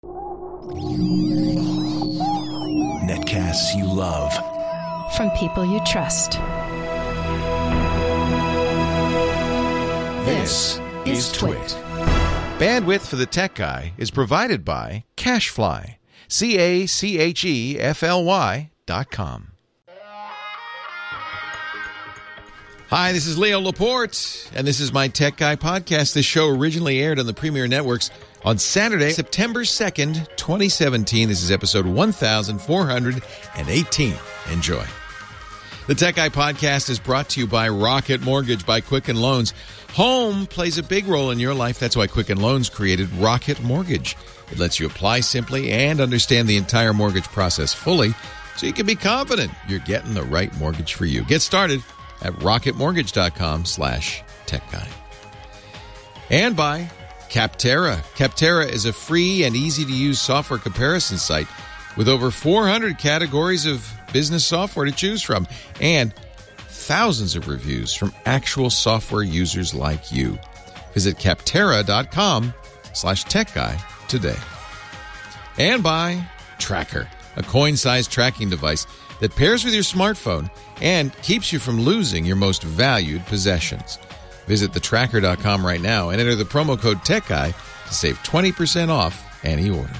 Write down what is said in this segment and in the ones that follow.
Netcasts you love. From people you trust. This is Twit. Bandwidth for the Tech Guy is provided by CacheFly. CacheFly.com. Hi, this is Leo Laporte, and this is my Tech Guy podcast. This show originally aired on the Premier Networks on Saturday, September 2nd, 2017. This is episode 1418. Enjoy. The Tech Guy podcast is brought to you by Rocket Mortgage by Quicken Loans. Home plays a big role in your life. That's why Quicken Loans created Rocket Mortgage. It lets you apply simply and understand the entire mortgage process fully so you can be confident you're getting the right mortgage for you. Get started at rocketmortgage.com/techguy. And by Capterra. Capterra is a free and easy-to-use software comparison site with over 400 categories of business software to choose from and thousands of reviews from actual software users like you. Visit Capterra.com/techguy today. And by Tracker, a coin-sized tracking device that pairs with your smartphone and keeps you from losing your most valued possessions. Visit thetracker.com right now and enter the promo code TechGuy to save 20% off any order.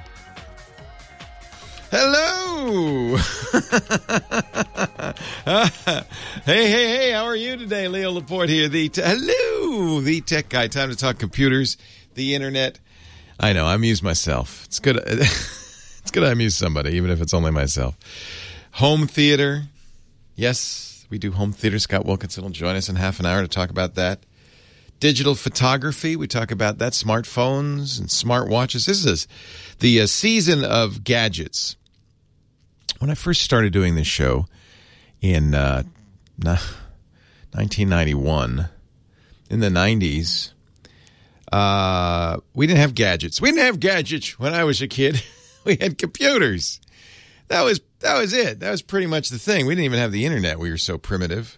Hello! Hey, how are you today? Leo Laporte here. Hello! The Tech Guy. Time to talk computers, the internet. I know, I amuse myself. It's good. It's good to amuse somebody, even if it's only myself. Home theater. Yes, we do home theater. Scott Wilkinson will join us in half an hour to talk about that. Digital photography. We talk about that. Smartphones and smartwatches. This is the season of gadgets. When I first started doing this show in 1991, in the 90s, we didn't have gadgets. We didn't have gadgets when I was a kid. We had computers. That was it. That was pretty much the thing. We didn't even have the internet. We were so primitive.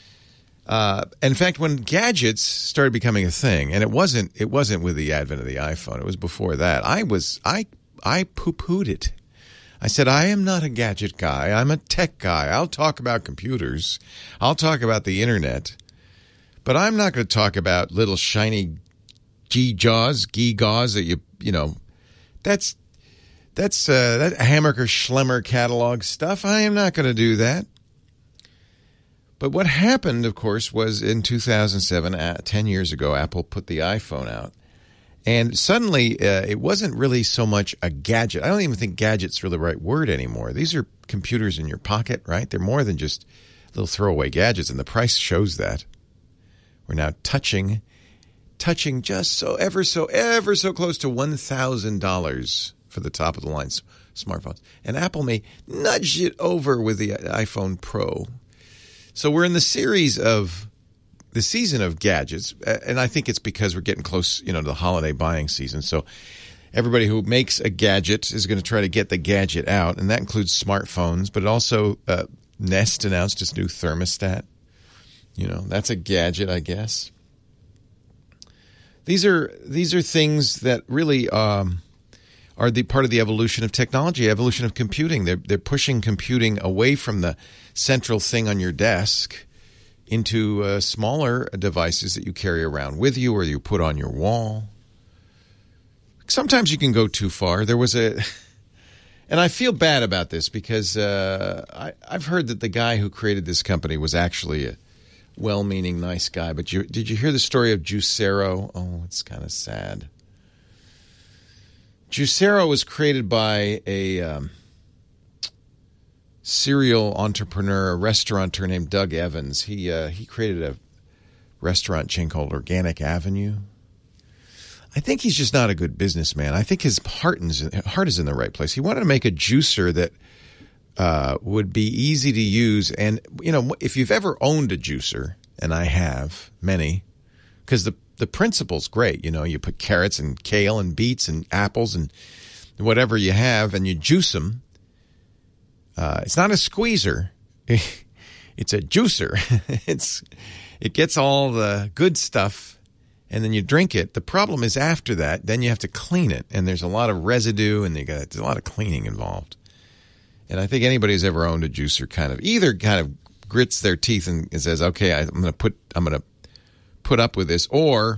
In fact, when gadgets started becoming a thing, and it wasn't with the advent of the iPhone. It was before that. I poo-pooed it. I said, I am not a gadget guy. I'm a tech guy. I'll talk about computers. I'll talk about the internet. But I'm not going to talk about little shiny gewgaws that you know, that's that Hammaker Schlemmer catalog stuff. I am not going to do that. But what happened, of course, was in 2007, 10 years ago, Apple put the iPhone out. And suddenly, it wasn't really so much a gadget. I don't even think gadget's really the right word anymore. These are computers in your pocket, right? They're more than just little throwaway gadgets, and the price shows that. We're now touching just ever so close to $1,000 for the top of the line smartphones. And Apple may nudge it over with the iPhone Pro. So we're in the season of gadgets, and I think it's because we're getting close, to the holiday buying season. So everybody who makes a gadget is going to try to get the gadget out, and that includes smartphones, but also Nest announced its new thermostat. That's a gadget, I guess. These are things that really are the part of the evolution of technology, evolution of computing. They're pushing computing away from the central thing on your desk into smaller devices that you carry around with you or you put on your wall. Sometimes you can go too far. There was and I feel bad about this because I've heard that the guy who created this company was actually a well-meaning, nice guy. But did you hear the story of Juicero? Oh, it's kind of sad. Juicero was created by a serial entrepreneur, a restaurateur named Doug Evans. He created a restaurant chain called Organic Avenue. I think he's just not a good businessman. I think his heart is in the right place. He wanted to make a juicer that would be easy to use. And, if you've ever owned a juicer, and I have many, because the principle's great. You put carrots and kale and beets and apples and whatever you have, and you juice them. It's not a squeezer. It's a juicer. It gets all the good stuff and then you drink it. The problem is after that, then you have to clean it, and there's a lot of residue, and there's a lot of cleaning involved. And I think anybody who's ever owned a juicer either grits their teeth and says, "Okay, I'm going to put up with this," or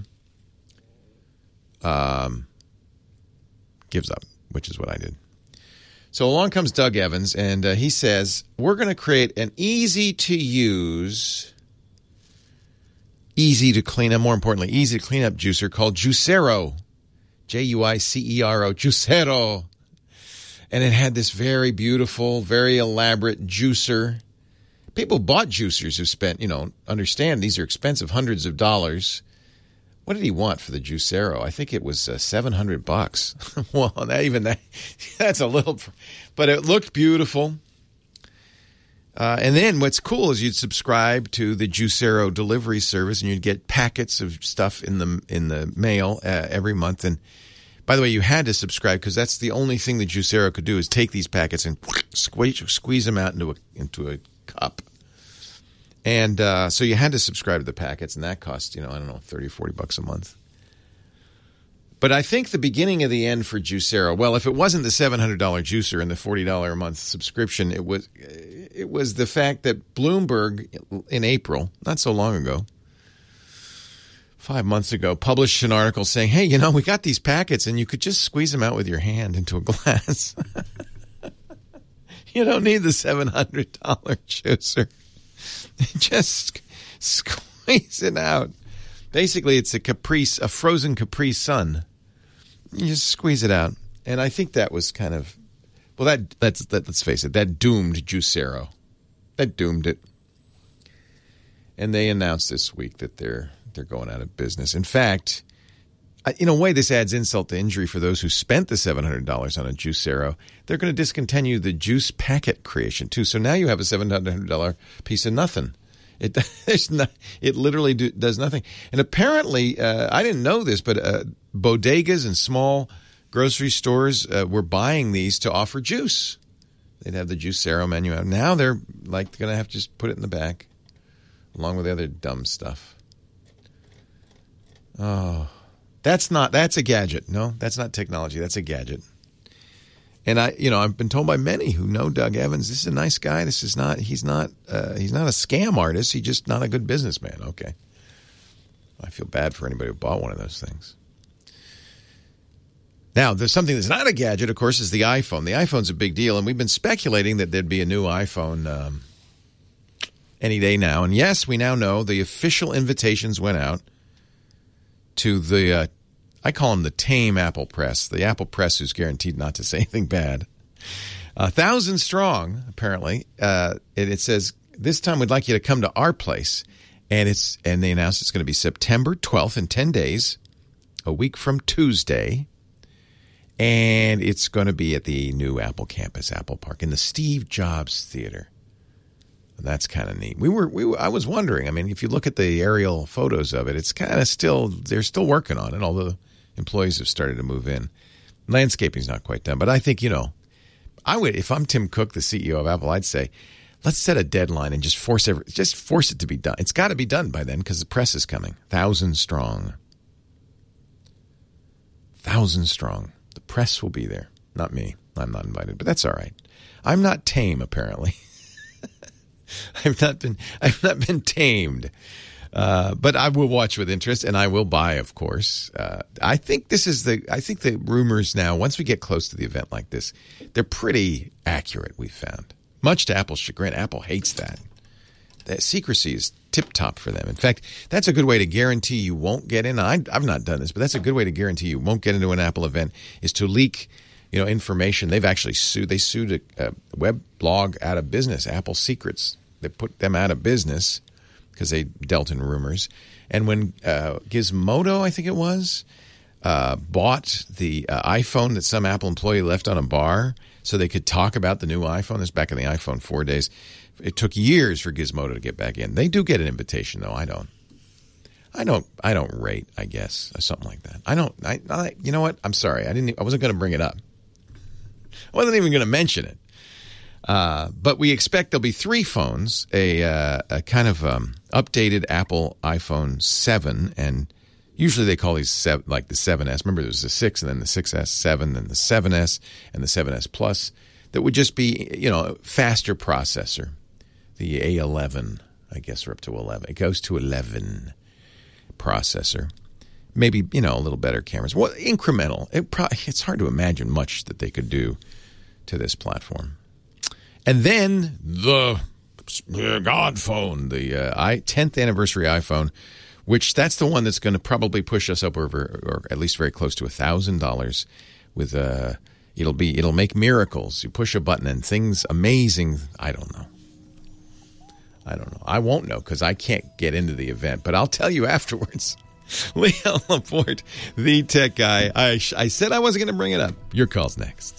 gives up, which is what I did. So along comes Doug Evans, and he says, we're going to create an easy-to-use, easy-to-clean-up, more importantly, easy-to-clean-up juicer called Juicero, Juicero, Juicero. And it had this very beautiful, very elaborate juicer. People bought juicers who spent, understand these are expensive, hundreds of dollars. What did he want for the Juicero? I think it was $700. Well, that's a little, but it looked beautiful. And then what's cool is you'd subscribe to the Juicero delivery service, and you'd get packets of stuff in the mail every month. And by the way, you had to subscribe because that's the only thing the Juicero could do is take these packets and squeeze them out into a cup. And so you had to subscribe to the packets, and that cost, $30 or $40 a month. But I think the beginning of the end for Juicero, well, if it wasn't the $700 juicer and the $40 a month subscription, it was the fact that Bloomberg in April, not so long ago, 5 months ago, published an article saying, hey, we got these packets, and you could just squeeze them out with your hand into a glass. You don't need the $700 juicer. Just squeeze it out. Basically, it's a frozen Capri Sun. You just squeeze it out, and I think that was kind of let's face it, that doomed Juicero. That doomed it. And they announced this week that they're going out of business. In fact, in a way, this adds insult to injury for those who spent the $700 on a Juicero. They're going to discontinue the juice packet creation, too. So now you have a $700 piece of nothing. It literally does nothing. And apparently, I didn't know this, but bodegas and small grocery stores were buying these to offer juice. They'd have the Juicero menu out. Now they're going to have to just put it in the back, along with the other dumb stuff. Oh. That's a gadget. No, that's not technology. That's a gadget. And I've been told by many who know Doug Evans, this is a nice guy. He's not a scam artist. He's just not a good businessman. Okay. I feel bad for anybody who bought one of those things. Now, there's something that's not a gadget, of course, is the iPhone. The iPhone's a big deal, and we've been speculating that there'd be a new iPhone any day now. And yes, we now know the official invitations went out to the, I call them the tame Apple press, the Apple press who's guaranteed not to say anything bad. 1,000 strong, apparently. It says, this time we'd like you to come to our place. And they announced it's going to be September 12th in 10 days, a week from Tuesday. And it's going to be at the new Apple campus, Apple Park, in the Steve Jobs Theater. And that's kind of neat. I was wondering, if you look at the aerial photos of it, it's kind of they're still working on it, although employees have started to move in. Landscaping's not quite done, but I think, I would, if I'm Tim Cook, the CEO of Apple, I'd say, let's set a deadline and just force it to be done. It's got to be done by then because the press is coming. 1,000 strong. 1,000 strong. The press will be there. Not me. I'm not invited, but that's all right. I'm not tame, apparently. I've not been tamed, but I will watch with interest, and I will buy, of course. I think the rumors now, once we get close to the event like this, they're pretty accurate. We've found, much to Apple's chagrin. Apple hates that. That secrecy is tip top for them. In fact, that's a good way to guarantee you won't get in. I've not done this, but that's a good way to guarantee you won't get into an Apple event is to leak information. They've actually sued. They sued a web blog out of business, Apple Secrets. They put them out of business because they dealt in rumors. And when Gizmodo, I think it was, bought the iPhone that some Apple employee left on a bar so they could talk about the new iPhone, this back in the iPhone 4 days, it took years for Gizmodo to get back in. They do get an invitation, though. I don't rate, I guess, or something like that. You know what? I'm sorry. I wasn't going to bring it up. I wasn't even going to mention it. But we expect there'll be 3 phones, a kind of updated Apple iPhone 7 and Usually they call these like the 7S. Remember, there was the 6 and then the 6S, 7, then the 7S, and the 7S Plus. That would just be, faster processor. The A11, I guess, we're up to 11. It goes to 11 processor. Maybe, a little better cameras. Well, incremental. It's hard to imagine much that they could do to this platform. And then the God phone, the 10th anniversary iPhone, which that's the one that's going to probably push us up over, or at least very close to $1,000 with it'll make miracles. You push a button and things amazing. I don't know. I won't know because I can't get into the event, but I'll tell you afterwards. Leo Laporte, the tech guy. I said I wasn't going to bring it up. Your call's next.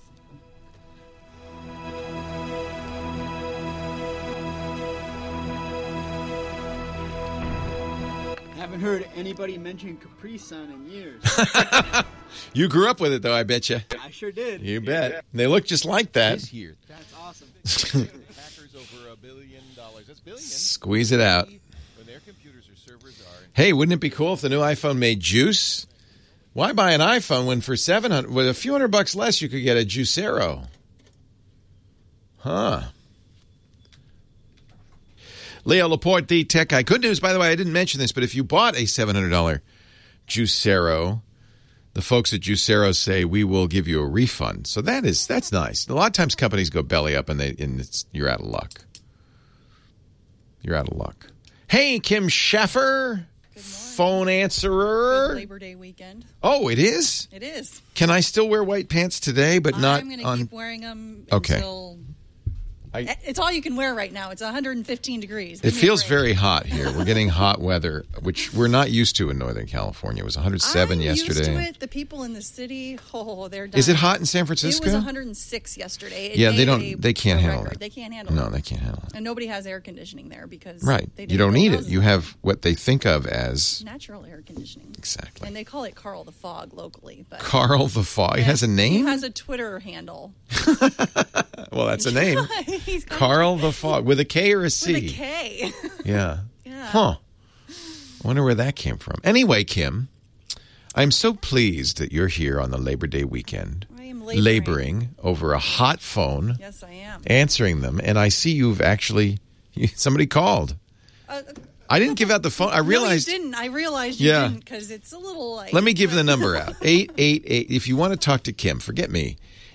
Haven't heard anybody mention Capri Sun in years. You grew up with it, though, I bet you. I sure did. You bet. They look just like that. This year, That's awesome. hackers over $1 billion. That's billion. Squeeze it out. When their computers or servers are. Hey, wouldn't it be cool if the new iPhone made juice? Why buy an iPhone when for $700, with a few $100 less, you could get a Juicero? Huh. Leo Laporte, the tech guy. Good news, by the way, I didn't mention this, but if you bought a $700 Juicero, the folks at Juicero say we will give you a refund. So that's nice. A lot of times companies go belly up and you're out of luck. You're out of luck. Hey, Kim Schaffer, phone answerer. Good Labor Day weekend. Oh, it is? It is. Can I still wear white pants today, but not I'm going to on... keep wearing them Okay. until... It's all you can wear right now. It's 115 degrees. It feels very hot here. We're getting hot weather, which we're not used to in Northern California. It was 107 yesterday. I'm used to it. The people in the city, they're dying. Is it hot in San Francisco? It was 106 yesterday. Yeah, they can't handle record. it. They can't handle it. No, they can't handle it. And nobody has air conditioning there because Right. they You didn't don't build need it. houses You there. have what they think of as... natural air conditioning. Exactly. And they call it Carl the Fog locally. But Carl the Fog. It has a name? He has a Twitter handle. Well, that's a name. He's got Carl the Fog. With a K or a C? with a K. Yeah. Yeah. Huh. I wonder where that came from. Anyway, Kim, I'm so pleased that you're here on the Labor Day weekend. I am laboring over a hot phone. Yes, I am. Answering them. And I see somebody called. I didn't give out the phone. I realized. No, you didn't. I realized you didn't because it's a little like... Let me give the number out. 888. If you want to talk to Kim, forget me.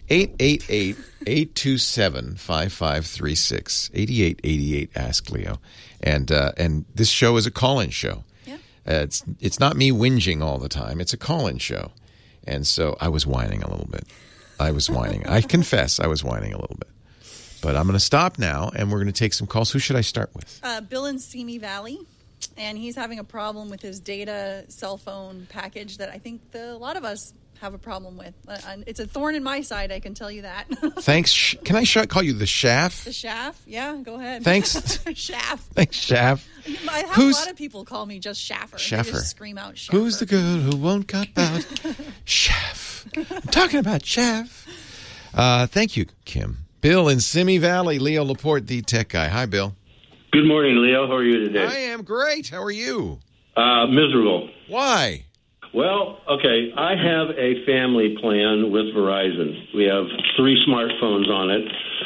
888-827-5536. 8888 Ask Leo. And this show is a call-in show. Yeah. It's not me whinging all the time. It's a call-in show. And so I was whining a little bit. I confess I was whining a little bit. But I'm going to stop now, and we're going to take some calls. Who should I start with? Bill in Simi Valley, and he's having a problem with his data cell phone package that I think a lot of us have a problem with. It's a thorn in my side, I can tell you that. Thanks. Can I call you the Shaft? The Shaft? Yeah, go ahead. Thanks. Shaft. Thanks, Shaft. I have a lot of people call me just Shaffer. Shaffer. They just scream out Shaffer. Who's the girl who won't cop out? Shaft. I'm talking about Shaft. Thank you, Kim. Bill in Simi Valley, Leo Laporte, the tech guy. Hi, Bill. Good morning, Leo. How are you today? I am great. How are you? Miserable. Why? Well, okay, I have a family plan with Verizon. We have 3 smartphones on it.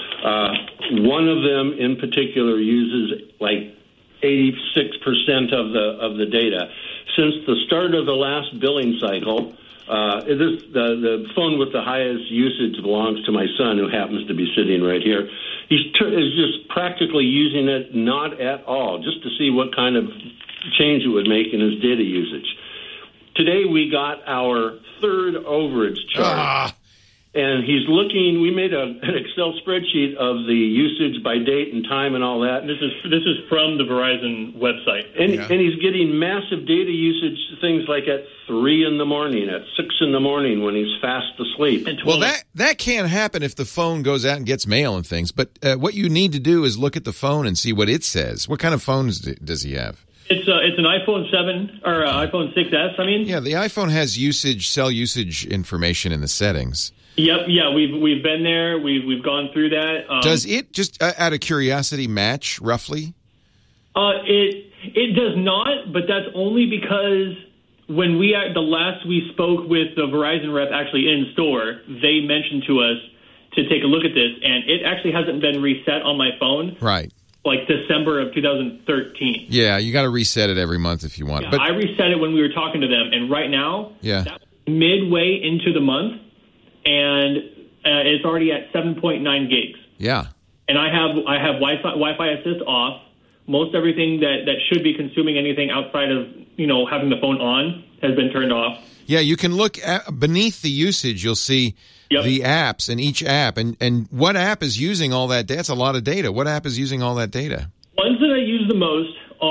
One of them in particular uses like 86% of the data. Since the start of the last billing cycle, the phone with the highest usage belongs to my son, who happens to be sitting right here. He's just practically using it not at all, just to see what kind of change it would make in his data usage. Today we got our 3rd overage charge. And he's looking. We made an Excel spreadsheet of the usage by date and time and all that. This is from the Verizon website. And he's getting massive data usage, things like at 3 in the morning, at 6 in the morning when he's fast asleep. Well, that can't happen if the phone goes out and gets mail and things. But what you need to do is look at the phone and see what it says. What kind of phones does he have? It's an iPhone 7 or iPhone 6S. I mean, yeah, the iPhone has cell usage information in the settings. Yep, yeah, we've been there. We've gone through that. Does it, just out of curiosity, match roughly? It does not, but that's only because when the last we spoke with the Verizon rep actually in store, they mentioned to us to take a look at this, and it actually hasn't been reset on my phone. Right. Like December of 2013. Yeah, you got to reset it every month if you want. Yeah, But I reset it when we were talking to them, and right now, Yeah. that's midway into the month, and it's already at 7.9 gigs. yeah. And I have Wi-Fi assist off. Most everything that should be consuming anything outside of having the phone on has been turned off. Yeah, you can look at, beneath the usage, you'll see the apps and each app. And what app is using all that data? That's a lot of data. What app is using all that data? Ones that I use the most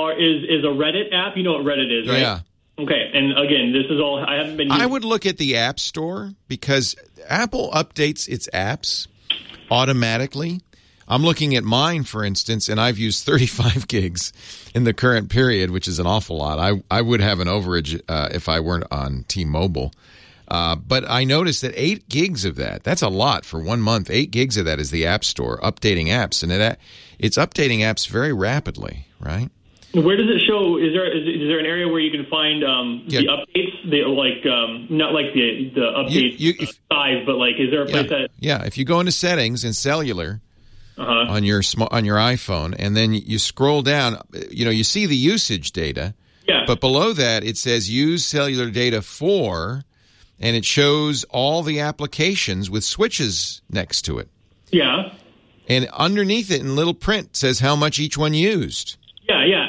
is a Reddit app. You know what Reddit is, right? Yeah. Okay, and again, this is all I haven't been using. I would look at the App Store because Apple updates its apps automatically. I'm looking at mine, for instance, and I've used 35 gigs in the current period, which is an awful lot. I would have an overage if I weren't on T-Mobile. But I noticed that 8 gigs of that's a lot for 1 month. 8 gigs of that is the App Store updating apps, and it's updating apps very rapidly, right? Where does it show? Is there an area where you can find the updates? Not like the updates size, but like is there a place that? Yeah, if you go into settings in cellular on your iPhone, and then you scroll down, you see the usage data. Yeah. But below that, it says use cellular data for, and it shows all the applications with switches next to it. Yeah. And underneath it in little print says how much each one used. Yeah, yeah.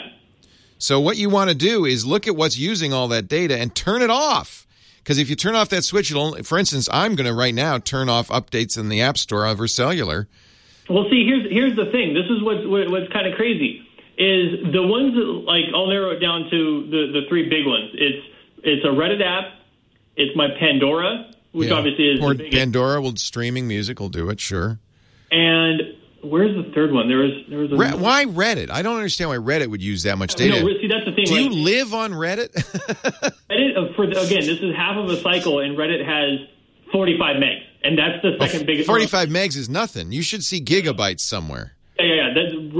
So what you want to do is look at what's using all that data and turn it off. Because if you turn off that switch, for instance, I'm going to right now turn off updates in the App Store over cellular. Well, see, here's the thing. This is what's kind of crazy is the ones that, I'll narrow it down to the 3 big ones. It's a Reddit app. It's my Pandora, which obviously is or the biggest. Pandora streaming music will do it, sure. And where's the third one? There was a why Reddit? I don't understand why Reddit would use that much data. No, see, that's the thing. Do you live on Reddit? Reddit, again, this is half of a cycle, and Reddit has 45 megs, and that's the second biggest. 45 megs is nothing. You should see gigabytes somewhere. Yeah.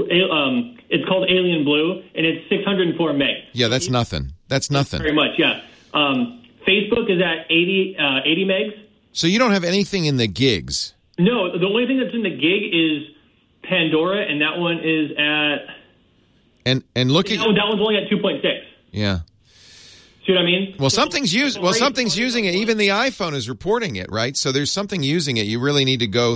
It's called Alien Blue, and it's 604 megs. Yeah, that's nothing. That's nothing. Very much, yeah. Facebook is at 80 megs. So you don't have anything in the gigs? No, the only thing that's in the gig is Pandora, and that one is at... And look at... That one's only at 2.6. Yeah. See what I mean? Well, something's using it. Even the iPhone is reporting it, right? So there's something using it. You really need to go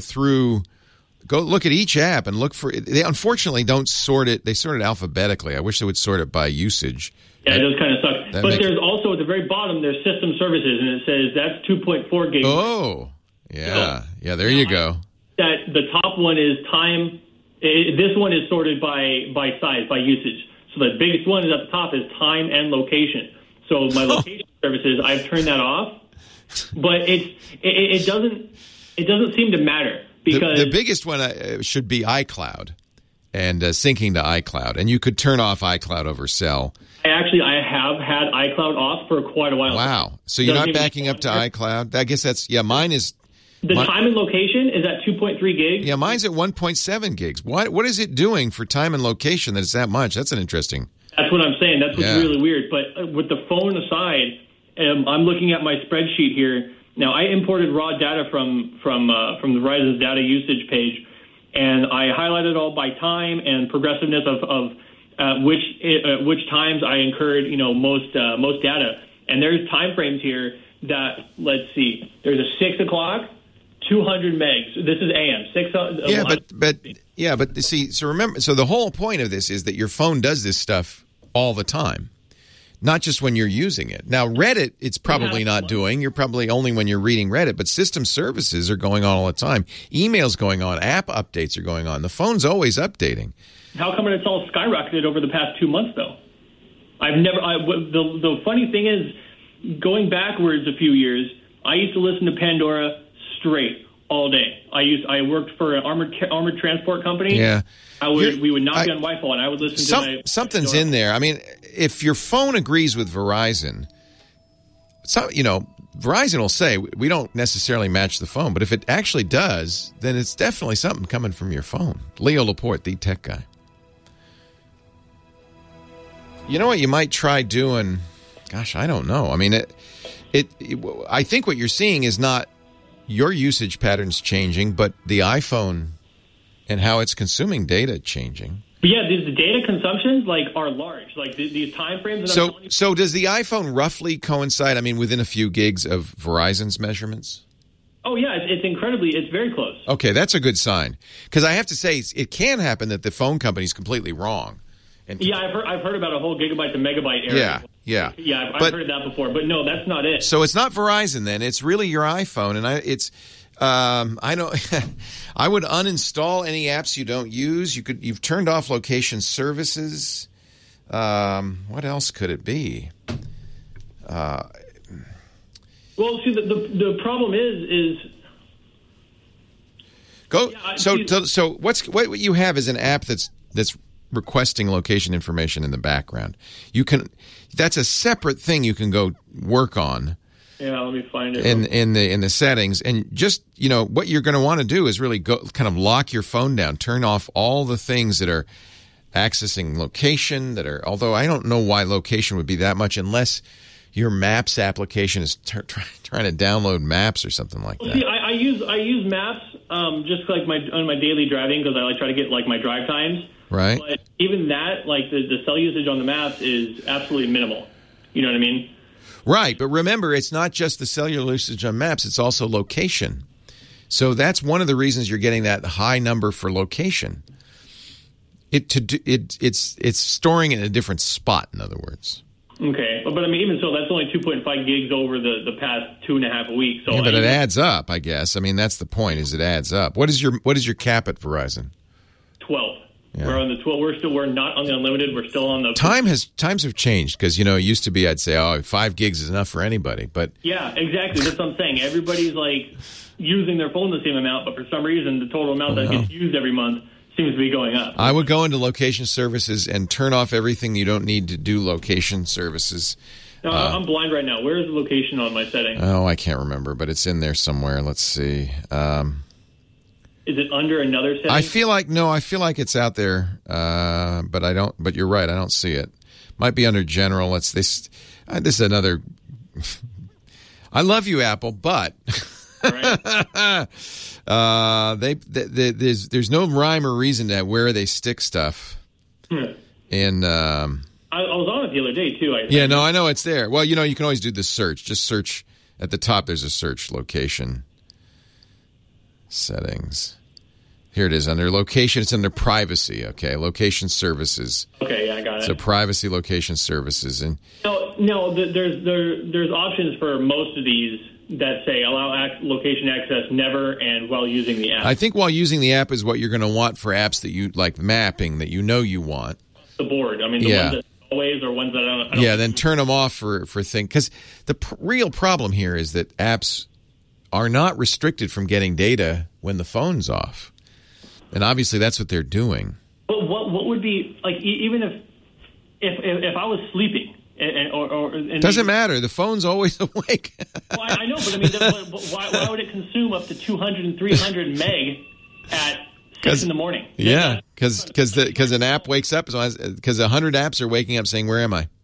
look at each app and look for it. They unfortunately don't sort it. They sort it alphabetically. I wish they would sort it by usage. Yeah, it does kind of suck. But there's also at the very bottom, there's system services, and it says that's 2.4 gigs. Oh, yeah. Yeah, there you go. That the top one is time. This one is sorted by size, by usage. So the biggest one is at the top is time and location. So my location services, I've turned that off. But it doesn't seem to matter because the biggest one should be iCloud and syncing to iCloud, and you could turn off iCloud over cell. I have had iCloud off for quite a while. Wow! So you're not backing up to iCloud? I guess that's mine is. The time and location is at 2.3 gigs. Yeah, mine's at 1.7 gigs. What is it doing for time and location that it's that much? That's an interesting. That's what I'm saying. That's what's really weird. But with the phone aside, I'm looking at my spreadsheet here. Now, I imported raw data from the Verizon's data usage page, and I highlighted all by time and progressiveness of which times I incurred most data. And there's time frames here that, let's see, there's a 6 o'clock. 200 megs. This is AM. But see, so remember, so the whole point of this is that your phone does this stuff all the time, not just when you're using it. Now, Reddit, it's probably not doing. You're probably only when you're reading Reddit, but system services are going on all the time. Emails going on. App updates are going on. The phone's always updating. How come it's all skyrocketed over the past 2 months, though? The funny thing is, going backwards a few years, I used to listen to Pandora straight all day. I worked for an armored transport company. Yeah, we would not be on Wi-Fi, and I would listen to something's Pandora. in there. I mean, if your phone agrees with Verizon, Verizon will say we don't necessarily match the phone, but if it actually does, then it's definitely something coming from your phone. Leo Laporte, the tech guy. You know what you might try doing, Gosh, I don't know. I mean, I think what you're seeing is not your usage patterns changing, but the iPhone and how it's consuming data changing. But yeah, the data consumptions are large. Like these time frames. So does the iPhone roughly coincide? I mean, within a few gigs of Verizon's measurements? Oh yeah, it's very close. Okay, that's a good sign. Because I have to say, it can happen that the phone company's completely wrong. Yeah, I've heard about a whole gigabyte to megabyte area. Yeah. I've heard that before, but no, that's not it. So it's not Verizon then; it's really your iPhone, and I don't. I would uninstall any apps you don't use. You've turned off location services. What else could it be? Well, see, the problem is go. Yeah, so what you have is an app that's requesting location information in the background. That's a separate thing you can go work on. Yeah, let me find it. In the settings, and just what you're going to want to do is really go kind of lock your phone down, turn off all the things that are accessing location. Although I don't know why location would be that much unless your Maps application is trying to download Maps or something like that. See, I use Maps just like on my daily driving because I try to get my drive times. Right. But even that, the cell usage on the Maps is absolutely minimal. You know what I mean? Right, but remember, it's not just the cellular usage on Maps; it's also location. So that's one of the reasons you're getting that high number for location. It's storing it in a different spot. In other words. Okay, but I mean, even so, that's only 2.5 gigs over the past 2.5 weeks. So yeah, but it adds up, I guess. I mean, that's the point. Is it adds up? What is your cap at Verizon? 12. Yeah. We're on the 12. We're not on the unlimited. We're still on the times have changed because it used to be I'd say 5 gigs is enough for anybody, but yeah, exactly. That's what I'm saying. Everybody's using their phone the same amount, but for some reason the total amount that gets used every month seems to be going up. I would go into location services and turn off everything you don't need to do location services. No, I'm blind right now. Where is the location on my setting? Oh, I can't remember, but it's in there somewhere. Let's see. Is it under another setting? I feel like it's out there, but I don't. But you're right, I don't see it. Might be under general. This is another. I love you, Apple, but right. There's no rhyme or reason to where they stick stuff. And I was on it the other day too. Yeah, no, I know it's there. Well, you can always do the search. Just search at the top. There's a search location. Settings. Here it is under location. It's under privacy. Okay, location services. Okay, yeah, I got it. So privacy, location services, and no. There's options for most of these that say allow location access never and while using the app. I think while using the app is what you're going to want for apps that you like mapping that you want. The board. I mean, the ones that always or ones that I don't. Yeah, then turn them off for things because the real problem here is that apps are not restricted from getting data when the phone's off. And obviously that's what they're doing. But what would be, even if I was sleeping? Doesn't matter. The phone's always awake. Well, I know, but I mean, why would it consume up to 200 and 300 meg at 6 in the morning? Yeah, because an app wakes up, because 100 apps are waking up saying, where am I?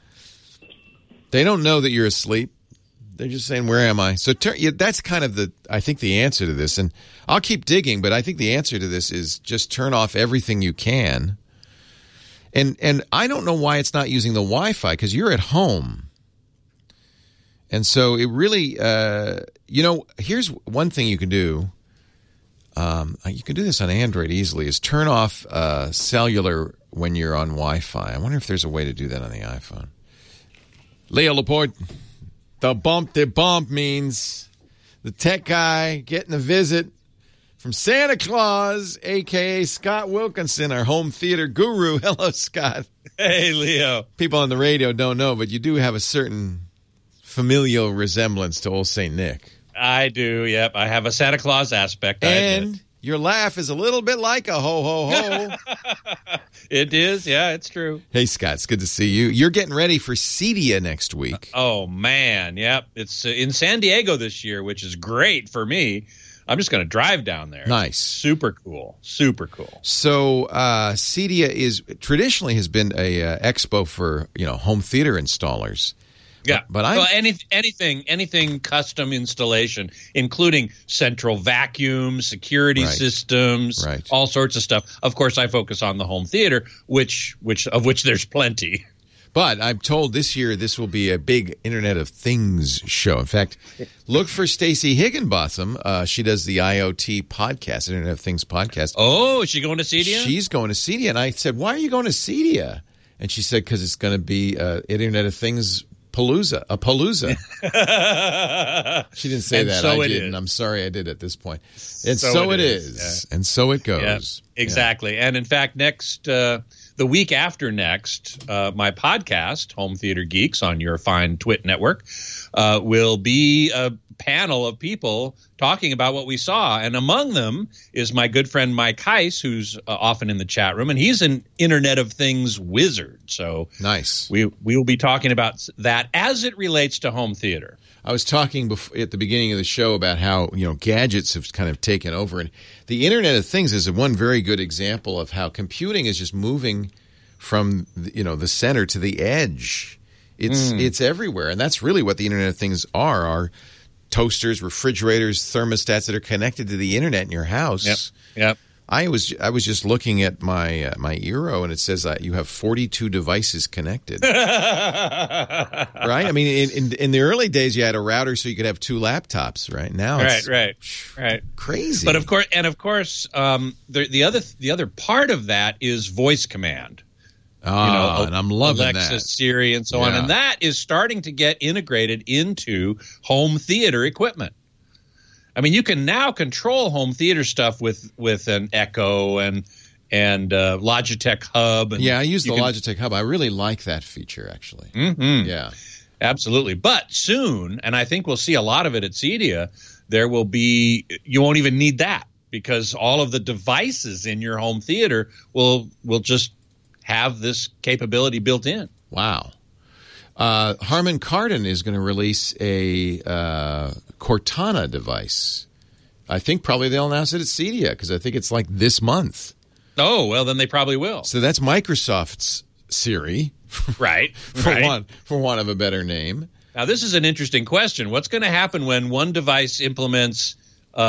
They don't know that you're asleep. They're just saying, where am I? So that's kind of I think the answer to this. And I'll keep digging, but I think the answer to this is just turn off everything you can. And I don't know why it's not using the Wi-Fi, because you're at home. And so it really, here's one thing you can do. You can do this on Android easily, is turn off cellular when you're on Wi-Fi. I wonder if there's a way to do that on the iPhone. Leo Laporte. The bump means the tech guy getting a visit from Santa Claus, a.k.a. Scott Wilkinson, our home theater guru. Hello, Scott. Hey, Leo. People on the radio don't know, but you do have a certain familial resemblance to old St. Nick. I do, yep. I have a Santa Claus aspect. And your laugh is a little bit like a ho, ho, ho. It is, yeah, it's true. Hey, Scott, it's good to see you. You're getting ready for CEDIA next week. Oh, man, yep. It's in San Diego this year, which is great for me. I'm just going to drive down there. Nice. Super cool. Super cool. So CEDIA traditionally has been a expo for home theater installers. Yeah, but anything custom installation, including central vacuum, security systems, all sorts of stuff. Of course, I focus on the home theater, which there's plenty. But I'm told this year this will be a big Internet of Things show. In fact, look for Stacey Higginbotham. She does the IoT podcast, Internet of Things podcast. Oh, is she going to CEDIA? She's going to CEDIA. And I said, why are you going to CEDIA? And she said, because it's going to be Internet of Things palooza. She didn't say that. I didn't. I'm sorry I did at this point. And so it is. Yeah. And so it goes. Yeah, exactly. Yeah. And in fact, the week after next, my podcast, Home Theater Geeks, on your fine Twit network, will be a panel of people talking about what we saw. And among them is my good friend Mike Heiss, who's often in the chat room, and he's an Internet of Things wizard. So nice. We will be talking about that as it relates to home theater. I was talking at the beginning of the show about how gadgets have kind of taken over, and the Internet of Things is one very good example of how computing is just moving from the center to the edge. It's everywhere, and that's really what the Internet of Things are toasters, refrigerators, thermostats that are connected to the internet in your house. Yep. I was just looking at my Eero, and it says you have 42 devices connected. Right? I mean, in the early days, you had a router so you could have 2 laptops. Right now, it's right, crazy. But of course, the other part of that is voice command. And I'm loving Alexa, that. Siri, and so on, and that is starting to get integrated into home theater equipment. I mean, you can now control home theater stuff with an Echo and Logitech Hub. And I use the Logitech Hub. I really like that feature, actually. Mm-hmm. Yeah, absolutely. But soon, and I think we'll see a lot of it at CEDIA, you won't even need that, because all of the devices in your home theater will just have this capability built in. Wow. Harman Kardon is going to release a Cortana device. I think probably they'll announce it at CEDIA, because I think it's like this month. Oh, well, then they probably will. So that's Microsoft's Siri. Right. For want of a better name. Now, this is an interesting question. What's going to happen when one device implements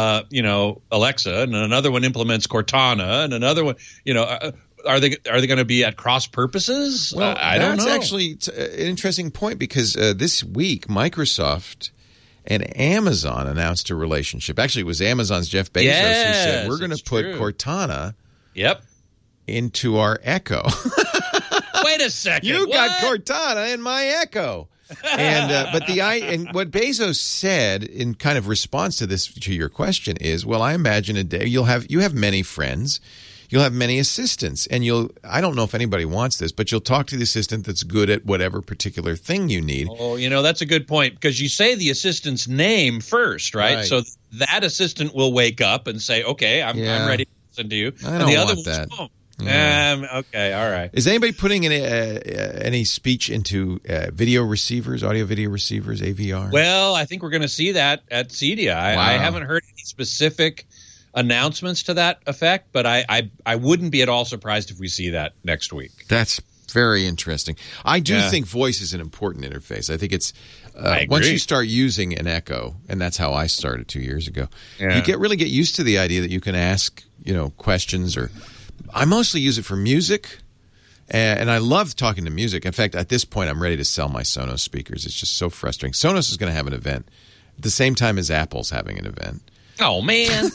Alexa, and another one implements Cortana, and another one, are they going to be at cross purposes? Well, I don't know. That's actually an interesting point, because this week Microsoft and Amazon announced a relationship. Actually, it was Amazon's Jeff Bezos who said, we're going to put Cortana into our Echo. Wait a second. You got Cortana in my Echo. And and what Bezos said in kind of response to your question is, well, I imagine a day you have many friends. You'll have many assistants, and I don't know if anybody wants this, but you'll talk to the assistant that's good at whatever particular thing you need. Oh, that's a good point, because you say the assistant's name first, right? So that assistant will wake up and say, okay, I'm ready to listen to you. I don't want that. Okay, all right. Is anybody putting any speech into audio video receivers, AVR? Well, I think we're going to see that at CEDIA. I haven't heard any specific announcements to that effect, but I wouldn't be at all surprised if we see that next week. That's very interesting. I do think voice is an important interface. I think it's once you start using an Echo, and that's how I started 2 years ago, you really get used to the idea that you can ask questions. Or I mostly use it for music, and I love talking to music. In fact, at this point, I'm ready to sell my Sonos speakers. It's just so frustrating. Sonos is going to have an event at the same time as Apple's having an event. Oh, man.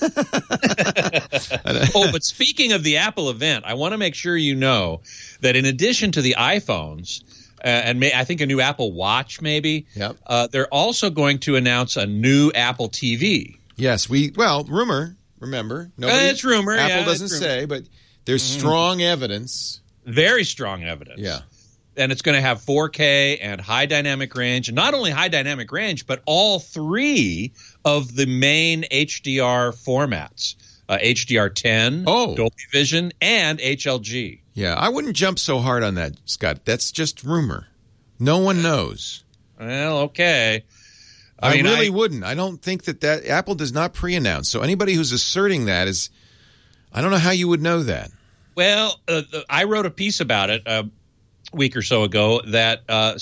But speaking of the Apple event, I want to make sure you know that in addition to the iPhones, and I think a new Apple Watch maybe, they're also going to announce a new Apple TV. Yes, rumor, remember. It's rumor. Apple doesn't say, but there's strong evidence. Very strong evidence. Yeah. And it's going to have 4K and high dynamic range. And not only high dynamic range, but all 3 of the main HDR formats. HDR10, Dolby Vision, and HLG. Yeah, I wouldn't jump so hard on that, Scott. That's just rumor. No one knows. Well, okay. I really wouldn't. I don't think that Apple does not pre-announce. So anybody who's asserting that is, I don't know how you would know that. Well, I wrote a piece about it. week or so ago that an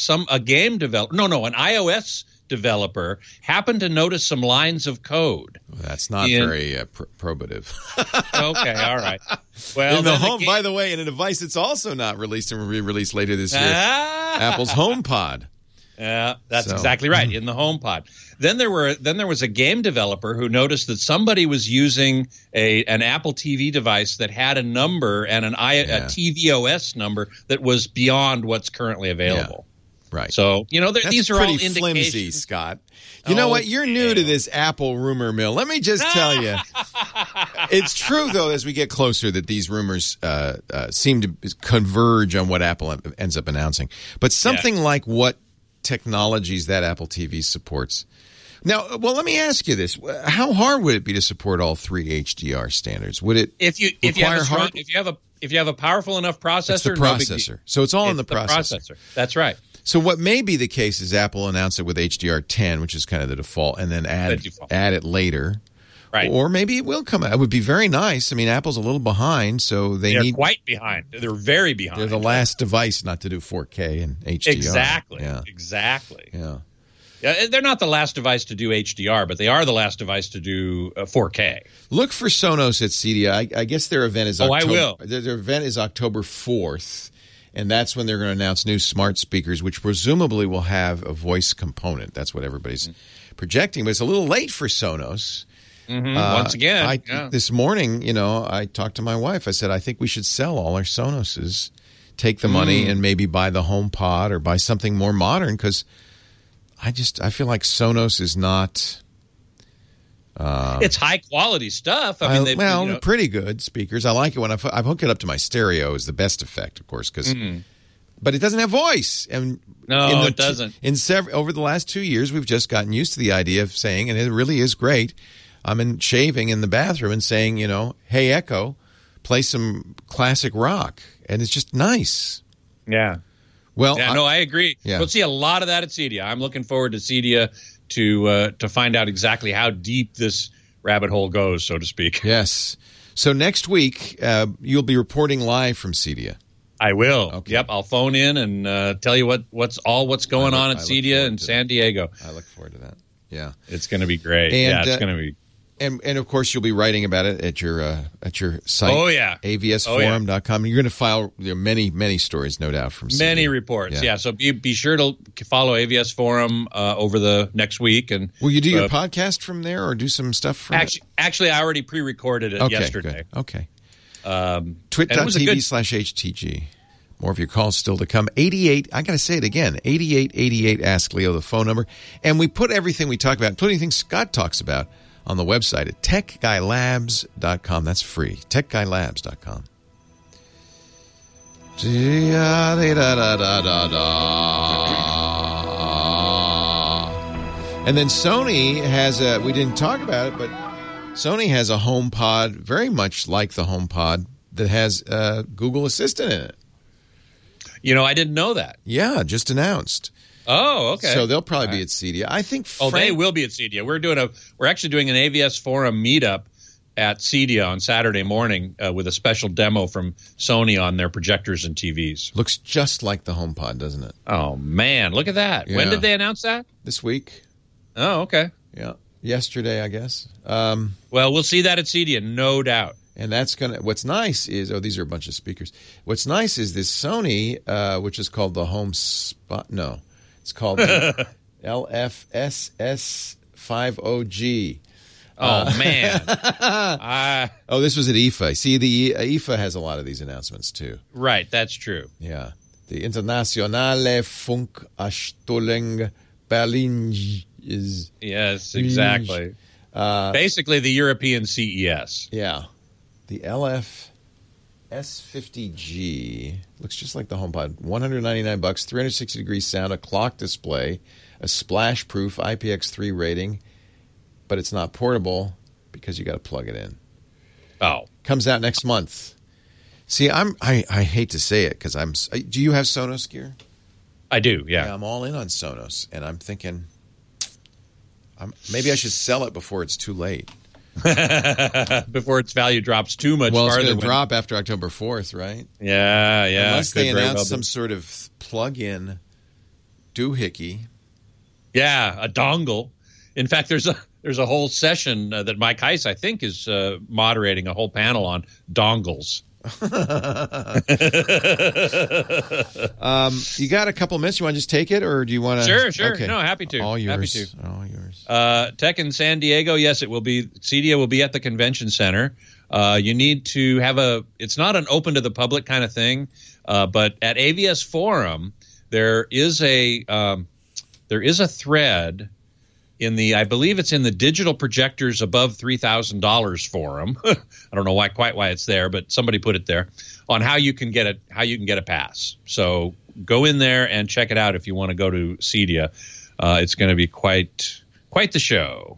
iOS developer happened to notice some lines of code. Well, that's not very probative. Okay, all right. Well, in the home, by the way, in a device that's also not released and will be released later this year, Apple's HomePod. Yeah, that's exactly right. In the HomePod. Then there was a game developer who noticed that somebody was using an Apple TV device that had a number and a tvOS number that was beyond what's currently available. Yeah, right. So these are all indications. Flimsy, Scott. You know what? You're new to this Apple rumor mill. Let me just tell you, it's true though. As we get closer, that these rumors seem to converge on what Apple ends up announcing. But something like what technologies that Apple TV supports. Now, well, let me ask you this: how hard would it be to support all three HDR standards? Would it if you have a powerful enough processor? It's the processor, so it's all in the processor. That's right. So what may be the case is Apple announced it with HDR10, which is kind of the default, and then add it later. Right. Or maybe it will come out. It would be very nice. I mean, Apple's a little behind, so they're quite behind. They're very behind. They're the last device not to do 4K and HDR. Exactly. Yeah. Exactly. Yeah. Yeah, they're not the last device to do HDR, but they are the last device to do 4K. Look for Sonos at CEDIA. I guess their event is I will. Their event is October 4th, and that's when they're going to announce new smart speakers, which presumably will have a voice component. That's what everybody's projecting, but it's a little late for Sonos. Once again, this morning, I talked to my wife. I said, I think we should sell all our Sonoses, take the money, and maybe buy the HomePod or buy something more modern, because I feel like Sonos is not. It's high quality stuff. I mean, they're pretty good speakers. I like it when I've hooked it up to my stereo. Is the best effect, of course, because. But it doesn't have voice, and it doesn't. Over the last 2 years, we've just gotten used to the idea of saying, and it really is great. I'm shaving in the bathroom and saying, hey, Echo, play some classic rock. And it's just nice. Yeah. Well, I agree. Yeah. We'll see a lot of that at CEDIA. I'm looking forward to CEDIA to find out exactly how deep this rabbit hole goes, so to speak. Yes. So next week, you'll be reporting live from CEDIA. I will. Okay. Yep, I'll phone in and tell you what's going on at CEDIA in San Diego. I look forward to that. Yeah. It's going to be great. And, it's going to be. And of course, you'll be writing about it at your site. Oh, yeah. avsforum.com. You're going to file many stories, no doubt, from CEDIA. Many reports, yeah. So be sure to follow AVS Forum over the next week. And will you do your podcast from there or do some stuff from Actually, I already pre-recorded it yesterday. Good. Okay. Twit.tv/HTG. More of your calls still to come. 88, I got to say it again, 8888 Ask Leo, the phone number. And we put everything we talk about, including things Scott talks about, on the website at techguylabs.com. That's free. techguylabs.com. And then Sony has we didn't talk about it, but Sony has a HomePod very much like the HomePod that has Google Assistant in it. I didn't know that. Yeah, just announced. Oh, okay. So they'll probably be at CEDIA. I think. They will be at CEDIA. We're actually doing an AVS Forum meetup at CEDIA on Saturday morning with a special demo from Sony on their projectors and TVs. Looks just like the HomePod, doesn't it? Oh man, look at that! Yeah. When did they announce that? This week. Oh, okay. Yeah, yesterday, I guess. Well, we'll see that at CEDIA, no doubt. And that's what's nice is, these are a bunch of speakers. What's nice is this Sony, which is called the it's called the LFSS50G. Oh, man. This was at IFA. See, the IFA has a lot of these announcements, too. Right, that's true. Yeah. The Internationale Funkausstellung Berlin is... Yes, exactly. Basically, the European CES. Yeah. The LFS50G looks just like the HomePod. $199, 360-degree sound, a clock display, a splash-proof IPX3 rating, but it's not portable because you got to plug it in. Oh. Comes out next month. See, I hate to say it because do you have Sonos gear? I do, yeah. I'm all in on Sonos, and I'm thinking maybe I should sell it before it's too late. before its value drops too much Well, it's farther. going to drop after October 4th, right? Yeah. Unless could they very announce well be. some sort of plug-in doohickey. Yeah, a dongle. In fact, there's a whole session that Mike Heiss, I think, is moderating a whole panel on dongles. You got a couple of minutes? You want to just take it, or do you want to? Sure. Okay. No, happy to. All yours. Happy to. All yours. Tech in San Diego, yes, it will be. CEDIA will be at the convention center. You need to have it's not an open to the public kind of thing, but at AVS Forum, there is a thread in I believe it's in the digital projectors above $3,000 forum. I don't know quite why it's there, but somebody put it there on how you can get a pass. So go in there and check it out if you want to go to CEDIA. It's going to be quite the show.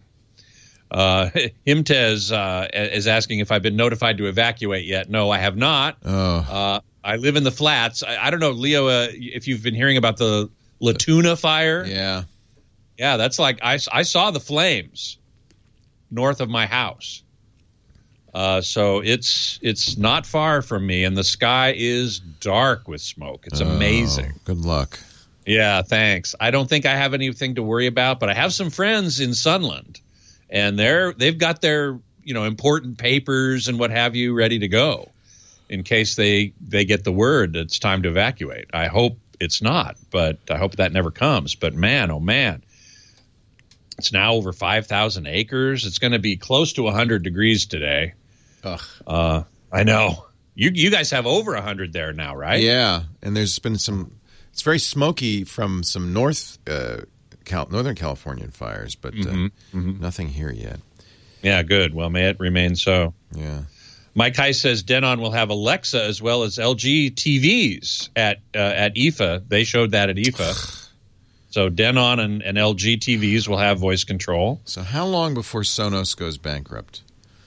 Himtez is asking if I've been notified to evacuate yet. No, I have not. Oh. I live in the flats. I don't know, Leo, if you've been hearing about the Latuna fire. Yeah. Yeah, that's like I saw the flames north of my house. So it's not far from me, and the sky is dark with smoke. It's amazing. Good luck. Yeah, thanks. I don't think I have anything to worry about, but I have some friends in Sunland, and they've got their important papers and what have you ready to go in case they get the word it's time to evacuate. I hope it's not, but I hope that never comes. But man, oh man, it's now over 5,000 acres. It's going to be close to 100 degrees today. Ugh. I know. You guys have over 100 there now, right? Yeah, and there's been some. It's very smoky from some Northern Californian fires, but nothing here yet. Yeah, good. Well, may it remain so. Yeah. Mike Heiss says Denon will have Alexa as well as LG TVs at IFA. They showed that at IFA. So Denon and LG TVs will have voice control. So how long before Sonos goes bankrupt?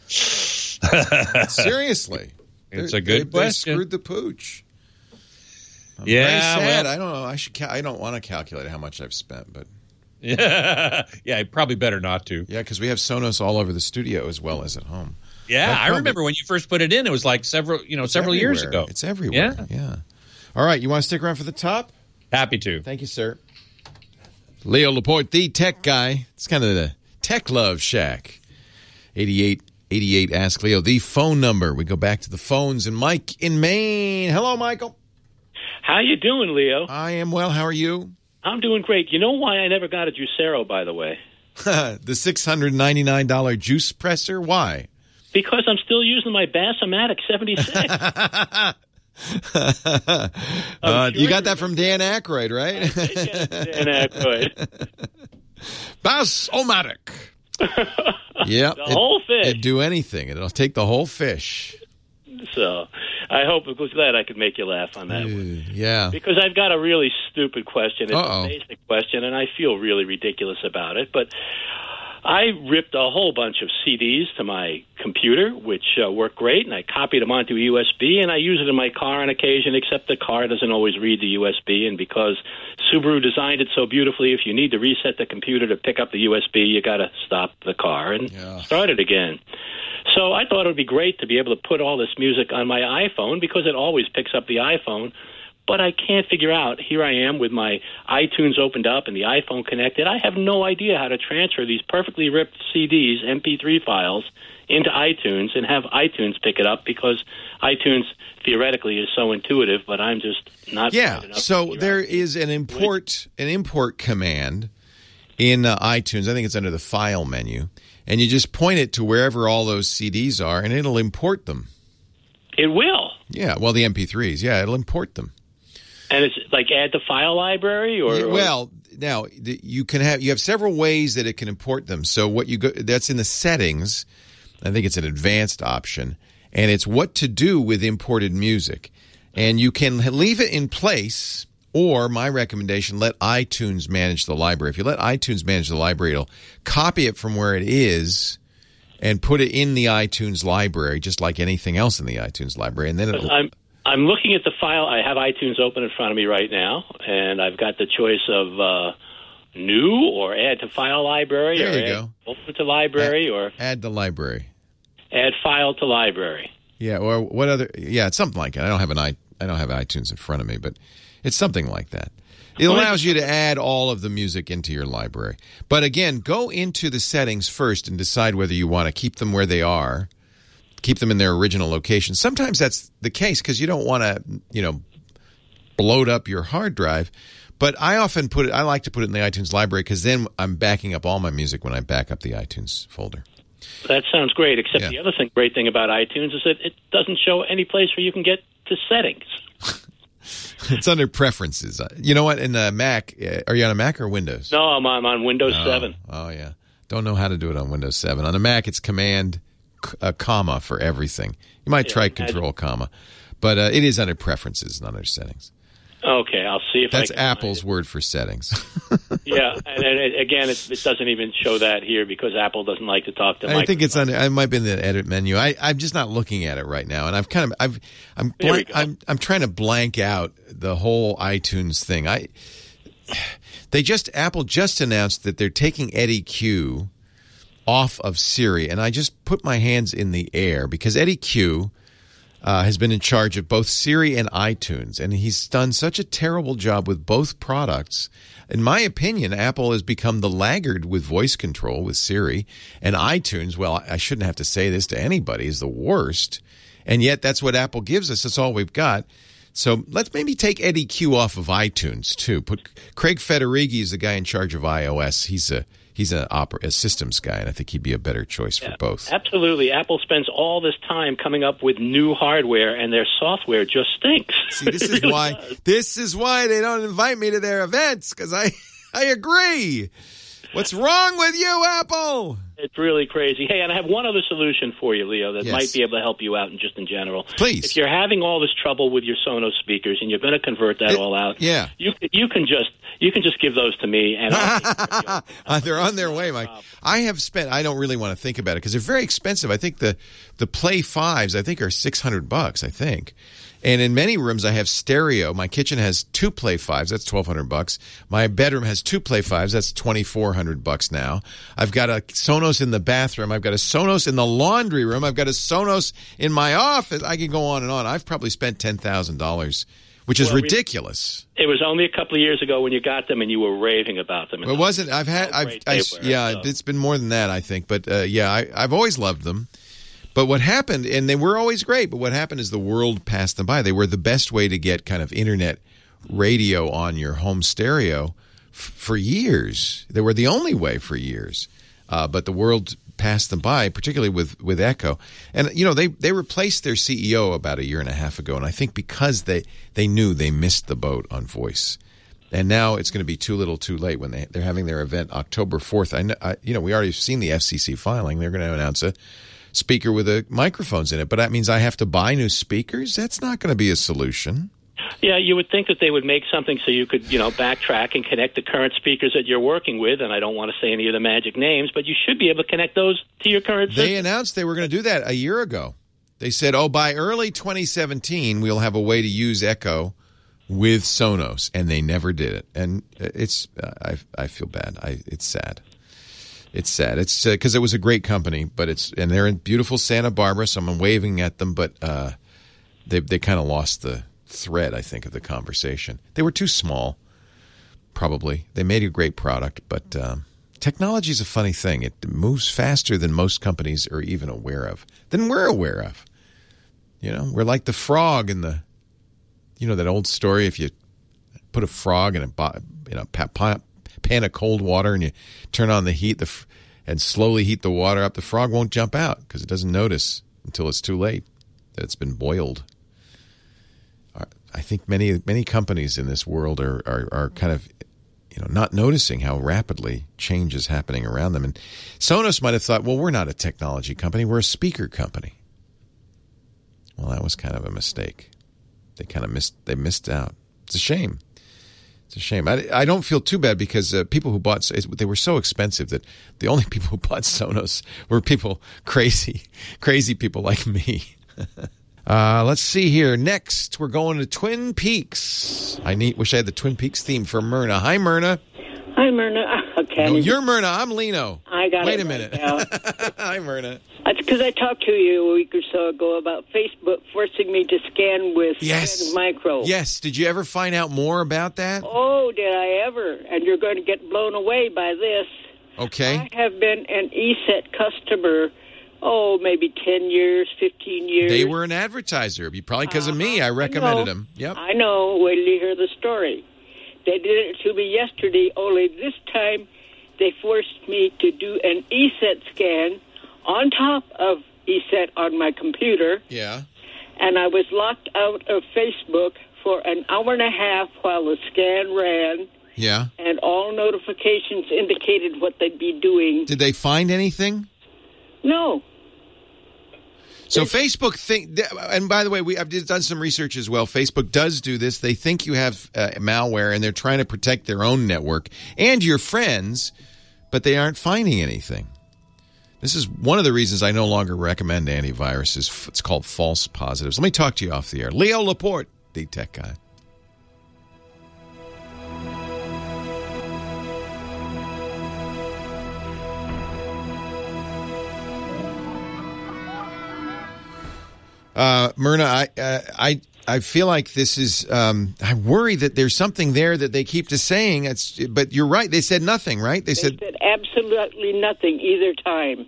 Seriously. It's a good question. They screwed the pooch. I'm yeah, very sad. well, I don't know. I don't want to calculate how much I've spent, but yeah, probably better not to. Yeah, because we have Sonos all over the studio as well as at home. Yeah, I remember when you first put it in. It was like several years ago. It's everywhere. Yeah. All right, you want to stick around for the top? Happy to. Thank you, sir. Leo Laporte, the tech guy. It's kind of the tech love shack. 8888 Ask Leo. The phone number. We go back to the phones. And Mike in Maine. Hello, Michael. How you doing, Leo? I am well. How are you? I'm doing great. You know why I never got a Juicero, by the way? The $699 juice presser? Why? Because I'm still using my Bassomatic 76. You got that from Dan Aykroyd, right? I did get it from Dan Aykroyd. Bassomatic. Yeah. The whole fish. It'd do anything. It'll take the whole fish. So I was glad I could make you laugh on that one. Yeah. Because I've got a really stupid question. It's Uh-oh. a basic question, and I feel really ridiculous about it. But I ripped a whole bunch of CDs to my computer, which work great, and I copied them onto USB, and I use it in my car on occasion, except the car doesn't always read the USB, and because Subaru designed it so beautifully, if you need to reset the computer to pick up the USB, you got to stop the car and start it again. So I thought it would be great to be able to put all this music on my iPhone because it always picks up the iPhone. But I can't figure out. Here I am with my iTunes opened up and the iPhone connected. I have no idea how to transfer these perfectly ripped CDs, MP3 files, into iTunes and have iTunes pick it up because iTunes theoretically is so intuitive, but I'm just not. Yeah. So there is an import command in iTunes. I think it's under the File menu, and you just point it to wherever all those CDs are, and it'll import them. It will. Yeah. Well, the MP3s. Yeah, it'll import them. And it's like add to file library, or well, now you have several ways that it can import them. So what that's in the settings. I think it's an advanced option, and it's what to do with imported music. And you can leave it in place, or my recommendation, let iTunes manage the library. If you let iTunes manage the library, it'll copy it from where it is and put it in the iTunes library, just like anything else in the iTunes library. And then I'm looking at the file. I have iTunes open in front of me right now, and I've got the choice of new or add to file library There or you add go. folder to library or Add the library. add file to library. Yeah, or what other? Yeah, it's something like that. I don't have iTunes in front of me, but it's something like that. It allows you to add all of the music into your library. But again, go into the settings first and decide whether you want to keep them where they are, keep them in their original location. Sometimes that's the case because you don't want to, bloat up your hard drive. But I like to put it in the iTunes library because then I'm backing up all my music when I back up the iTunes folder. That sounds great, except the other great thing about iTunes is that it doesn't show any place where you can get to settings. It's under preferences. You know what? In the Mac, are you on a Mac or Windows? No, I'm on Windows 7. Oh, yeah. Don't know how to do it on Windows 7. On the Mac, it's Command, comma for everything. You might try Control, comma. But it is under preferences, not under settings. Okay, I'll see if That's I can Apple's word for settings. Yeah, and again, it doesn't even show that here because Apple doesn't like to talk to Microsoft. I think it's under. I might be in the edit menu. I'm just not looking at it right now, and I'm trying to blank out the whole iTunes thing. Apple just announced that they're taking Eddie Q off of Siri, and I just put my hands in the air because Eddie Q has been in charge of both Siri and iTunes, and he's done such a terrible job with both products. In my opinion, Apple has become the laggard with voice control with Siri, and iTunes, well, I shouldn't have to say this to anybody, is the worst. And yet that's what Apple gives us. That's all we've got. So let's maybe take Eddie Q off of iTunes, too. Put Craig Federighi is the guy in charge of iOS. He's a systems guy, and I think he'd be a better choice for both. Absolutely. Apple spends all this time coming up with new hardware, and their software just stinks. See, this is why they don't invite me to their events, because I agree. What's wrong with you, Apple? It's really crazy. Hey, and I have one other solution for you, Leo, that might be able to help you out in general. Please. If you're having all this trouble with your Sonos speakers and you're going to convert that all out, you can just give those to me, and I'll they're on their way, Mike. I don't really want to think about it because they're very expensive. I think the Play 5s, I think, are $600, I think. And in many rooms, I have stereo. My kitchen has 2 Play 5s. That's $1,200. My bedroom has 2 Play 5s. That's $2,400 now. I've got a Sonos in the bathroom. I've got a Sonos in the laundry room. I've got a Sonos in my office. I can go on and on. I've probably spent $10,000, which is ridiculous. It was only a couple of years ago when you got them and you were raving about them. It wasn't. It's been more than that, I think. But I've always loved them. But what happened, and they were always great, but what happened is the world passed them by. They were the best way to get kind of internet radio on your home stereo for years. They were the only way for years. But the world passed them by, particularly with Echo. And, they replaced their CEO about a year and a half ago, and I think because they knew they missed the boat on voice. And now it's going to be too little too late when they're having their event October 4th. We already seen the FCC filing. They're going to announce a speaker with microphones in it, but that means I have to buy new speakers? That's not going to be a solution. Yeah, you would think that they would make something so you could, backtrack and connect the current speakers that you're working with, and I don't want to say any of the magic names, but you should be able to connect those to your current system. They announced they were going to do that a year ago. They said, by early 2017, we'll have a way to use Echo with Sonos, and they never did it. And I feel bad. It's sad. It's sad. It's because it was a great company, and they're in beautiful Santa Barbara, so I'm waving at them, but they kind of lost the thread, I think, of the conversation. They were too small, probably. They made a great product, but technology is a funny thing. It moves faster than most companies are even aware of, than we're aware of. We're like the frog in the, that old story, if you put a frog in a pan of cold water and you turn on the heat and slowly heat the water up, the frog won't jump out because it doesn't notice until it's too late that it's been boiled. I think many companies in this world are kind of not noticing how rapidly change is happening around them. And Sonos might have thought, well, we're not a technology company, we're a speaker company. Well, that was kind of a mistake. They missed out. It's a shame. It's a shame. I don't feel too bad because people who bought they were so expensive that the only people who bought Sonos were people crazy people like me. Let's see here. Next, we're going to Twin Peaks. Wish I had the Twin Peaks theme for Myrna. Hi, Myrna. Hi, Myrna. Okay. No, you're Myrna. I'm Lino. I got Wait it a minute. right Hi, Myrna. That's because I talked to you a week or so ago about Facebook forcing me to scan with Trend Micro. Yes. Did you ever find out more about that? Oh, did I ever? And you're going to get blown away by this. Okay. I have been an ESET customer, maybe 10 years, 15 years. They were an advertiser. Probably because of me. I recommended them. Yep. I know. Wait till you hear the story. They did it to me yesterday, only this time they forced me to do an ESET scan on top of ESET on my computer. Yeah. And I was locked out of Facebook for an hour and a half while the scan ran. Yeah. And all notifications indicated what they'd be doing. Did they find anything? No. So Facebook and by the way, I've done some research as well. Facebook does do this. They think you have malware, and they're trying to protect their own network and your friends, but they aren't finding anything. This is one of the reasons I no longer recommend antiviruses. It's called false positives. Let me talk to you off the air. Leo Laporte, the tech guy. Myrna, I feel like this is. I worry that there's something there that they keep saying. But you're right. They said nothing, right? They said absolutely nothing either time.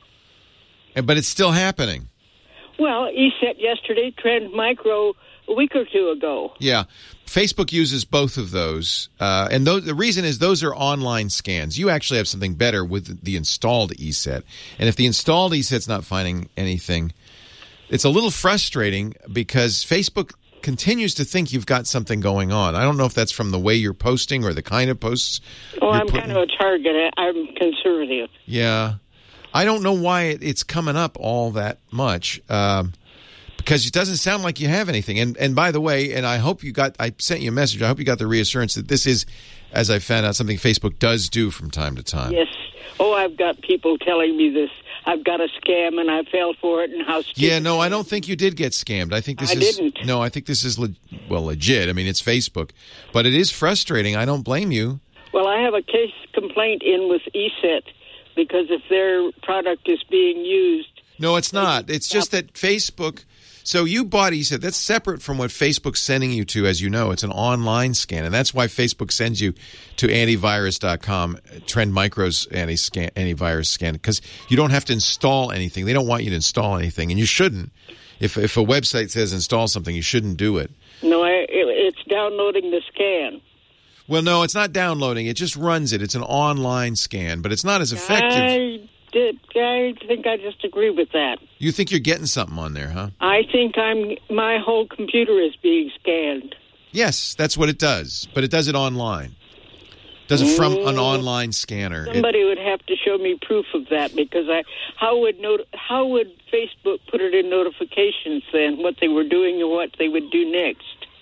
But it's still happening. Well, ESET yesterday, Trend Micro a week or two ago. Yeah. Facebook uses both of those. And the reason is those are online scans. You actually have something better with the installed ESET. And if the installed ESET's not finding anything, it's a little frustrating because Facebook continues to think you've got something going on. I don't know if that's from the way you're posting or the kind of posts. I'm kind of a target. I'm conservative. Yeah. I don't know why it's coming up all that much because it doesn't sound like you have anything. And by the way, and I sent you a message. I hope you got the reassurance that this is, as I found out, something Facebook does do from time to time. Yes. I've got people telling me this. I've got a scam and I fell for it and how stupid. Yeah, no, I don't think you did get scammed. I think this didn't. No, I think this is legit. I mean, it's Facebook, but it is frustrating. I don't blame you. Well, I have a case complaint in with ESET because if their product is being used. No, it's not. It's just that Facebook. So you bought ESET. That's separate from what Facebook's sending you to, as you know. It's an online scan, and that's why Facebook sends you to antivirus.com, Trend Micro's antivirus scan, because you don't have to install anything. They don't want you to install anything, and you shouldn't. If a website says install something, you shouldn't do it. No, it's downloading the scan. Well, no, it's not downloading. It just runs it. It's an online scan, but it's not as effective. I think I just agree with that. You think you're getting something on there, huh? I think my whole computer is being scanned. Yes, that's what it does, but it does it online. It does it from an online scanner. Somebody would have to show me proof of that because how would Facebook put it in notifications then, what they were doing and what they would do next?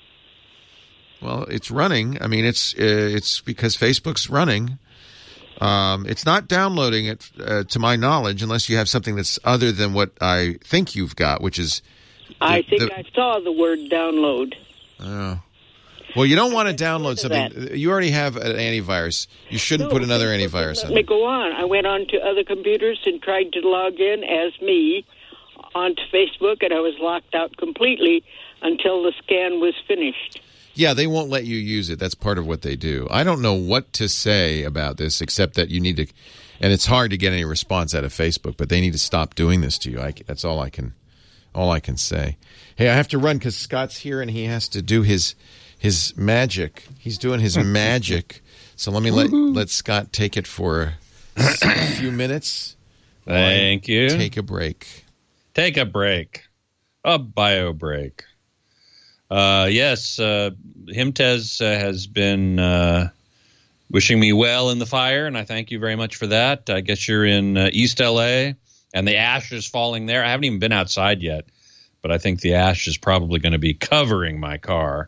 Well, it's running. I mean, it's because Facebook's running. It's not downloading it, to my knowledge, unless you have something that's other than what I think you've got, which is... I saw the word download. Oh. Well, you don't want to download something. You already have an antivirus. You shouldn't put another antivirus on. Let me go on. I went on to other computers and tried to log in as me onto Facebook, and I was locked out completely until the scan was finished. Yeah, they won't let you use it. That's part of what they do. I don't know what to say about this except that you need to, and it's hard to get any response out of Facebook, but they need to stop doing this to you. That's all I can say. Hey, I have to run because Scott's here and he has to do his magic. He's doing his magic. So let Scott take it for a few minutes. Thank you. Take a break. Take a break. A bio break. Yes, Himtez has been wishing me well in the fire, and I thank you very much for that. I guess you're in East L.A., and the ash is falling there. I haven't even been outside yet, but I think the ash is probably going to be covering my car.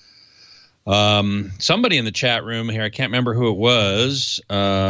Somebody in the chat room here, I can't remember who it was,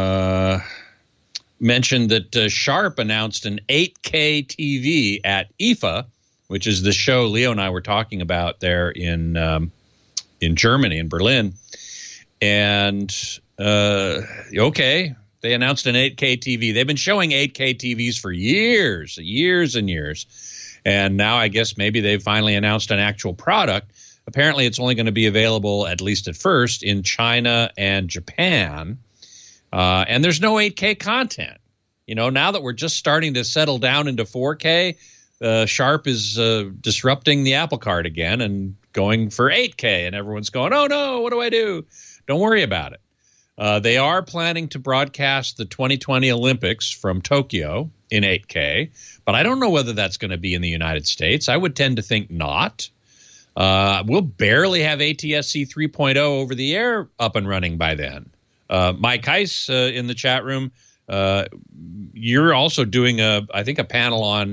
mentioned that Sharp announced an 8K TV at IFA, which is the show Leo and I were talking about there in Germany, in Berlin. And Okay. They announced an 8K TV. They've been showing 8K TVs for years and years. And now I guess maybe they've finally announced an actual product. Apparently, it's only going to be available, at least at first, in China and Japan. And there's no 8K content. Now that we're just starting to settle down into 4K, Sharp is disrupting the apple cart again and going for 8K. And everyone's going, oh, no, what do I do? Don't worry about it. They are planning to broadcast the 2020 Olympics from Tokyo in 8K, but I don't know whether that's going to be in the United States. I would tend to think not. We'll barely have ATSC 3.0 over the air up and running by then. Mike Heiss in the chat room, you're also doing I think a panel on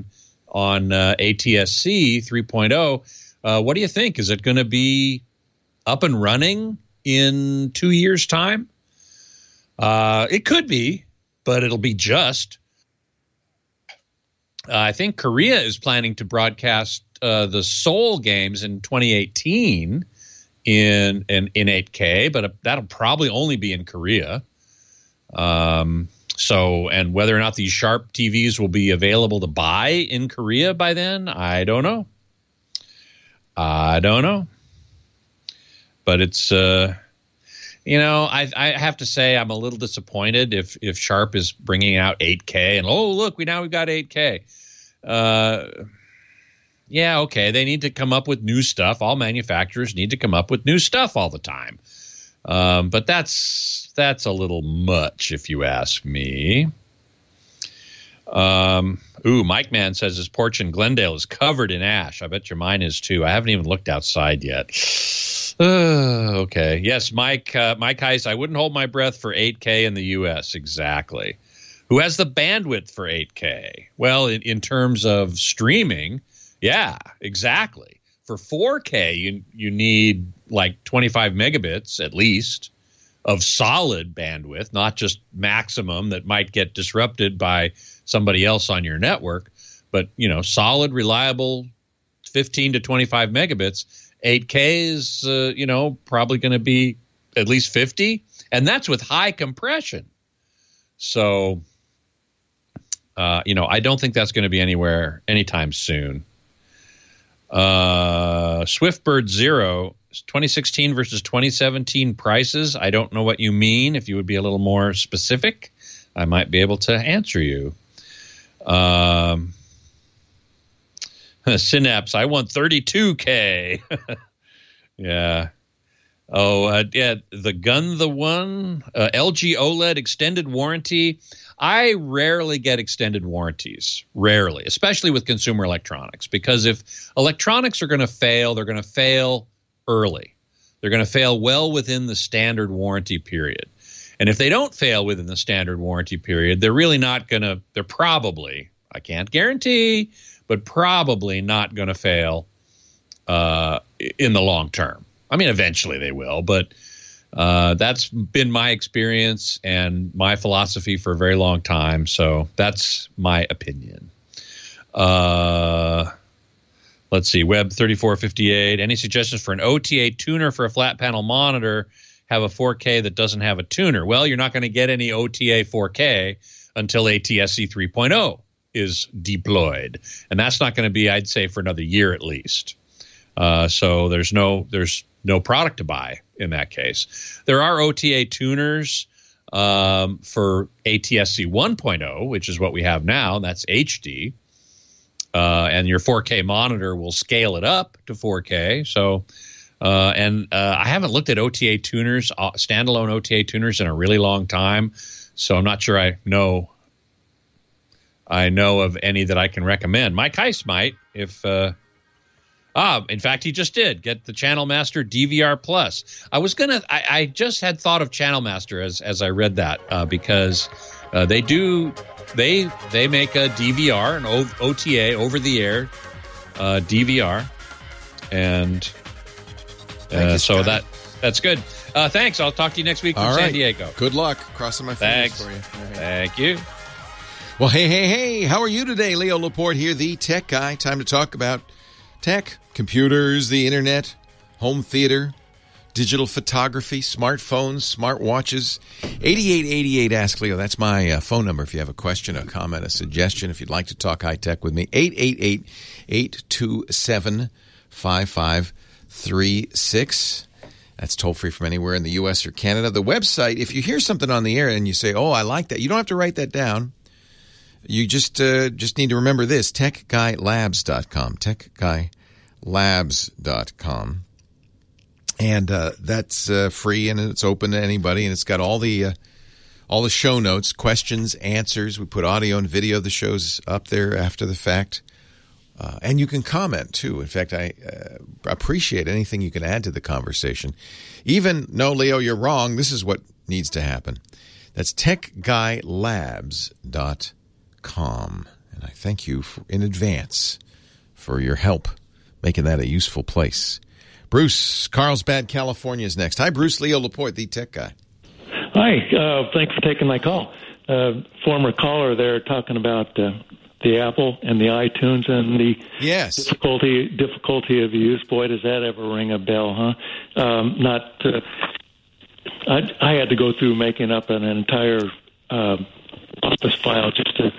ATSC 3.0. What do you think? Is it going to be up and running in 2 years' time? It could be, but it'll be just. I think Korea is planning to broadcast the Seoul games in 2018 in 8K, but that'll probably only be in Korea. And whether or not these Sharp TVs will be available to buy in Korea by then, I don't know. But it's I have to say I'm a little disappointed if Sharp is bringing out 8K and look, we've got 8K. Yeah, okay, they need to come up with new stuff. All manufacturers need to come up with new stuff all the time. But that's a little much, if you ask me. Mike Man says his porch in Glendale is covered in ash. I bet your mine is too. I haven't even looked outside yet. Okay. Yes, Mike Heiss, I wouldn't hold my breath for 8K in the U.S. Exactly. Who has the bandwidth for 8K? Well, in terms of streaming, yeah, exactly. For 4K, you need like 25 megabits at least of solid bandwidth, not just maximum that might get disrupted by somebody else on your network, but solid, reliable 15 to 25 megabits. 8K is probably going to be at least 50, and that's with high compression. So I don't think that's going to be anywhere anytime soon. Swiftbird Zero, 2016 versus 2017 prices. I don't know what you mean. If you would be a little more specific, I might be able to answer you. Synapse, I want 32K. Yeah. The Gun the One, LG OLED extended warranty. I rarely get extended warranties, rarely, especially with consumer electronics, because if electronics are going to fail, they're going to fail early. They're going to fail well within the standard warranty period. And if they don't fail within the standard warranty period, they're really not going to, they're probably, I can't guarantee, but probably not going to fail in the long term. I mean, eventually they will, but that's been my experience and my philosophy for a very long time. So that's my opinion. Let's see. Web 3458. Any suggestions for an OTA tuner for a flat panel monitor? Have a 4K that doesn't have a tuner. Well, you're not going to get any OTA 4K until ATSC 3.0 is deployed. And that's not going to be, I'd say, for another year at least. So there's no product to buy in that case. There are OTA tuners for ATSC 1.0, which is what we have now, and that's HD. And your 4K monitor will scale it up to 4K. So, I haven't looked at OTA tuners, standalone OTA tuners, in a really long time. So I'm not sure I know of any that I can recommend. Mike Heiss might, if. In fact, he just did get the Channel Master DVR Plus. I just had thought of Channel Master as I read that because they make a DVR, an OTA, over the air DVR, and so that's good. Thanks. I'll talk to you next week from San Diego. Good luck. Crossing my fingers for you. Right. Thank you. Well, hey, how are you today? Leo Laporte here, the tech guy. Time to talk about tech, computers, the internet, home theater, digital photography, smartphones, smartwatches. 8888 Ask Leo. That's my phone number if you have a question, a comment, a suggestion. If you'd like to talk high tech with me, 888-827-5536. That's toll free from anywhere in the U.S. or Canada. The website, if you hear something on the air and you say, oh, I like that, you don't have to write that down. You just need to remember this, techguylabs.com, techguylabs.com. And that's free, and it's open to anybody, and it's got all the show notes, questions, answers. We put audio and video of the shows up there after the fact. And you can comment, too. In fact, I appreciate anything you can add to the conversation. Even, no, Leo, you're wrong. This is what needs to happen. That's techguylabs.com. And I thank you in advance for your help making that a useful place. Bruce, Carlsbad, California is next. Hi, Bruce. Leo Laporte, the tech guy. Hi. Thanks for taking my call. Former caller there talking about the Apple and the iTunes and the difficulty of use. Boy, does that ever ring a bell, huh? I had to go through making up an entire office file just to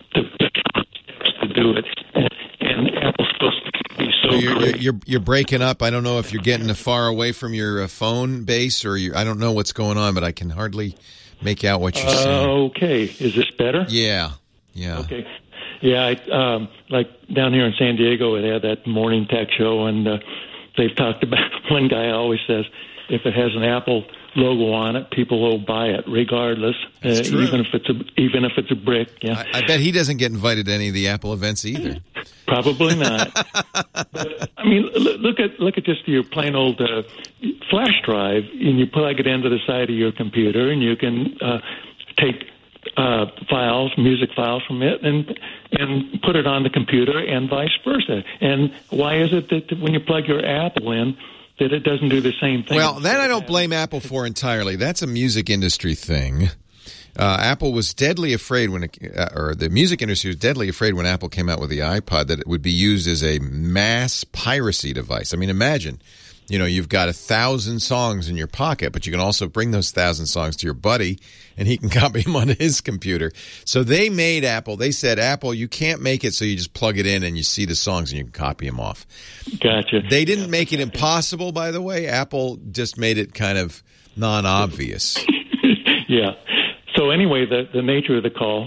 do it, and Apple's supposed to be so great. You're breaking up. I don't know if you're getting far away from your phone base or I don't know what's going on, but I can hardly make out what you're saying. Okay, is this better? Yeah. Okay. Yeah, like down here in San Diego, they had that morning tech show, and they've talked about, one guy always says, if it has an Apple logo on it, people will buy it regardless, even if it's a brick. Yeah, I bet he doesn't get invited to any of the Apple events either. Probably not. But, I mean, look at just your plain old flash drive, and you plug it into the side of your computer, and you can take music files from it, and put it on the computer, and vice versa. And why is it that when you plug your Apple in, that it doesn't do the same thing? Well, that I don't blame Apple for entirely. That's a music industry thing. Apple was deadly afraid or the music industry was deadly afraid when Apple came out with the iPod that it would be used as a mass piracy device. I mean, imagine, you've got 1,000 songs in your pocket, but you can also bring those 1,000 songs to your buddy, and he can copy them onto his computer. So they said, Apple, you can't make it so you just plug it in and you see the songs and you can copy them off. Gotcha. They didn't make it impossible, by the way. Apple just made it kind of non-obvious. Yeah. So anyway, the nature of the call,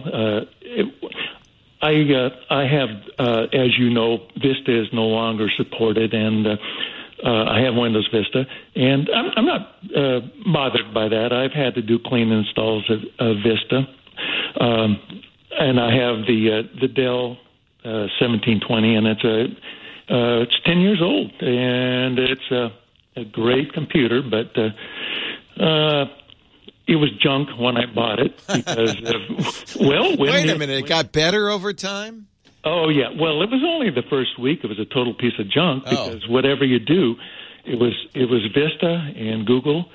I have, as you know, Vista is no longer supported, and I have Windows Vista, and I'm not bothered by that. I've had to do clean installs of Vista, and I have the Dell 1720, and it's 10 years old, and it's a great computer, but it was junk when I bought it because wait a minute, it got better over time? Oh, yeah. Well, it was only the first week. It was a total piece of junk because whatever you do, it was Vista and Google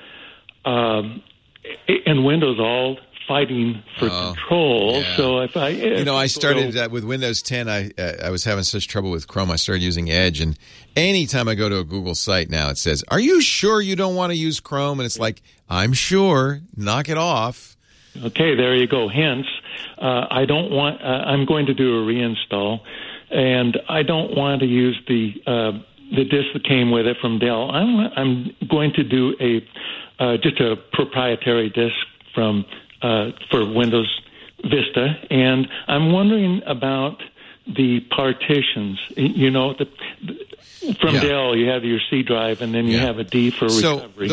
and Windows all fighting for control. Yeah. So if I started with Windows 10. I was having such trouble with Chrome. I started using Edge, and anytime I go to a Google site now, it says, "Are you sure you don't want to use Chrome?" And it's like, "I'm sure. Knock it off." Okay, there you go. Hence, I don't want. I'm going to do a reinstall, and I don't want to use the disk that came with it from Dell. I'm going to do just a proprietary disk for Windows Vista, and I'm wondering about the partitions. From Dell, you have your C drive, and then you have a D for recovery.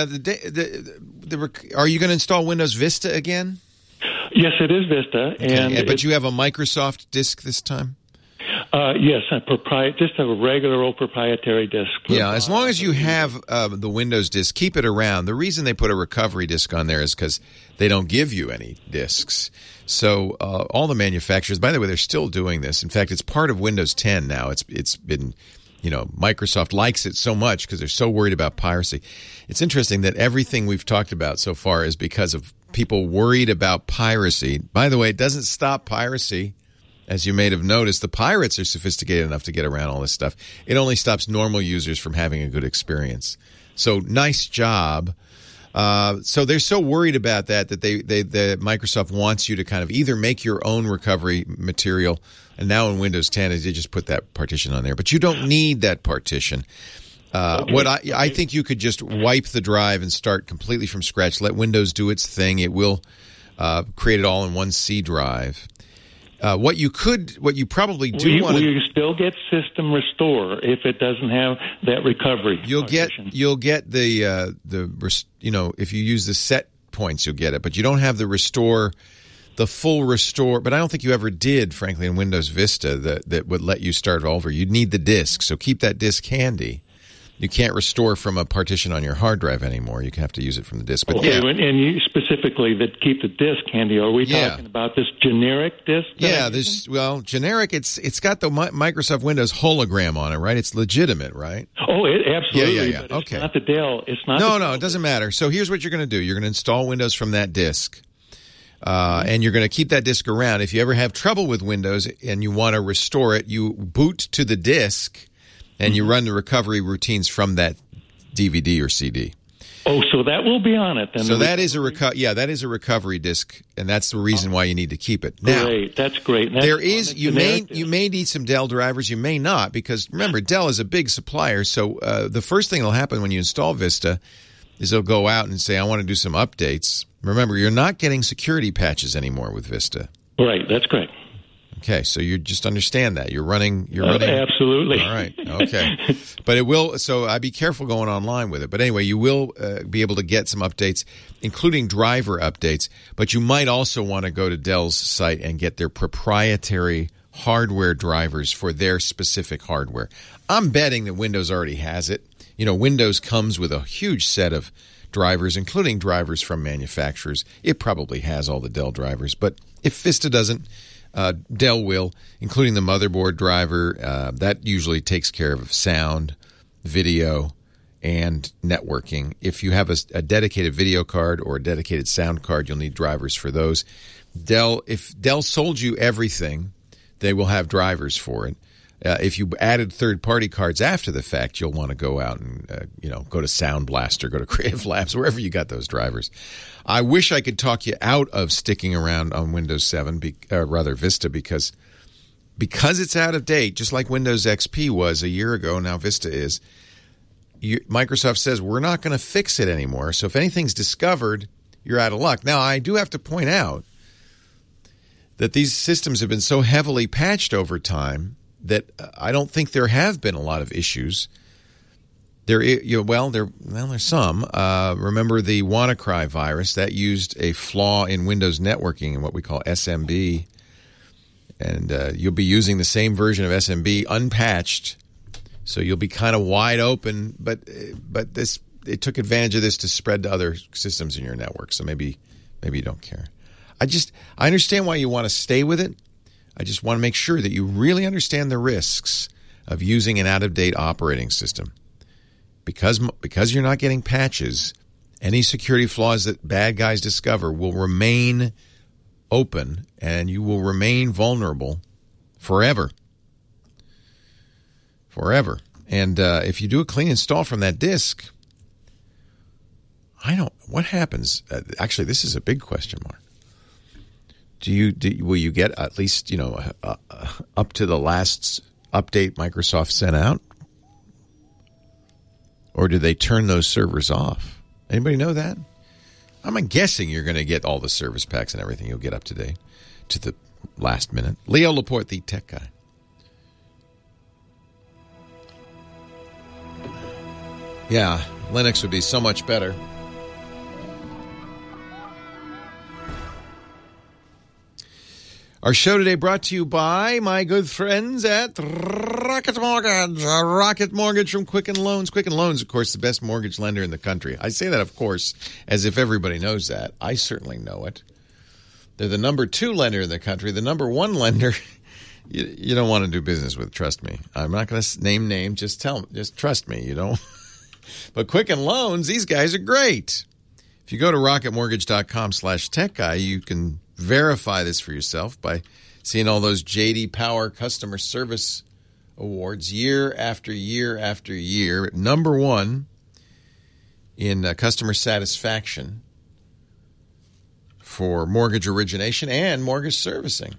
Are you going to install Windows Vista again? Yes, it is Vista. Okay. But you have a Microsoft disk this time? Yes, just a regular old proprietary disk. Yeah, as long as you have the Windows disk, keep it around. The reason they put a recovery disk on there is because they don't give you any disks. So all the manufacturers, by the way, they're still doing this. In fact, it's part of Windows 10 now. It's been... Microsoft likes it so much because they're so worried about piracy. It's interesting that everything we've talked about so far is because of people worried about piracy. By the way, it doesn't stop piracy. As you may have noticed, the pirates are sophisticated enough to get around all this stuff. It only stops normal users from having a good experience. So nice job. So they're so worried about that the Microsoft wants you to kind of either make your own recovery material, and now in Windows 10 they just put that partition on there. But you don't need that partition. What I think you could just wipe the drive and start completely from scratch. Let Windows do its thing. It will create it all in one C drive. What you probably do want to. Will you still get System Restore if it doesn't have that recovery? You'll get the if you use the set points, you'll get it, but you don't have the restore, the full restore. But I don't think you ever did, frankly, in Windows Vista that would let you start over. You'd need the disk, so keep that disk handy. You can't restore from a partition on your hard drive anymore. You have to use it from the disk. But okay, and you specifically that keep the disk handy. Are we talking about this generic disk? Yeah, generic. It's got the Microsoft Windows hologram on it, right? It's legitimate, right? Oh, absolutely. Yeah. But okay. It's not the Dell. It's not. No, it doesn't matter. So here's what you're going to do. You're going to install Windows from that disk. And you're going to keep that disk around. If you ever have trouble with Windows and you want to restore it, you boot to the disk and you run the recovery routines from that DVD or CD. Oh, so that will be on it then. So that is a recovery disk, and that's the reason why you need to keep it. Now, great, that's great. You may need some Dell drivers, you may not, because remember Dell is a big supplier. So the first thing that'll happen when you install Vista is they'll go out and say, I want to do some updates. Remember, you're not getting security patches anymore with Vista. Right, that's correct. Okay, so you just understand that. You're running absolutely. All right, okay. But it will, so I'd be careful going online with it. But anyway, you will be able to get some updates, including driver updates. But you might also want to go to Dell's site and get their proprietary hardware drivers for their specific hardware. I'm betting that Windows already has it. You know, Windows comes with a huge set of drivers, including drivers from manufacturers. It probably has all the Dell drivers. But if Vista doesn't, Dell will, including the motherboard driver. That usually takes care of sound, video, and networking. If you have a dedicated video card or a dedicated sound card, you'll need drivers for those. If Dell sold you everything, they will have drivers for it. If you added third-party cards after the fact, you'll want to go out and go to Sound Blaster, go to Creative Labs, wherever you got those drivers. I wish I could talk you out of sticking around on Windows 7, Vista, because it's out of date, just like Windows XP was a year ago. Now Vista is. Microsoft says we're not going to fix it anymore. So if anything's discovered, you're out of luck. Now I do have to point out that these systems have been so heavily patched over time that I don't think there have been a lot of issues. There's some. Remember the WannaCry virus that used a flaw in Windows networking in what we call SMB, and you'll be using the same version of SMB unpatched, so you'll be kind of wide open. But it took advantage of this to spread to other systems in your network. So maybe you don't care. I understand why you want to stay with it. I just want to make sure that you really understand the risks of using an out-of-date operating system. Because you're not getting patches, any security flaws that bad guys discover will remain open, and you will remain vulnerable forever. Forever. And if you do a clean install from that disk, what happens? Actually, this is a big question mark. Will you get at least up to the last update Microsoft sent out, or do they turn those servers off? Anybody know that? I'm guessing you're going to get all the service packs and everything. You'll get up to date to the last minute. Leo Laporte, the tech guy. Yeah, Linux would be so much better. Our show today brought to you by my good friends at Rocket Mortgage. Rocket Mortgage from Quicken Loans. Quicken Loans, of course, the best mortgage lender in the country. I say that, of course, as if everybody knows that. I certainly know it. They're the number 2 lender in the country. The number 1 lender you don't want to do business with, trust me. I'm not going to name names. Just trust me. You don't. But Quicken Loans, these guys are great. If you go to rocketmortgage.com/techguy, you can verify this for yourself by seeing all those J.D. Power customer service awards year after year after year. Number 1 in customer satisfaction for mortgage origination and mortgage servicing.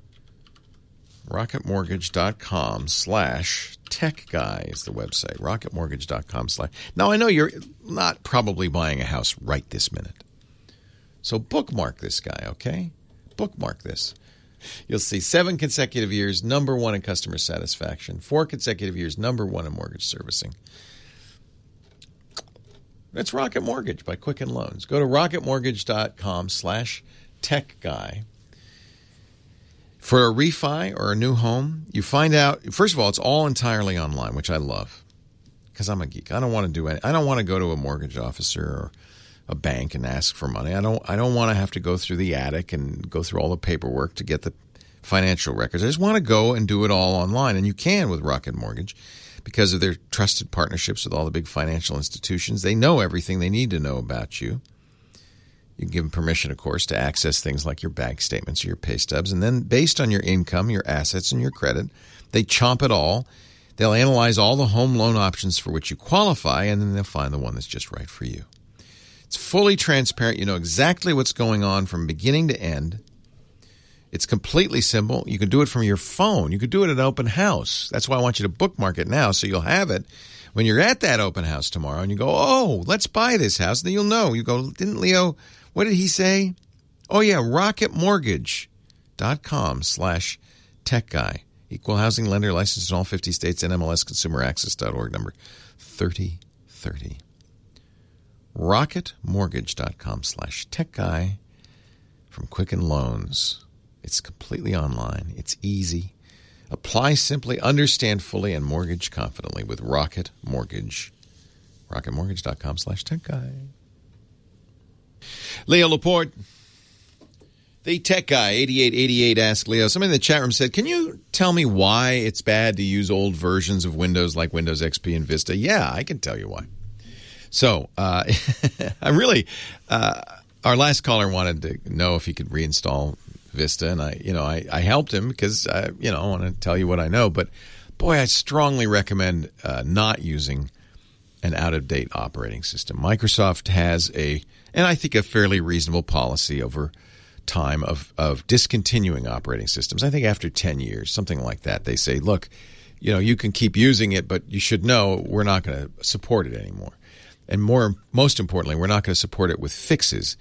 RocketMortgage.com/techguy is the website. RocketMortgage.com/. Now, I know you're not probably buying a house right this minute. So bookmark this guy, okay? Bookmark this. You'll see 7 consecutive years, number 1 in customer satisfaction. 4 consecutive years, number 1 in mortgage servicing. That's Rocket Mortgage by Quicken Loans. Go to RocketMortgage.com/techguy. For a refi or a new home, you find out, first of all, it's all entirely online, which I love because I'm a geek. I don't want to go to a mortgage officer or a bank and ask for money. I don't want to have to go through the attic and go through all the paperwork to get the financial records. I just want to go and do it all online, and you can with Rocket Mortgage because of their trusted partnerships with all the big financial institutions. They know everything they need to know about you. You can give them permission, of course, to access things like your bank statements or your pay stubs, and then based on your income, your assets, and your credit, they chomp it all. They'll analyze all the home loan options for which you qualify, and then they'll find the one that's just right for you. It's fully transparent. You know exactly what's going on from beginning to end. It's completely simple. You can do it from your phone. You could do it at an open house. That's why I want you to bookmark it now so you'll have it when you're at that open house tomorrow and you go, oh, let's buy this house. And then you'll know. You go, didn't Leo, what did he say? Oh, yeah, RocketMortgage.com/techguy. Equal housing lender licensed in all 50 states, NMLSconsumeraccess.org, number 3030. RocketMortgage.com/techguy from Quicken Loans. It's completely online. It's easy. Apply simply, understand fully, and mortgage confidently with Rocket Mortgage. RocketMortgage.com/techguy. Leo Laporte, the tech guy, 8888 Ask Leo. Somebody in the chat room said, can you tell me why it's bad to use old versions of Windows like Windows XP and Vista? Yeah, I can tell you why. So, our last caller wanted to know if he could reinstall Vista, and I helped him because, I want to tell you what I know. But, boy, I strongly recommend not using an out-of-date operating system. Microsoft has and I think a fairly reasonable policy over time of discontinuing operating systems. I think after 10 years, something like that, they say, look, you can keep using it, but you should know we're not going to support it anymore. And most importantly, we're not going to support it with fixes.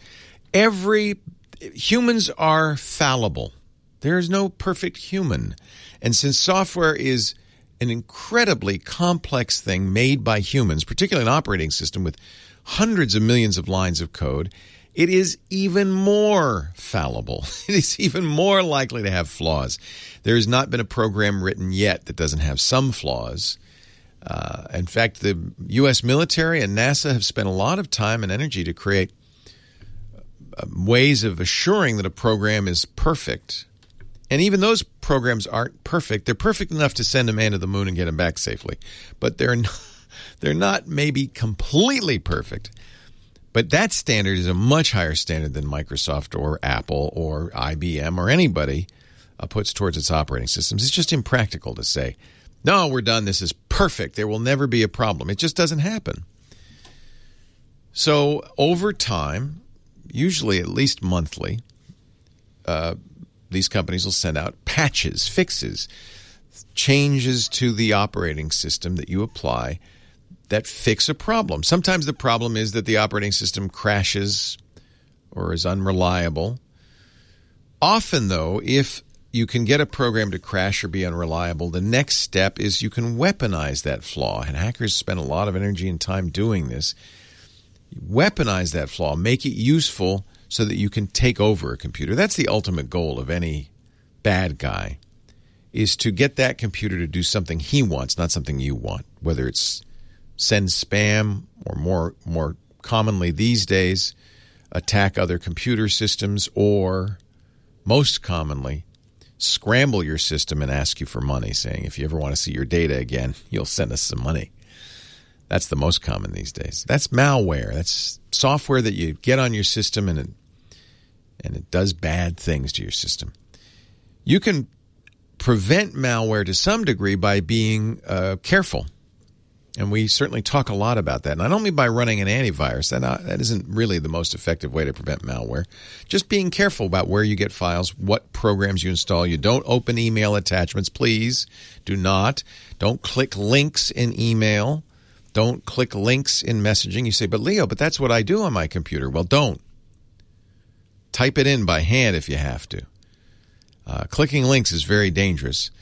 Humans are fallible. There is no perfect human. And since software is an incredibly complex thing made by humans, particularly an operating system with hundreds of millions of lines of code, it is even more fallible. It is even more likely to have flaws. There has not been a program written yet that doesn't have some flaws. In fact, the U.S. military and NASA have spent a lot of time and energy to create ways of assuring that a program is perfect. And even those programs aren't perfect. They're perfect enough to send a man to the moon and get him back safely. But they're not maybe completely perfect. But that standard is a much higher standard than Microsoft or Apple or IBM or anybody puts towards its operating systems. It's just impractical to say, no, we're done. This is perfect. There will never be a problem. It just doesn't happen. So over time, usually at least monthly, these companies will send out patches, fixes, changes to the operating system that you apply that fix a problem. Sometimes the problem is that the operating system crashes or is unreliable. Often, though, if you can get a program to crash or be unreliable, the next step is you can weaponize that flaw. And hackers spend a lot of energy and time doing this. Weaponize that flaw, make it useful so that you can take over a computer. That's the ultimate goal of any bad guy, is to get that computer to do something he wants, not something you want, whether it's send spam or more commonly these days, attack other computer systems, or most commonly, scramble your system and ask you for money, saying if you ever want to see your data again, you'll send us some money. That's the most common these days. That's malware. That's software that you get on your system and it does bad things to your system. You can prevent malware to some degree by being careful. And we certainly talk a lot about that. Not only by running an antivirus, that isn't really the most effective way to prevent malware. Just being careful about where you get files, what programs you install. You don't open email attachments, please. Do not. Don't click links in email. Don't click links in messaging. You say, but Leo, that's what I do on my computer. Well, don't. Type it in by hand if you have to. Clicking links is very dangerous.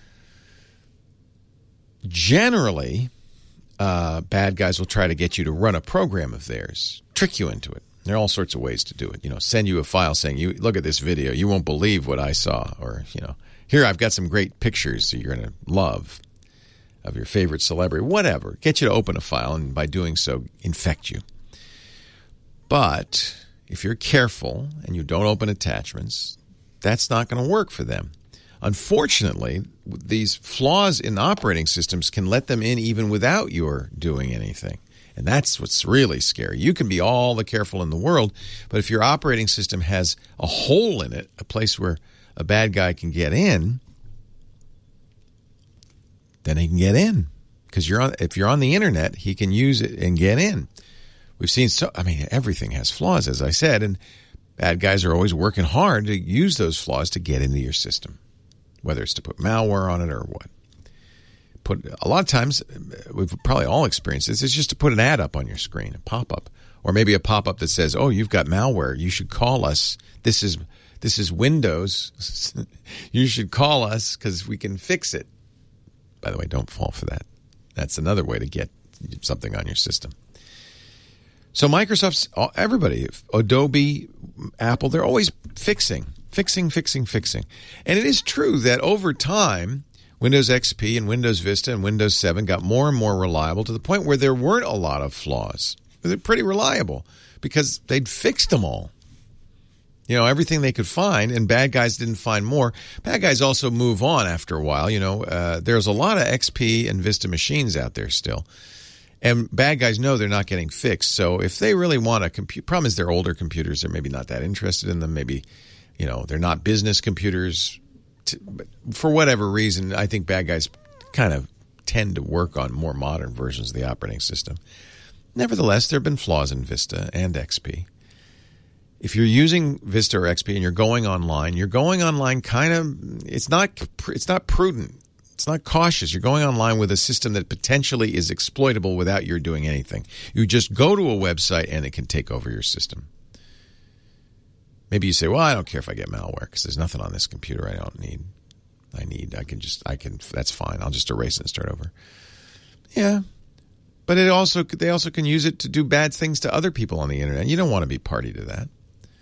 Generally, bad guys will try to get you to run a program of theirs, trick you into it. There are all sorts of ways to do it. Send you a file saying, "You look at this video. You won't believe what I saw." Or, "Here, I've got some great pictures that you're going to love of your favorite celebrity." Whatever. Get you to open a file, and by doing so, infect you. But if you're careful and you don't open attachments, that's not going to work for them. Unfortunately, these flaws in operating systems can let them in even without your doing anything. And that's what's really scary. You can be all the careful in the world, but if your operating system has a hole in it, a place where a bad guy can get in, then he can get in. Because if you're on the internet, he can use it and get in. We've seen everything has flaws, as I said, and bad guys are always working hard to use those flaws to get into your system. Whether it's to put malware on it or what. A lot of times, we've probably all experienced this, it's just to put an ad up on your screen, a pop-up. Or maybe a pop-up that says, "Oh, you've got malware. You should call us. This is Windows. You should call us because we can fix it." By the way, don't fall for that. That's another way to get something on your system. So Microsoft's, everybody, Adobe, Apple, they're always fixing. And it is true that over time, Windows XP and Windows Vista and Windows 7 got more and more reliable to the point where there weren't a lot of flaws. They're pretty reliable because they'd fixed them all. Everything they could find, and bad guys didn't find more. Bad guys also move on after a while. There's a lot of XP and Vista machines out there still. And bad guys know they're not getting fixed. So if they really want a computer, problem is they're older computers. They're maybe not that interested in them. Maybe, they're not business computers. But for whatever reason, I think bad guys kind of tend to work on more modern versions of the operating system. Nevertheless, there have been flaws in Vista and XP. If you're using Vista or XP and you're going online kind of, it's not prudent. It's not cautious. You're going online with a system that potentially is exploitable without your doing anything. You just go to a website and it can take over your system. Maybe you say, "Well, I don't care if I get malware because there's nothing on this computer I don't need. That's fine. I'll just erase it and start over." Yeah. But they also can use it to do bad things to other people on the internet. You don't want to be party to that.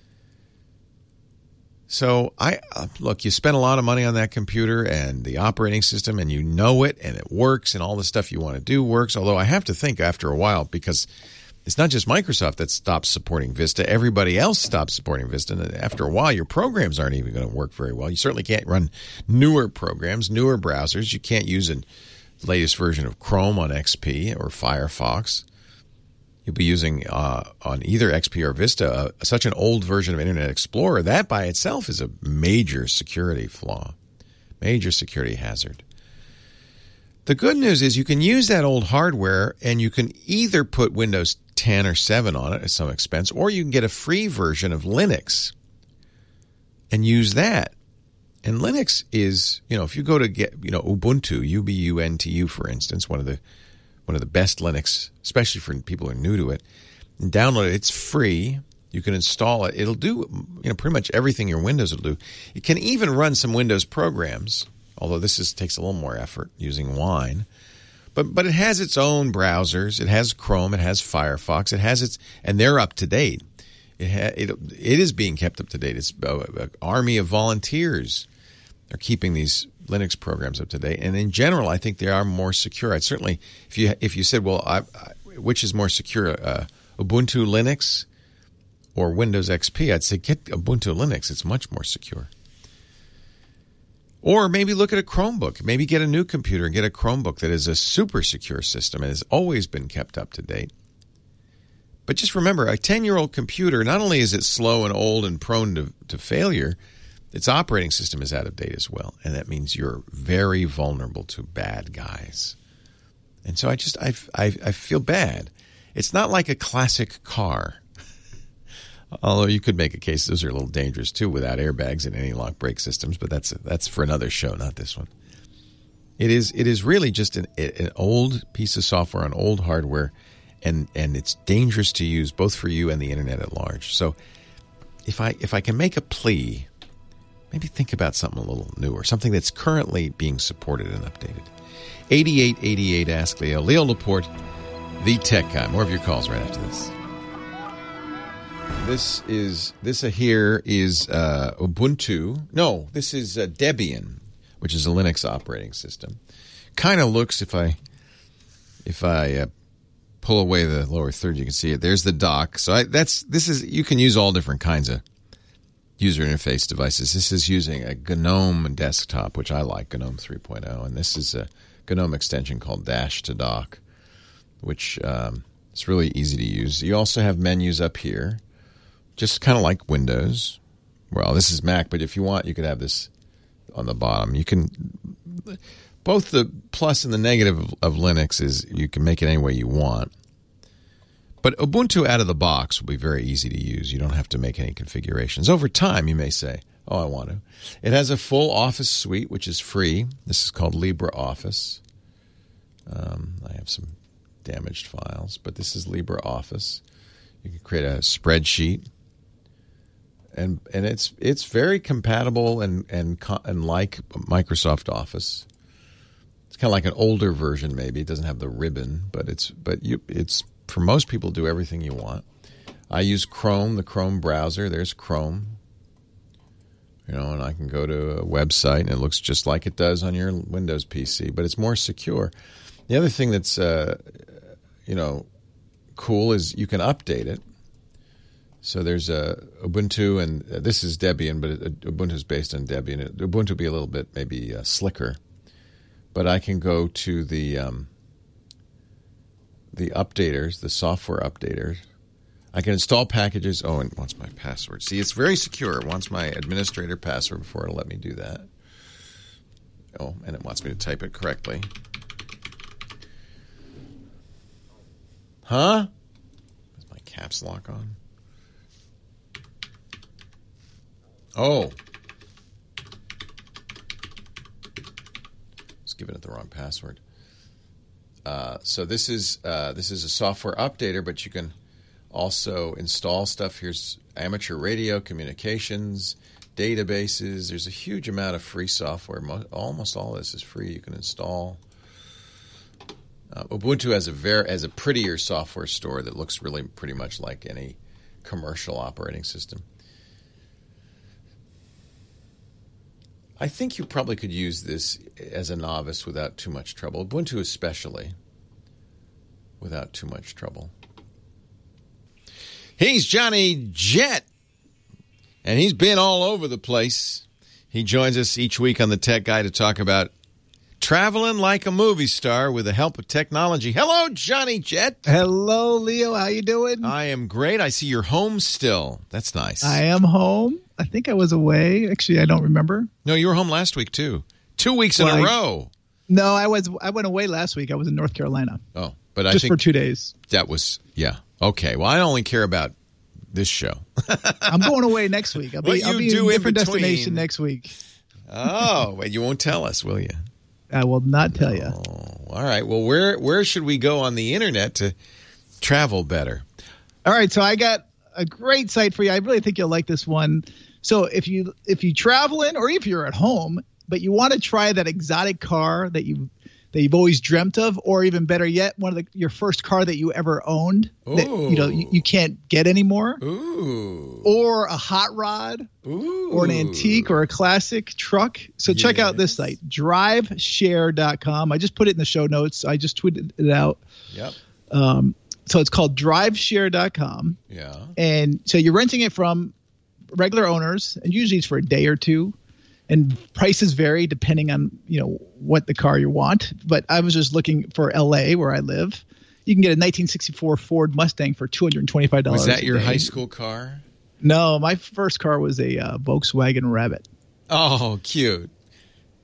So look, you spend a lot of money on that computer and the operating system, and you know it, and it works, and all the stuff you want to do works. Although I have to think after a while, because it's not just Microsoft that stops supporting Vista. Everybody else stops supporting Vista. And after a while, your programs aren't even going to work very well. You certainly can't run newer programs, newer browsers. You can't use a latest version of Chrome on XP or Firefox. You'll be using on either XP or Vista such an old version of Internet Explorer. That by itself is a major security flaw, major security hazard. The good news is you can use that old hardware and you can either put Windows 10 or 7 on it at some expense, or you can get a free version of Linux and use that. And Linux is, if you go to get, Ubuntu, UBUNTU, for instance, one of the best Linux, especially for people who are new to it, and download it. It's free. You can install it. It'll do, pretty much everything your Windows will do. It can even run some Windows programs, although this takes a little more effort using Wine. But it has its own browsers. It has Chrome. It has Firefox. It has and they're up to date. It is being kept up to date. It's an army of volunteers are keeping these Linux programs up to date. And in general, I think they are more secure. I'd certainly, if you said, well, which is more secure, Ubuntu Linux or Windows XP, I'd say get Ubuntu Linux. It's much more secure. Or maybe look at a Chromebook. Maybe get a new computer and get a Chromebook that is a super secure system and has always been kept up to date. But just remember, a 10-year-old computer, not only is it slow and old and prone to failure, its operating system is out of date as well. And that means you're very vulnerable to bad guys. And so I feel bad. It's not like a classic car. Although you could make a case those are a little dangerous too without airbags and anti-lock brake systems, but that's for another show, not this one. It is really just an old piece of software on old hardware, and it's dangerous to use both for you and the internet at large. So if I can make a plea, maybe think about something a little newer, something that's currently being supported and updated. 8888 Ask Leo. Leo Laporte, the tech guy. More of your calls right after this. This is Ubuntu. No, this is Debian, which is a Linux operating system. Kind of looks, if I pull away the lower third, you can see it. There's the dock. So you can use all different kinds of user interface devices. This is using a GNOME desktop, which I like, GNOME 3.0, and this is a GNOME extension called Dash to Dock, which it's really easy to use. You also have menus up here, just kind of like Windows. Well, this is Mac, but if you want, you could have this on the bottom. You can both the plus and the negative of Linux is you can make it any way you want. But Ubuntu out of the box will be very easy to use. You don't have to make any configurations. Over time, you may say, oh, I want to. It has a full Office suite, which is free. This is called LibreOffice. I have some damaged files, but this is LibreOffice. You can create a spreadsheet. And it's very compatible and like Microsoft Office. It's kind of like an older version, maybe. It doesn't have the ribbon, but it's for most people do everything you want. I use Chrome, the Chrome browser. There's Chrome, and I can go to a website and it looks just like it does on your Windows PC, but it's more secure. The other thing that's cool is you can update it. So there's Ubuntu, and this is Debian, but Ubuntu is based on Debian. Ubuntu will be a little bit maybe slicker, but I can go to the updaters, the software updaters. I can install packages. Oh, and it wants my password. See, it's very secure. It wants my administrator password before it'll let me do that. Oh, and it wants me to type it correctly. Huh? Is my caps lock on? Oh. Just giving it the wrong password. So this is a software updater, but you can also install stuff. Here's amateur radio, communications, databases. There's a huge amount of free software. Almost all of this is free. You can install. Ubuntu has a prettier software store that looks really pretty much like any commercial operating system. I think you probably could use this as a novice without too much trouble. Ubuntu especially, without too much trouble. He's Johnny Jet, and he's been all over the place. He joins us each week on the Tech Guy to talk about traveling like a movie star with the help of technology. Hello, Johnny Jet. Hello, Leo. How you doing? I am great. I see you're home still. That's nice. I am home. I think I was away. Actually, I don't remember. No, you were home last week, too. 2 weeks in a row. No, I went away last week. I was in North Carolina. Oh, but I think just for 2 days. That was, yeah. Okay. Well, I only care about this show. I'm going away next week. I'll be in a different destination next week. Oh, wait, you won't tell us, will you? I will not tell you. Oh, all right. Well, where should we go on the internet to travel better? All right. So I got a great site for you. I really think you'll like this one. So if you traveling or if you're at home, but you want to try that exotic car that you've always dreamt of, or even better yet, your first car that you ever owned that you can't get anymore. Ooh. Or a hot rod. Ooh. Or an antique or a classic truck. So check out this site, driveshare.com. I just put it in the show notes. I just tweeted it out. Yep. So it's called driveshare.com. Yeah. And so you're renting it from regular owners, and usually it's for a day or two. And prices vary depending on, what the car you want. But I was just looking for L.A., where I live. You can get a 1964 Ford Mustang for $225. Was that your high school car? No, my first car was a Volkswagen Rabbit. Oh, cute.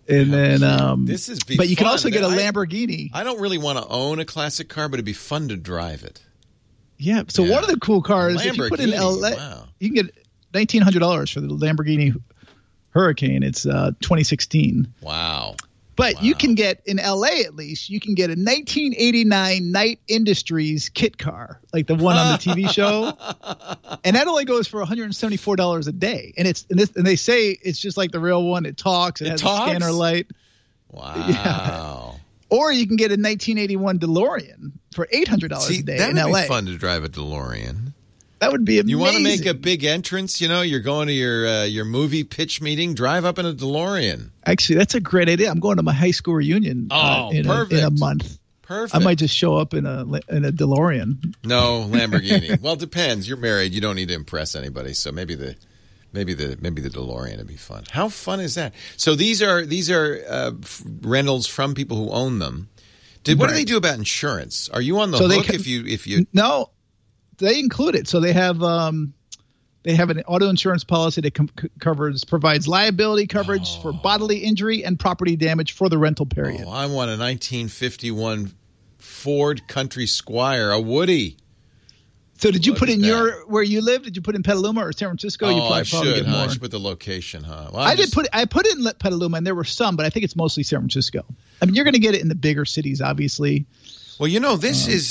And then, this is but you can fun. also get a Lamborghini. I don't really want to own a classic car, but it'd be fun to drive it. Yeah. So one of the cool cars, if you put in Lamborghini, LA, wow. you can get $1,900 for the Lamborghini Hurricane. It's 2016. Wow. But you can get, in LA at least, you can get a 1989 Knight Industries kit car, like the one on the TV show. And that only goes for $174 a day. And and they say it's just like the real one. It talks. It has a scanner light. Wow. Yeah. Or you can get a 1981 DeLorean for $800 a day in LA. That would be fun to drive a DeLorean. That would be amazing. You want to make a big entrance? You know, you're going to your movie pitch meeting. Drive up in a DeLorean. Actually, that's a great idea. I'm going to my high school reunion in a month. Perfect. I might just show up in a DeLorean. No, Lamborghini. Well, it depends. You're married. You don't need to impress anybody. So maybe the DeLorean would be fun. How fun is that? So these are rentals from people who own them. What do they do about insurance? Are you on the hook if you? No. They include it. So they have an auto insurance policy that provides liability coverage for bodily injury and property damage for the rental period. Oh, I want a 1951 Ford Country Squire, a Woody. So did you put in where you live? Did you put in Petaluma or San Francisco? I should. I should put the location, huh? Well, I put it in Petaluma, and there were some, but I think it's mostly San Francisco. I mean, you're going to get it in the bigger cities, obviously. Well, you know, this is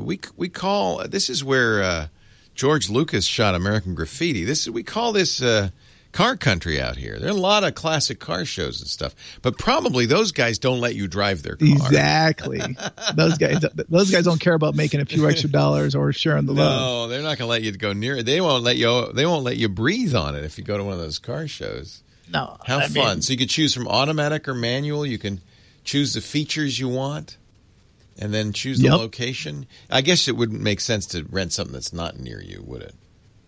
this is where George Lucas shot American Graffiti. We call this car country out here. There are a lot of classic car shows and stuff, but probably those guys don't let you drive their car. Exactly. those guys don't care about making a few extra dollars or sharing the load. No, they're not going to let you go near it. They won't let you breathe on it if you go to one of those car shows. No, how fun! So you could choose from automatic or manual. You can choose the features you want. And then choose the location. I guess it wouldn't make sense to rent something that's not near you, would it?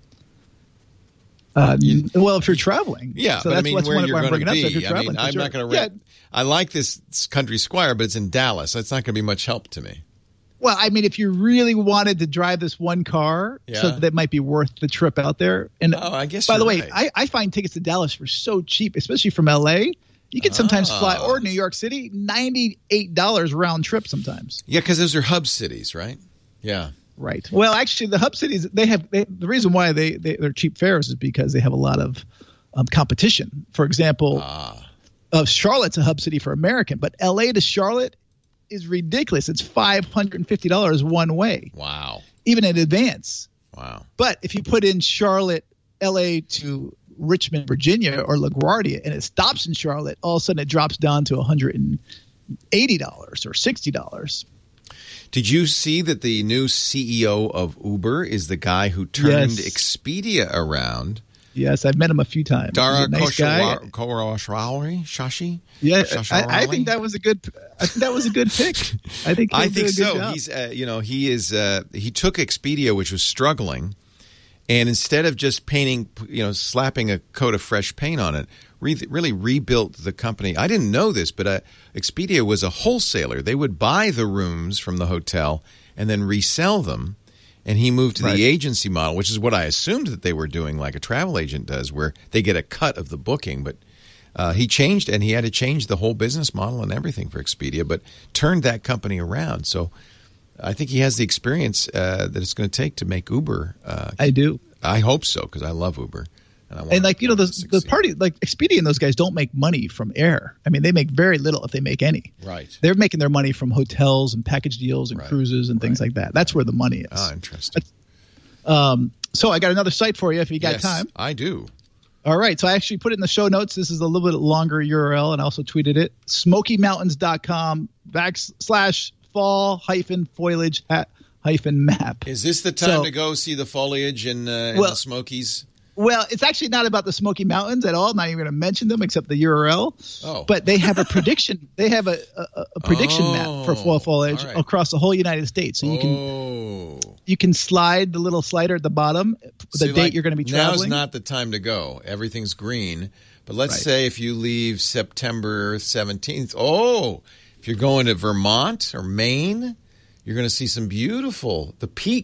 Well, if you're traveling, yeah. So but that's I mean, where you're going to be. I mean, I'm not going to rent. Yeah. I like this Country Squire, but it's in Dallas. That's not going to be much help to me. Well, I mean, if you really wanted to drive this one car, so that might be worth the trip out there. And I guess. By the way, I find tickets to Dallas for so cheap, especially from LA. You can sometimes fly, or New York City, $98 round trip sometimes. Yeah, because those are hub cities, right? Yeah. Right. Well, actually, the hub cities, the reason why they're cheap fares is because they have a lot of competition. For example, Charlotte's a hub city for American, but LA to Charlotte is ridiculous. It's $550 one way. Wow. Even in advance. Wow. But if you put in Charlotte, LA to Richmond, Virginia, or LaGuardia, and it stops in Charlotte, all of a sudden it drops down to $180 or $60. Did you see that the new CEO of Uber is the guy who turned Expedia around? Yes, I've met him a few times. Dara Khosrowshahi? Shashi? Yeah, I think that was a good. I think that was a good pick. I think so. Job. He's he took Expedia, which was struggling, and instead of just painting, slapping a coat of fresh paint on it, really rebuilt the company. I didn't know this, but Expedia was a wholesaler. They would buy the rooms from the hotel and then resell them. And he moved to the agency model, which is what I assumed that they were doing, like a travel agent does, where they get a cut of the booking. But he changed, and he had to change the whole business model and everything for Expedia, but turned that company around. So I think he has the experience that it's going to take to make Uber. I do. I hope so, because I love Uber. And the party, like Expedia and those guys don't make money from air. I mean, they make very little if they make any. Right. They're making their money from hotels and package deals and cruises and things like that. That's where the money is. Oh, interesting. So I got another site for you if you got time. I do. All right. So I actually put it in the show notes. This is a little bit longer URL, and I also tweeted it. SmokyMountains.com/fall-foliage-map. Is this the time to go see the foliage in the Smokies? Well, it's actually not about the Smoky Mountains at all. I'm not even going to mention them except the URL. Oh. But they have a prediction. They have a prediction map for fall foliage across the whole United States. So you can slide the little slider at the bottom, the date you're going to be traveling. Now's not the time to go. Everything's green. But let's say if you leave September 17th. Oh, if you're going to Vermont or Maine, you're going to see some beautiful. The peak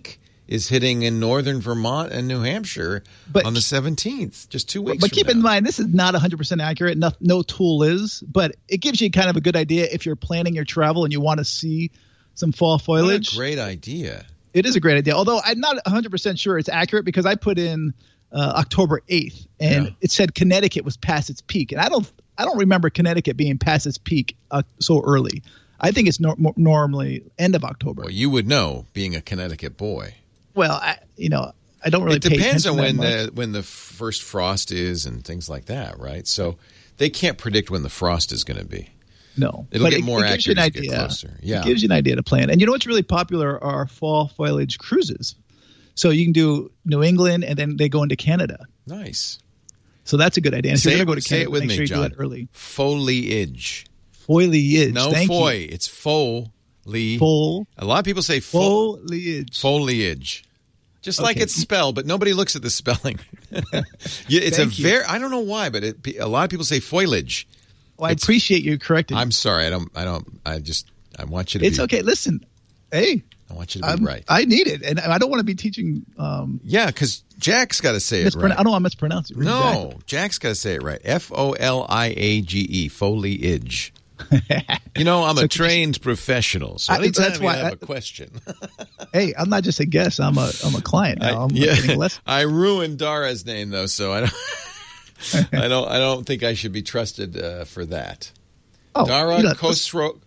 is hitting in northern Vermont and New Hampshire on the 17th, just 2 weeks But from keep now. in mind, this is not 100% accurate. No tool is, but it gives you kind of a good idea if you're planning your travel and you want to see some fall foliage. What a great idea. It is a great idea, although I'm not 100% sure it's accurate because I put in October 8th, and it said Connecticut was past its peak. And I don't remember Connecticut being past its peak so early. I think it's normally end of October. Well, you would know, being a Connecticut boy. Well, I don't really. It depends pay on attention when the first frost is and things like that, right? So they can't predict when the frost is going to be. No, it'll but get more gives you accurate an as idea. you get closer. Yeah, it gives you an idea to plan. And you know what's really popular are fall foliage cruises. So you can do New England, and then they go into Canada. Nice. So that's a good idea. And if you're going to go to say Canada, it with make me, sure you John. do it early. Foliage. Foliage. No Thank foy. you. It's foliage. A lot of people say foliage. Foliage. Just like it's spelled, but nobody looks at the spelling. It's I don't know why, but a lot of people say foliage. Well, I appreciate you correcting. I'm sorry. I want you to It's be. okay. Listen, hey. I want you to be right. I need it. And I don't want to be teaching. Yeah, because Jack's got to say it right. I don't want to mispronounce it. No, Jack's got to say it right. Foliage. Foliage. I'm a trained professional, so anytime that's why you have a question. Hey, I'm not just a guest. I'm a client now. I'm getting a lesson. I ruined Dara's name though, so I don't. I don't think I should be trusted for that. Oh, Dara Khosrow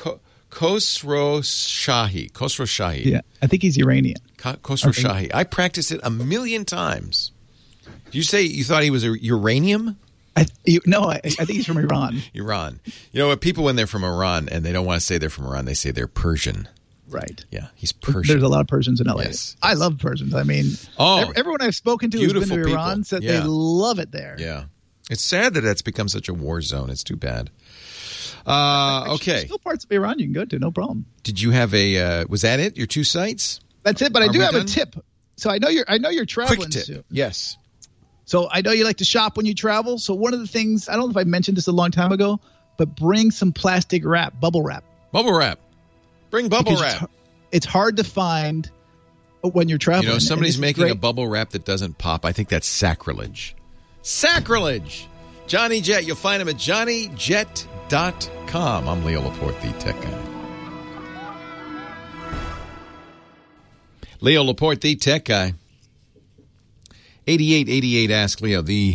Shahi. Yeah, I think he's Iranian. Khosrow Shahi. I practiced it 1,000,000 times. Did you say you thought he was a uranium? I think he's from Iran. Iran. People when they're from Iran and they don't want to say they're from Iran, they say they're Persian. Right. Yeah, he's Persian. There's a lot of Persians in LA. Yes. I love Persians. I mean, everyone I've spoken to who's been to Iran said they love it there. Yeah. It's sad that that's become such a war zone. It's too bad. Okay. There's still parts of Iran you can go to, no problem. Did you have was that it? Your 2 sites? That's it, but I do have a tip. So I know you're traveling Quick tip. soon. Yes. So I know you like to shop when you travel. So one of the things, I don't know if I mentioned this a long time ago, but bring some plastic wrap, bubble wrap. Bubble wrap. Bring bubble wrap. It's hard to find when you're traveling. Somebody's making a bubble wrap that doesn't pop. I think that's sacrilege. Sacrilege! Johnny Jet. You'll find him at johnnyjet.com. I'm Leo Laporte, the tech guy. Leo Laporte, the tech guy. 8888 Ask Leo, the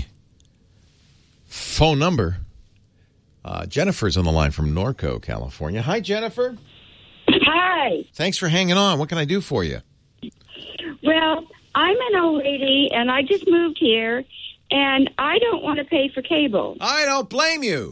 phone number. Jennifer's on the line from Norco, California. Hi, Jennifer. Hi. Thanks for hanging on. What can I do for you? Well, I'm an old lady, and I just moved here, and I don't want to pay for cable. I don't blame you.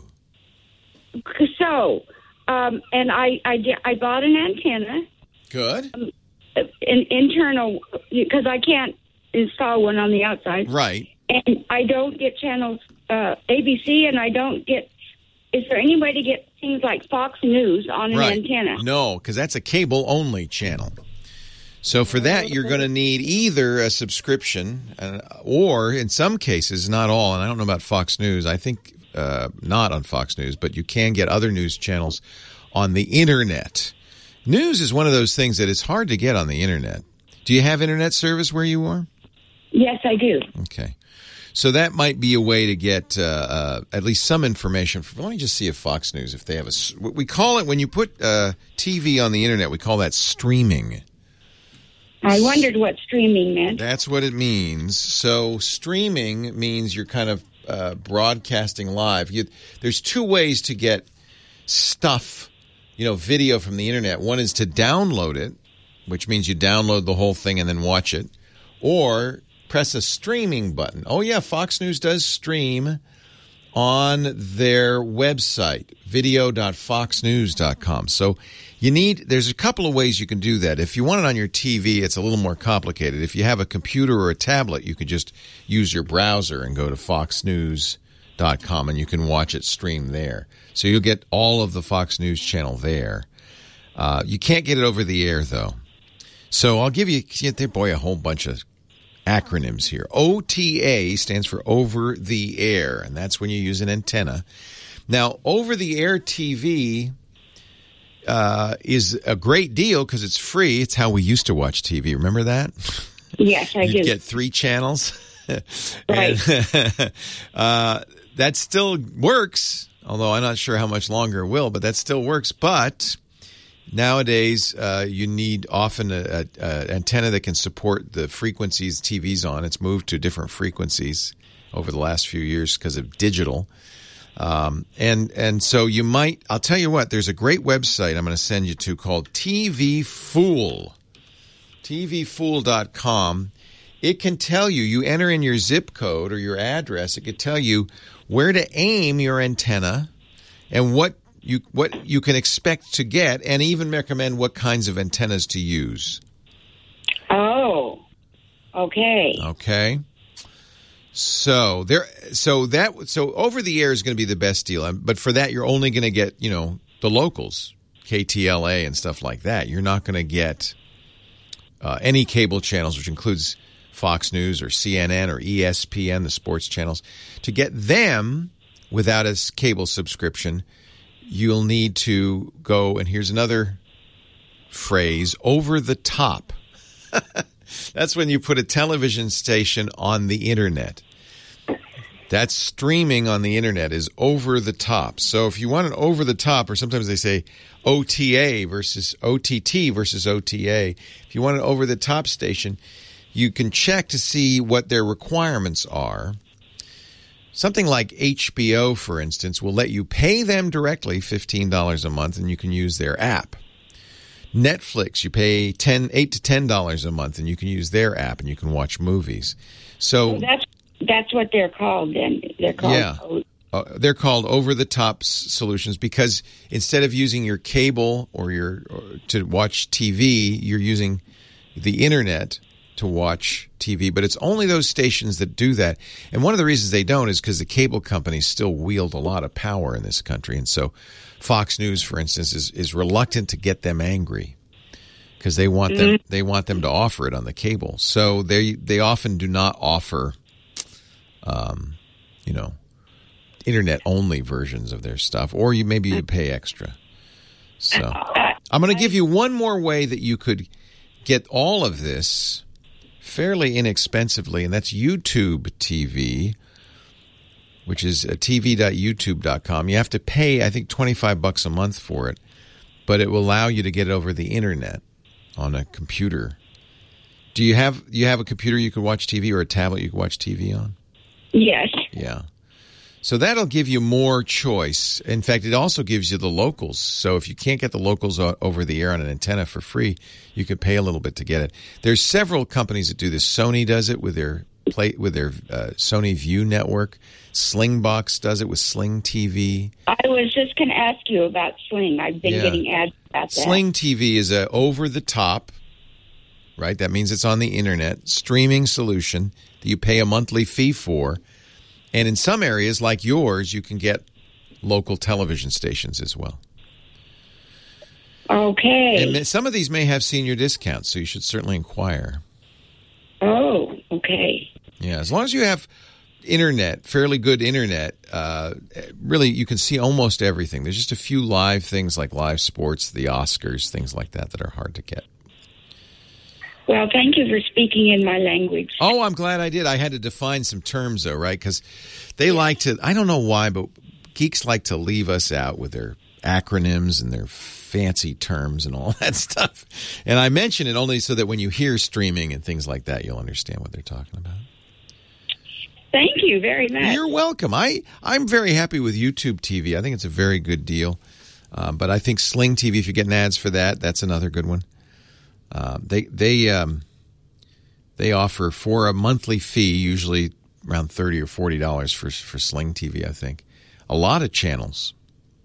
So, and I bought an antenna. Good. An internal, because I can't install one on the outside. Right. And I don't get channels ABC, and I don't get. Is there any way to get things like Fox News on an antenna? No, because that's a cable-only channel. So for that, you're going to need either a subscription or, in some cases, not all, and I don't know about Fox News. I think not on Fox News, but you can get other news channels on the Internet. News is one of those things that it's hard to get on the Internet. Do you have Internet service where you are? Yes, I do. Okay. So that might be a way to get at least some information. Let me just see if Fox News, if they have we call it, when you put TV on the Internet, we call that streaming. I wondered what streaming meant. That's what it means. So streaming means you're kind of broadcasting live. There's 2 ways to get stuff, video from the Internet. One is to download it, which means you download the whole thing and then watch it, or press a streaming button. Oh, yeah, Fox News does stream on their website, video.foxnews.com. So there's a couple of ways you can do that. If you want it on your TV, it's a little more complicated. If you have a computer or a tablet, you can just use your browser and go to foxnews.com, and you can watch it stream there. So you'll get all of the Fox News channel there. You can't get it over the air, though. So I'll give you, a whole bunch of acronyms here. OTA stands for over the air, and that's when you use an antenna. Now, over the air TV is a great deal because it's free. It's how we used to watch TV. Remember that? Yes, I do. You'd get 3 channels. Right. That still works, although I'm not sure how much longer it will, but that still works. But nowadays, you need often an antenna that can support the frequencies TV's on. It's moved to different frequencies over the last few years because of digital. And so you might, I'll tell you what, there's a great website I'm going to send you to called TV Fool. TVFool.com. It can tell you, you enter in your zip code or your address, it could tell you where to aim your antenna and what you can expect to get, and even recommend what kinds of antennas to use. Oh, okay. Okay. So over the air is going to be the best deal, but for that you're only going to get, the locals, KTLA and stuff like that. You're not going to get any cable channels, which includes Fox News or CNN or ESPN, the sports channels. To get them without a cable subscription, you'll need to go, and here's another phrase, over the top. That's when you put a television station on the internet. That's streaming on the internet is over the top. So if you want an over the top, or sometimes they say OTA versus OTT versus OTA, if you want an over the top station, you can check to see what their requirements are. Something like HBO, for instance, will let you pay them directly $15 a month, and you can use their app. Netflix, you pay $8 to $10 a month, and you can use their app, and you can watch movies. So that's what they're called. Then they're called. They're called over-the-top solutions because instead of using your cable or to watch TV, you're using the internet to watch TV. But it's only those stations that do that. And one of the reasons they don't is because the cable companies still wield a lot of power in this country. And so Fox News, for instance, is reluctant to get them angry because they want them to offer it on the cable. So they often do not offer internet only versions of their stuff, or maybe you pay extra. So I'm going to give you one more way that you could get all of this fairly inexpensively, and that's YouTube TV, which is tv.youtube.com. You have to pay, I think, $25 a month for it, but it will allow you to get it over the internet on a computer. Do you have a computer you could watch TV, or a tablet you could watch TV on? Yes. Yeah. So that'll give you more choice. In fact, it also gives you the locals. So if you can't get the locals over the air on an antenna for free, you could pay a little bit to get it. There's several companies that do this. Sony does it with their Sony View network. Slingbox does it with Sling TV. I was just going to ask you about Sling. I've been getting ads about that. Sling TV is a over-the-top, right? That means it's on the internet, streaming solution that you pay a monthly fee for. And in some areas, like yours, you can get local television stations as well. Okay. And some of these may have senior discounts, so you should certainly inquire. Oh, okay. Yeah, as long as you have internet, fairly good internet, really you can see almost everything. There's just a few live things like live sports, the Oscars, things like that are hard to get. Well, thank you for speaking in my language. Oh, I'm glad I did. I had to define some terms, though, right? Because they like to, I don't know why, but geeks like to leave us out with their acronyms and their fancy terms and all that stuff. And I mention it only so that when you hear streaming and things like that, you'll understand what they're talking about. Thank you very much. You're welcome. I'm very happy with YouTube TV. I think it's a very good deal. But I think Sling TV, if you're getting ads for that, that's another good one. They offer for a monthly fee, usually around $30 or $40 for Sling TV, I think. A lot of channels.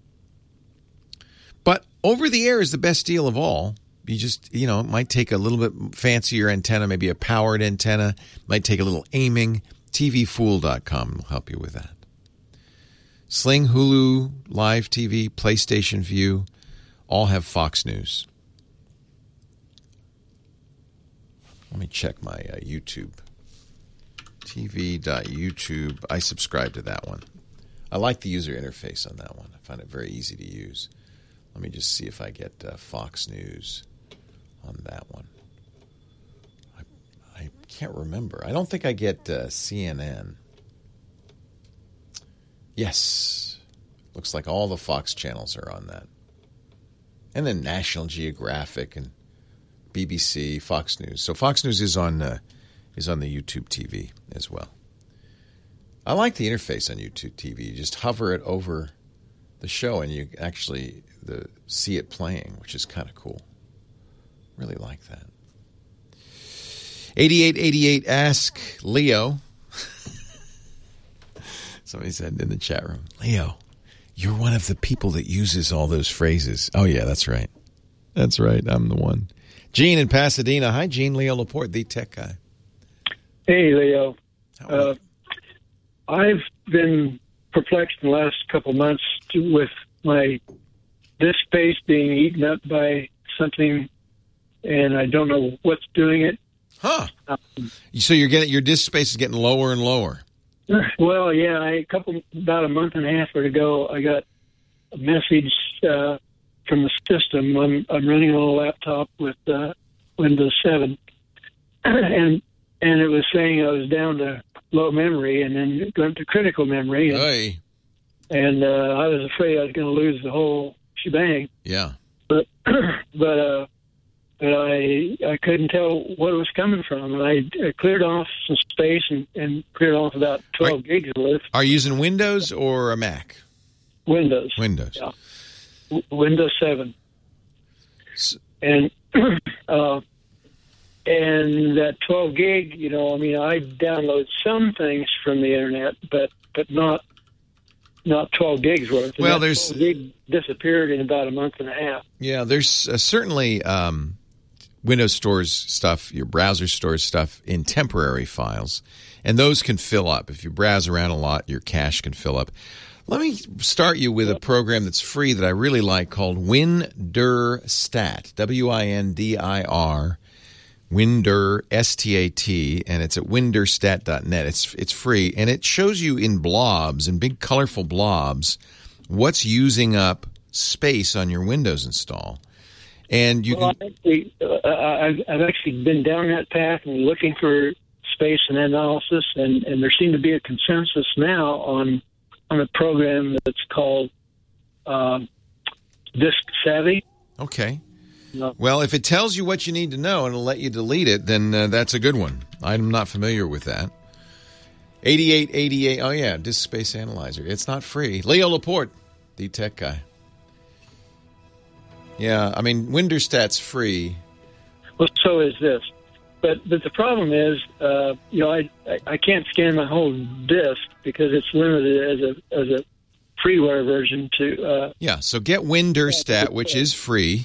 But over the air is the best deal of all. You just, it might take a little bit fancier antenna, maybe a powered antenna. Might take a little aiming. TVFool.com will help you with that. Sling, Hulu, Live TV, PlayStation View, all have Fox News. Let me check my YouTube. TV.youtube. I subscribe to that one. I like the user interface on that one. I find it very easy to use. Let me just see if I get Fox News on that one. I can't remember. I don't think I get CNN. Yes. Looks like all the Fox channels are on that. And then National Geographic and BBC, Fox News. So Fox News is on the YouTube TV as well. I like the interface on YouTube TV. You just hover it over the show and you actually see it playing, which is kind of cool. Really like that. 8888 ask Leo. Somebody said in the chat room, Leo, you're one of the people that uses all those phrases. Oh, yeah, that's right. That's right. I'm the one. Gene in Pasadena. Hi, Gene. Leo Laporte, the tech guy. Hey, Leo. I've been perplexed in the last couple months with my disk space being eaten up by something, and I don't know what's doing it. Huh. So your disk space is getting lower and lower. Well, yeah, about a month and a half ago, I got a message from the system. I'm running on a laptop with Windows 7, and it was saying I was down to low memory, and then going to critical memory. And I was afraid I was going to lose the whole shebang. Yeah. But I couldn't tell what it was coming from. And I cleared off some space and cleared off about 12 gigs of it. Are you using Windows or a Mac? Windows. Yeah. Windows 7. And and that 12 gig, I download some things from the internet, but not 12 gigs worth. And well, that there's 12 gig disappeared in about a month and a half. Yeah, there's certainly Windows stores stuff, your browser stores stuff in temporary files, and those can fill up. If you browse around a lot, your cache can fill up. Let me start you with a program that's free that I really like called WinDirStat, WINDIR, WinDirStat, and it's at windirstat.net. It's free, and it shows you in blobs, in big colorful blobs, what's using up space on your Windows install. And you can. I've actually been down that path and looking for space and analysis, and there seemed to be a consensus now on a program that's called Disk Savvy. Okay. Well, if it tells you what you need to know and it'll let you delete it, then that's a good one. I'm not familiar with that. 8888. Oh, yeah, Disk Space Analyzer. It's not free. Leo Laporte, the tech guy. Yeah, I mean, WinDirStat's free. Well, so is this. But the problem is, I can't scan my whole disk because it's limited as a freeware version to. Yeah, so get WinDirStat, which is free,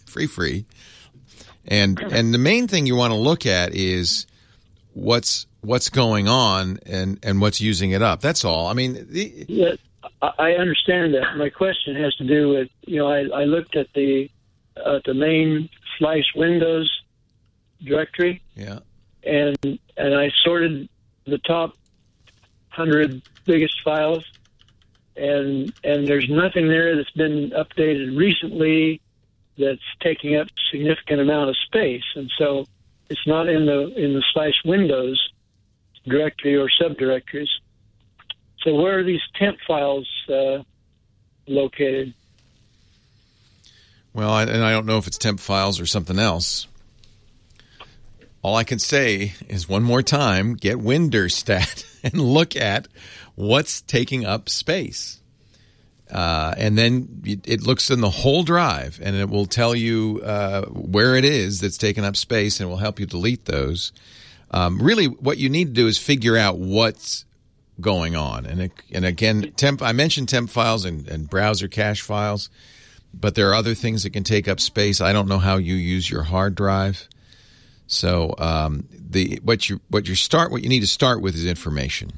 and the main thing you want to look at is what's going on and what's using it up. That's all. I mean, yeah, I understand that. My question has to do with I looked at the main / Windows directory. Yeah. And I sorted the top 100 biggest files, and there's nothing there that's been updated recently that's taking up a significant amount of space, and so it's not in the / Windows directory or subdirectories. So where are these temp files located? Well, I don't know if it's temp files or something else. All I can say is one more time, get WinDirStat and look at what's taking up space. And then it looks in the whole drive, and it will tell you where it is that's taking up space, and it will help you delete those. Really, what you need to do is figure out what's going on. And again, I mentioned temp files and browser cache files, but there are other things that can take up space. I don't know how you use your hard drive. So what you need to start with is information.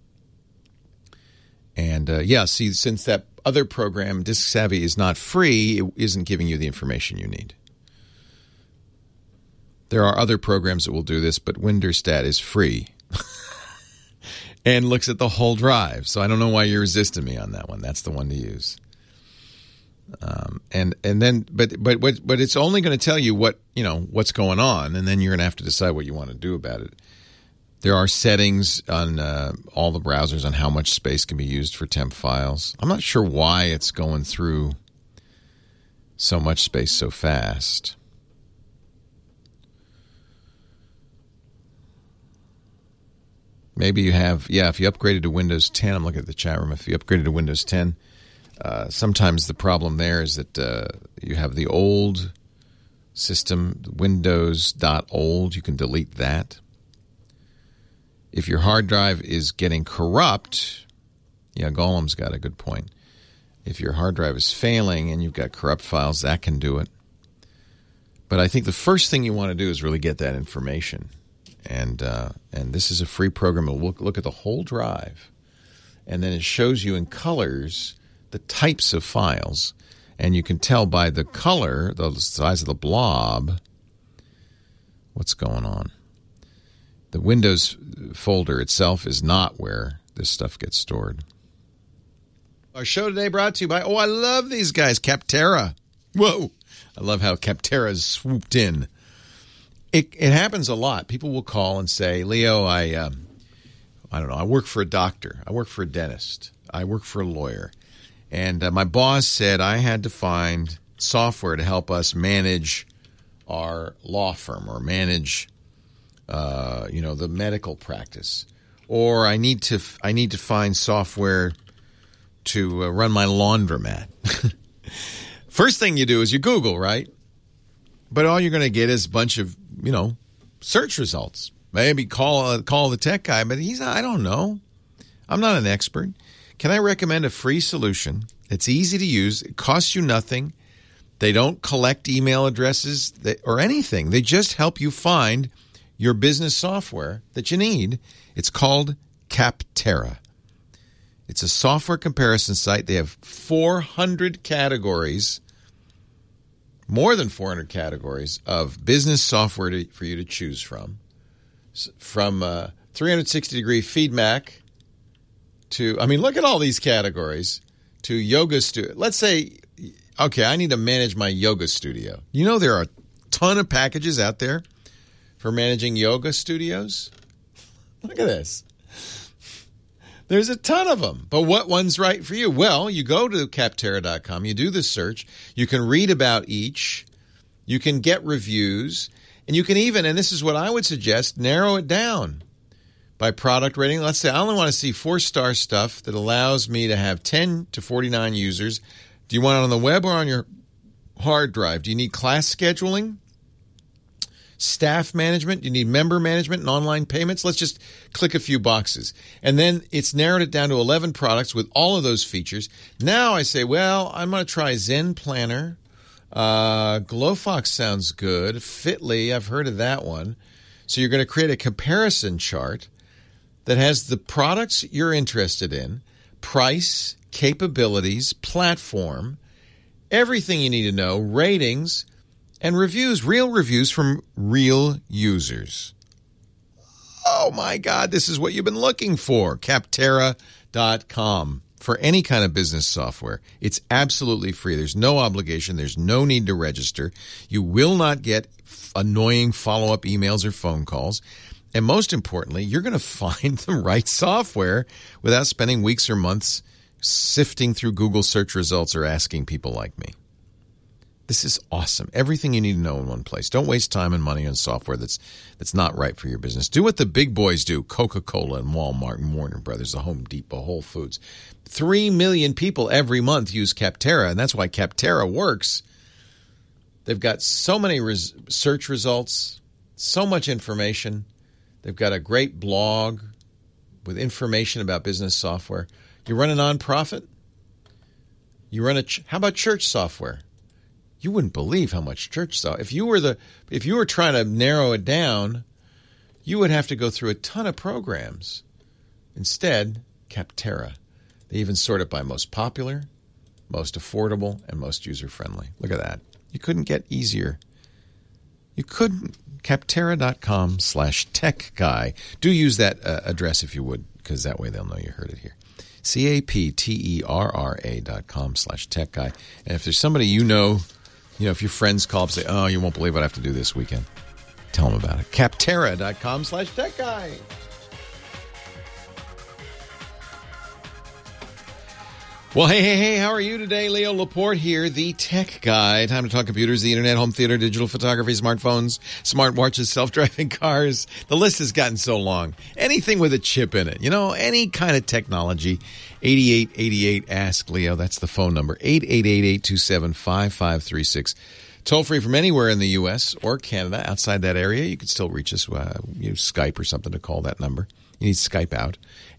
And since that other program, Disk Savvy, is not free, it isn't giving you the information you need. There are other programs that will do this, but WinDirStat is free and looks at the whole drive. So I don't know why you're resisting me on that one. That's the one to use. And then but it's only going to tell you what's going on, and then you're going to have to decide what you want to do about it. There are settings on all the browsers on how much space can be used for temp files. I'm not sure why it's going through so much space so fast. Maybe you have, if you upgraded to Windows 10, I'm looking at the chat room. If you upgraded to Windows 10, sometimes the problem there is that you have the old system, Windows.old. You can delete that. If your hard drive is getting corrupt, Golem's got a good point. If your hard drive is failing and you've got corrupt files, that can do it. But I think the first thing you want to do is really get that information. And this is a free program. It'll look at the whole drive, and then it shows you in colors the types of files, and you can tell by the color, the size of the blob, what's going on. The Windows folder itself is not where this stuff gets stored. Our show today brought to you by, I love these guys, Capterra. Whoa. I love how Capterra's swooped in. It happens a lot. People will call and say, Leo, I don't know, I work for a doctor. I work for a dentist. I work for a lawyer. And my boss said I had to find software to help us manage our law firm or manage, the medical practice. Or I need to find software to run my laundromat. First thing you do is you Google, right? But all you're going to get is a bunch of, search results. Maybe call the tech guy, but I don't know. I'm not an expert. Can I recommend a free solution? It's easy to use. It costs you nothing. They don't collect email addresses or anything. They just help you find your business software that you need. It's called Capterra. It's a software comparison site. They have 400 categories, more than 400 categories of business software for you to choose from 360-degree feedback to, look at all these categories, to yoga studio. Let's say, I need to manage my yoga studio. There are a ton of packages out there for managing yoga studios. Look at this. There's a ton of them. But what one's right for you? Well, you go to Capterra.com, you do the search, you can read about each, you can get reviews, and you can even, and this is what I would suggest, narrow it down by product rating. Let's say I only want to see 4-star stuff that allows me to have 10 to 49 users. Do you want it on the web or on your hard drive? Do you need class scheduling? Staff management? Do you need member management and online payments? Let's just click a few boxes. And then it's narrowed it down to 11 products with all of those features. Now I say, I'm going to try Zen Planner. Glowfox sounds good. Fitly, I've heard of that one. So you're going to create a comparison chart that has the products you're interested in, price, capabilities, platform, everything you need to know, ratings, and reviews, real reviews from real users. Oh my God, this is what you've been looking for. Capterra.com for any kind of business software. It's absolutely free. There's no obligation. There's no need to register. You will not get annoying follow-up emails or phone calls. And most importantly, you're going to find the right software without spending weeks or months sifting through Google search results or asking people like me. This is awesome. Everything you need to know in one place. Don't waste time and money on software that's not right for your business. Do what the big boys do, Coca-Cola and Walmart and Warner Brothers, the Home Depot, Whole Foods. 3 million people every month use Capterra, and that's why Capterra works. They've got so many search results, so much information. They've got a great blog with information about business software. You run a nonprofit? How about church software? You wouldn't believe how much church software. If you were trying to narrow it down, you would have to go through a ton of programs. Instead, Capterra. They even sort it by most popular, most affordable, and most user-friendly. Look at that. You couldn't get easier. You couldn't. Capterra.com/techguy. Do use that address if you would, because that way they'll know you heard it here. CAPTERRA.com/tech guy. And if there's somebody you know, if your friends call up and say, oh, you won't believe what I have to do this weekend, tell them about it. Capterra.com/tech guy. Well, hey, how are you today? Leo Laporte here, the tech guy. Time to talk computers, the internet, home theater, digital photography, smartphones, smartwatches, self-driving cars. The list has gotten so long. Anything with a chip in it, any kind of technology. 8888 Ask Leo. That's the phone number. 888-827-5536. Toll free from anywhere in the U.S. or Canada. Outside that area, you can still reach us. Use Skype or something to call that number. You need Skype out.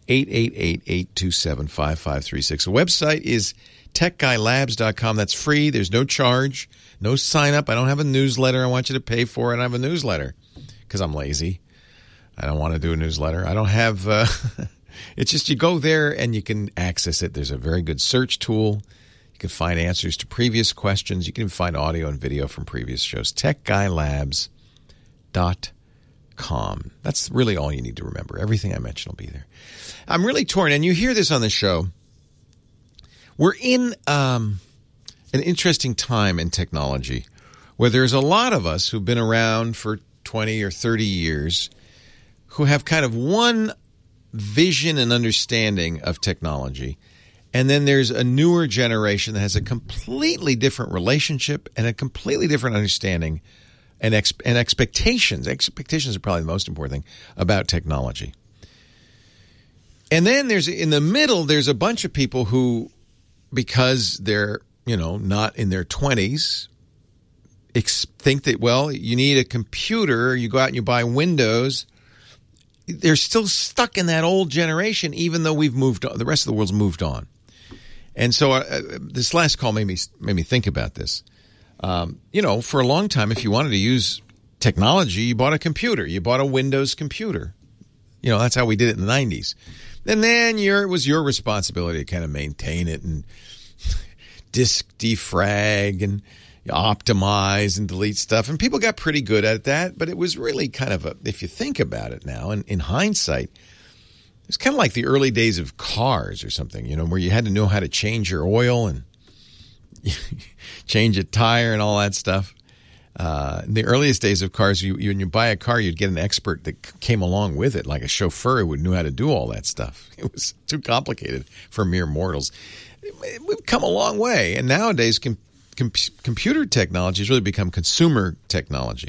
888-827-5536. The website is techguylabs.com. That's free. There's no charge, no sign up. I don't have a newsletter. I want you to pay for it. I have a newsletter because I'm lazy. I don't want to do a newsletter. I don't have it's just you go there and you can access it. There's a very good search tool. You can find answers to previous questions. You can even find audio and video from previous shows. techguylabs.com. That's really all you need to remember. Everything I mentioned will be there. I'm really torn, and you hear this on the show. We're in an interesting time in technology where there's a lot of us who've been around for 20 or 30 years who have kind of one vision and understanding of technology, and then there's a newer generation that has a completely different relationship and a completely different understanding and expectations. Expectations are probably the most important thing about technology. And then in the middle, there's a bunch of people who, because they're, not in their 20s, think that, well, you need a computer, you go out and you buy Windows. They're still stuck in that old generation, even though we've moved on. The rest of the world's moved on. And so this last call made me think about this. For a long time, if you wanted to use technology, you bought a computer. You bought a Windows computer. That's how we did it in the 90s. And then it was your responsibility to kind of maintain it and disk defrag and optimize and delete stuff. And people got pretty good at that. But it was really kind of if you think about it now, and in hindsight, it's kind of like the early days of cars or something, where you had to know how to change your oil and change a tire and all that stuff. In the earliest days of cars, when you buy a car, you'd get an expert that came along with it, like a chauffeur who knew how to do all that stuff. It was too complicated for mere mortals. We've come a long way, and nowadays computer technology has really become consumer technology.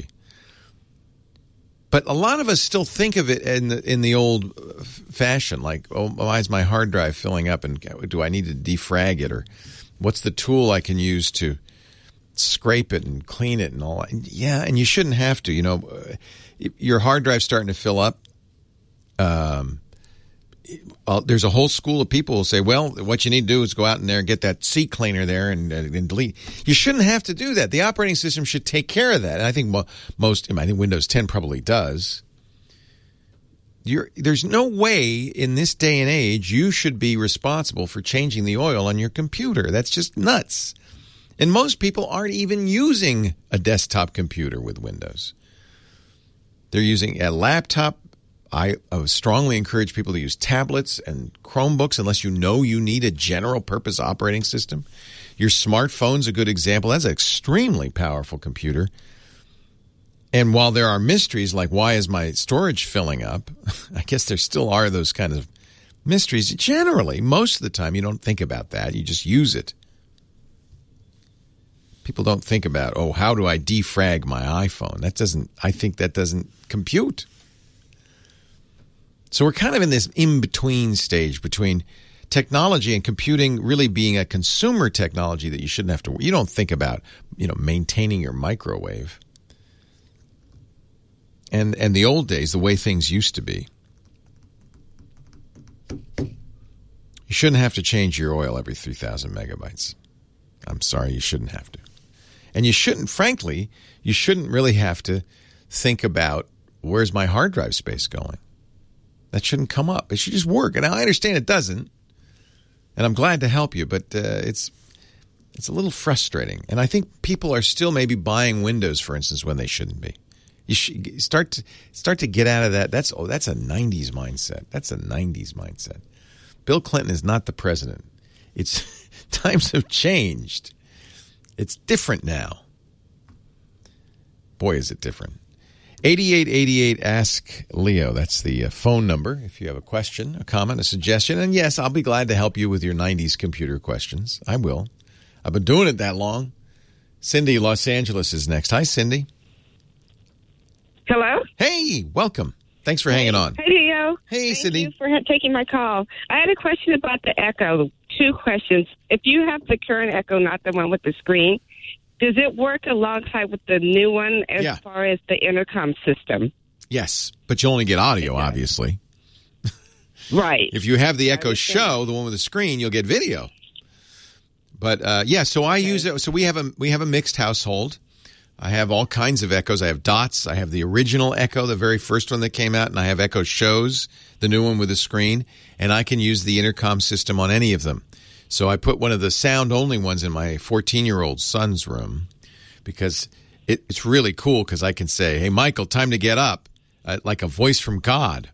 But a lot of us still think of it in the old fashion, like, oh, why is my hard drive filling up, and do I need to defrag it, or what's the tool I can use to scrape it and clean it and all that. Yeah, and you shouldn't have to. Your hard drive's starting to fill up. There's a whole school of people who say, well, what you need to do is go out in there and get that seat cleaner there and delete. You shouldn't have to do that. The operating system should take care of that. And I think I think Windows 10 probably does. There's no way in this day and age you should be responsible for changing the oil on your computer. That's just nuts. And most people aren't even using a desktop computer with Windows. They're using a laptop. I strongly encourage people to use tablets and Chromebooks unless you know you need a general purpose operating system. Your smartphone's a good example. That's an extremely powerful computer. And while there are mysteries like why is my storage filling up, I guess there still are those kind of mysteries. Generally, most of the time you don't think about that. You just use it. People don't think about, how do I defrag my iPhone? I think that doesn't compute. So we're kind of in this in-between stage between technology and computing really being a consumer technology that you shouldn't have to. You don't think about, maintaining your microwave. And the old days, the way things used to be. You shouldn't have to change your oil every 3,000 megabytes. I'm sorry, you shouldn't have to. And you shouldn't really have to think about where's my hard drive space going. That shouldn't come up. It should just work. And I understand it doesn't. And I'm glad to help you, but it's a little frustrating. And I think people are still maybe buying Windows, for instance, when they shouldn't be. You should start to get out of that. That's a 90s mindset. That's a 90s mindset. Bill Clinton is not the president. It's times have changed. It's different now. Boy, is it different. 8888 Ask Leo. That's the phone number if you have a question, a comment, a suggestion. And yes, I'll be glad to help you with your 90s computer questions. I will. I've been doing it that long. Cindy, Los Angeles is next. Hi, Cindy. Hello? Hey, welcome. Thanks for hanging on. Hey, Leo. Hey, Cindy. Thank you for taking my call. I had a question about the Echo. 2 questions. If you have the current Echo, not the one with the screen, does it work alongside with the new one as far as the intercom system? Yes, but you only get audio, obviously. Right. If you have the Echo Show, the one with the screen, you'll get video. But so I use it. So we have a mixed household. I have all kinds of Echoes. I have Dots. I have the original Echo, the very first one that came out, and I have Echo Shows, the new one with the screen, and I can use the intercom system on any of them. So I put one of the sound-only ones in my 14-year-old son's room because it's really cool because I can say, hey, Michael, time to get up, like a voice from God.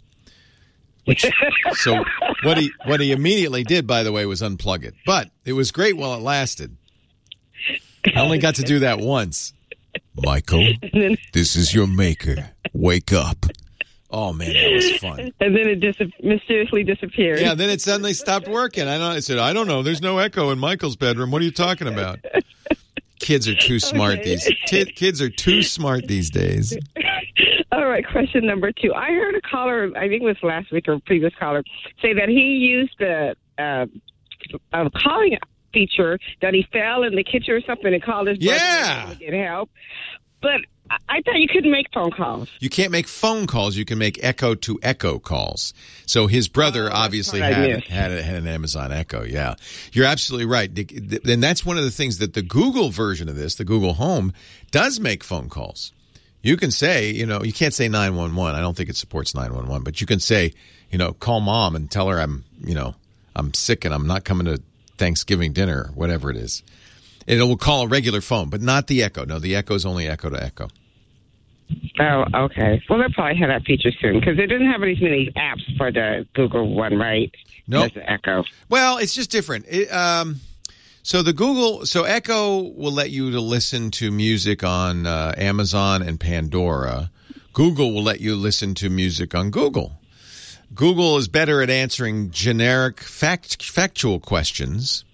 So what he immediately did, by the way, was unplug it. But it was great while it lasted. I only got to do that once. Michael, this is your maker. Wake up. Oh, man, that was fun. And then it mysteriously disappeared. Yeah, then it suddenly stopped working. I said, I don't know. There's no Echo in Michael's bedroom. What are you talking about? Kids are too smart kids are too smart these days. All right, question number 2. I heard a caller, I think it was last week or a previous caller, say that he used the calling feature, that he fell in the kitchen or something and called his brother to get help. But I thought you couldn't make phone calls. You can't make phone calls. You can make Echo-to-Echo calls. So his brother obviously had an Amazon Echo, yeah. You're absolutely right. And that's one of the things that the Google version of this, the Google Home, does make phone calls. You can say, you can't say 911. I don't think it supports 911. But you can say, call mom and tell her I'm sick and I'm not coming to Thanksgiving dinner, or whatever it is. It will call a regular phone, but not the Echo. No, the Echo is only Echo-to-Echo. Oh, okay. Well, they'll probably have that feature soon because it doesn't have as many apps for the Google one, right? No. As the Echo. Well, it's just different. So Echo will let you to listen to music on Amazon and Pandora. Google will let you listen to music on Google. Google is better at answering generic factual questions.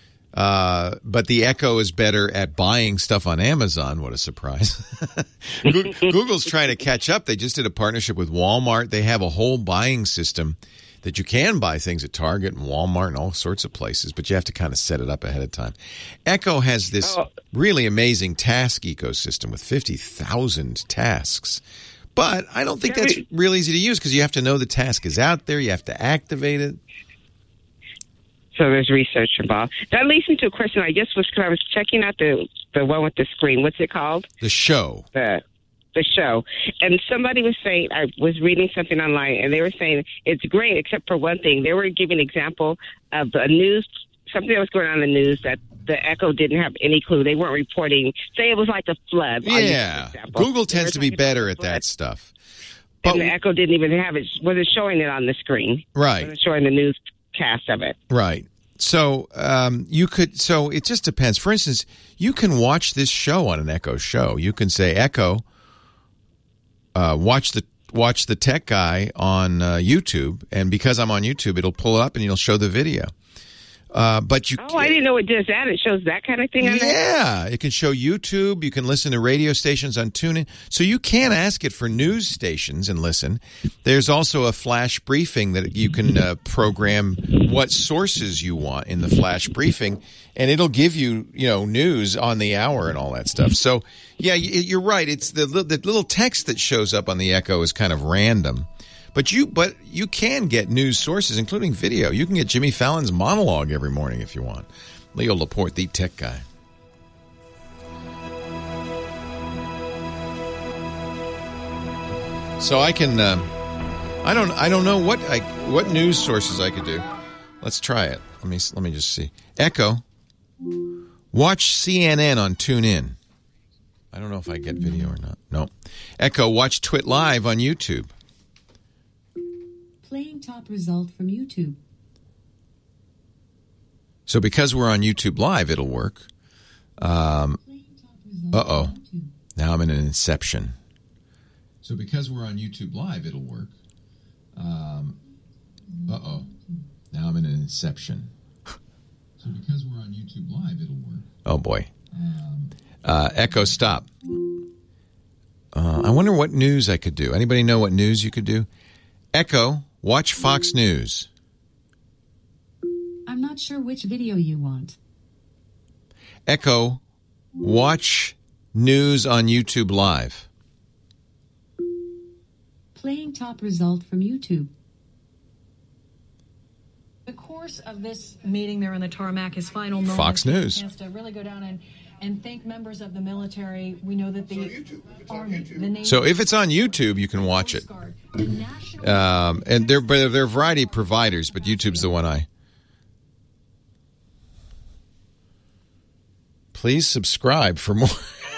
But the Echo is better at buying stuff on Amazon. What a surprise. Google's trying to catch up. They just did a partnership with Walmart. They have a whole buying system that you can buy things at Target and Walmart and all sorts of places, but you have to kind of set it up ahead of time. Echo has this really amazing task ecosystem with 50,000 tasks. But I don't think that's real easy to use because you have to know the task is out there. You have to activate it. So there's research involved. That leads me to a question. I guess was because I was checking out the one with the screen. What's it called? The Show. The Show. And somebody was saying, I was reading something online, and they were saying it's great except for one thing. They were giving an example of a news, something that was going on in the news that the Echo didn't have any clue. They weren't reporting. Say it was like a flood. Yeah. Google tends to be better at that stuff. But the Echo didn't even have it. Wasn't showing it on the screen. Right. Wasn't showing the newscast of it. Right. So you could. So it just depends. For instance, you can watch this show on an Echo Show. You can say, Echo, watch the tech guy on YouTube, and because I'm on YouTube, it'll pull up and it'll show the video. But you. Oh, I didn't know it does that. It shows that kind of thing on there? Yeah, it can show YouTube. You can listen to radio stations on TuneIn. So you can ask it for news stations and listen. There's also a flash briefing that you can program what sources you want in the flash briefing, and it'll give you news on the hour and all that stuff. So yeah, you're right. It's the little text that shows up on the Echo is kind of random. But you can get news sources, including video. You can get Jimmy Fallon's monologue every morning if you want. Leo Laporte, the tech guy. So I can. I don't know what news sources I could do. Let's try it. Let me just see. Echo, watch CNN on TuneIn. I don't know if I get video or not. No. Echo, watch Twit Live on YouTube. Playing top result from YouTube. So because we're on YouTube Live, it'll work. Now I'm in an Inception. So because we're on YouTube Live, it'll work. Now I'm in an Inception. So because we're on YouTube Live, it'll work. Oh, boy. Echo stop. I wonder what news I could do. Anybody know what news you could do? Echo, watch Fox News. I'm not sure which video you want. Echo, watch news on YouTube Live. Playing top result from YouTube. The course of this meeting there on the tarmac, his final moment. Fox News. Chance to really go down and thank members of the military. We know that the Army, the Navy. So if it's on YouTube, you can watch it. And there are a variety of providers, but YouTube's the one I. Please subscribe for more.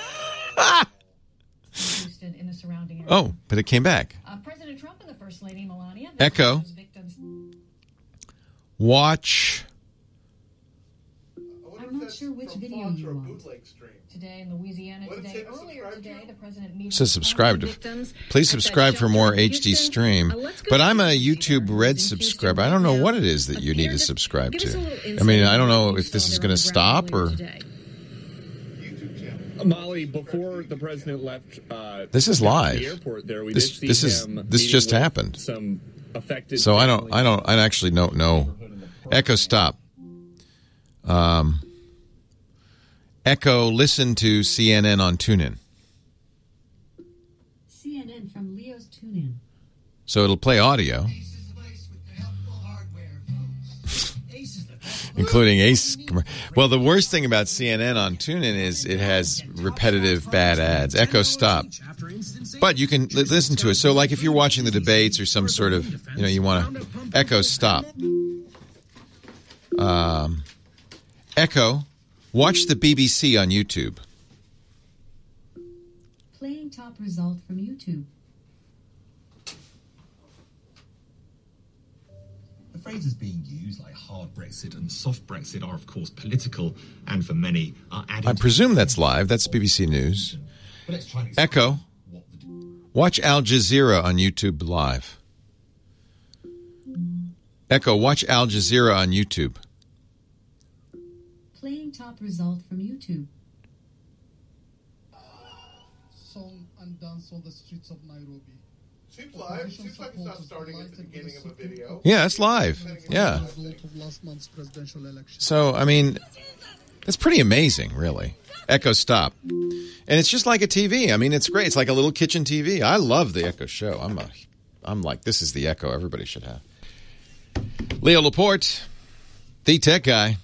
In the surrounding area. Oh, but it came back. President Trump and the First Lady Melania. Echo. Watch. I'm not sure which video you want. Today in Louisiana, earlier today, the president Says subscribe to. Please subscribe for more HD stream. But I'm a YouTube Red subscriber. I don't know what it is that you need to subscribe to. I mean, I don't know if this is going to stop or. Molly, before the president left, this is live. The airport there, this just happened. Some affected. So I actually don't know. Echo stop. Echo listen to CNN on TuneIn. CNN from Leo's TuneIn. So it'll play audio. Including Ace. Well, the worst thing about CNN on TuneIn is it has repetitive bad ads. Echo stop. But you can listen to it. So, like, if you're watching the debates or some sort of, you want to echo stop. Echo, watch the BBC on YouTube. Playing top result from YouTube. The phrases being used, like hard Brexit and soft Brexit, are, of course, political and, for many, are added. I presume that's live. That's BBC News. Echo, watch Al Jazeera on YouTube Live. Echo, watch Al Jazeera on YouTube. Playing top result from YouTube. Song and dance on the streets of Nairobi. Seems live. Seems like it's not starting at the beginning of a video. Yeah, it's live. Yeah. So, I mean, it's pretty amazing, really. Echo stop. And it's just like a TV. I mean, it's great. It's like a little kitchen TV. I love the Echo show. I'm like, this is the Echo everybody should have. Leo Laporte, the tech guy.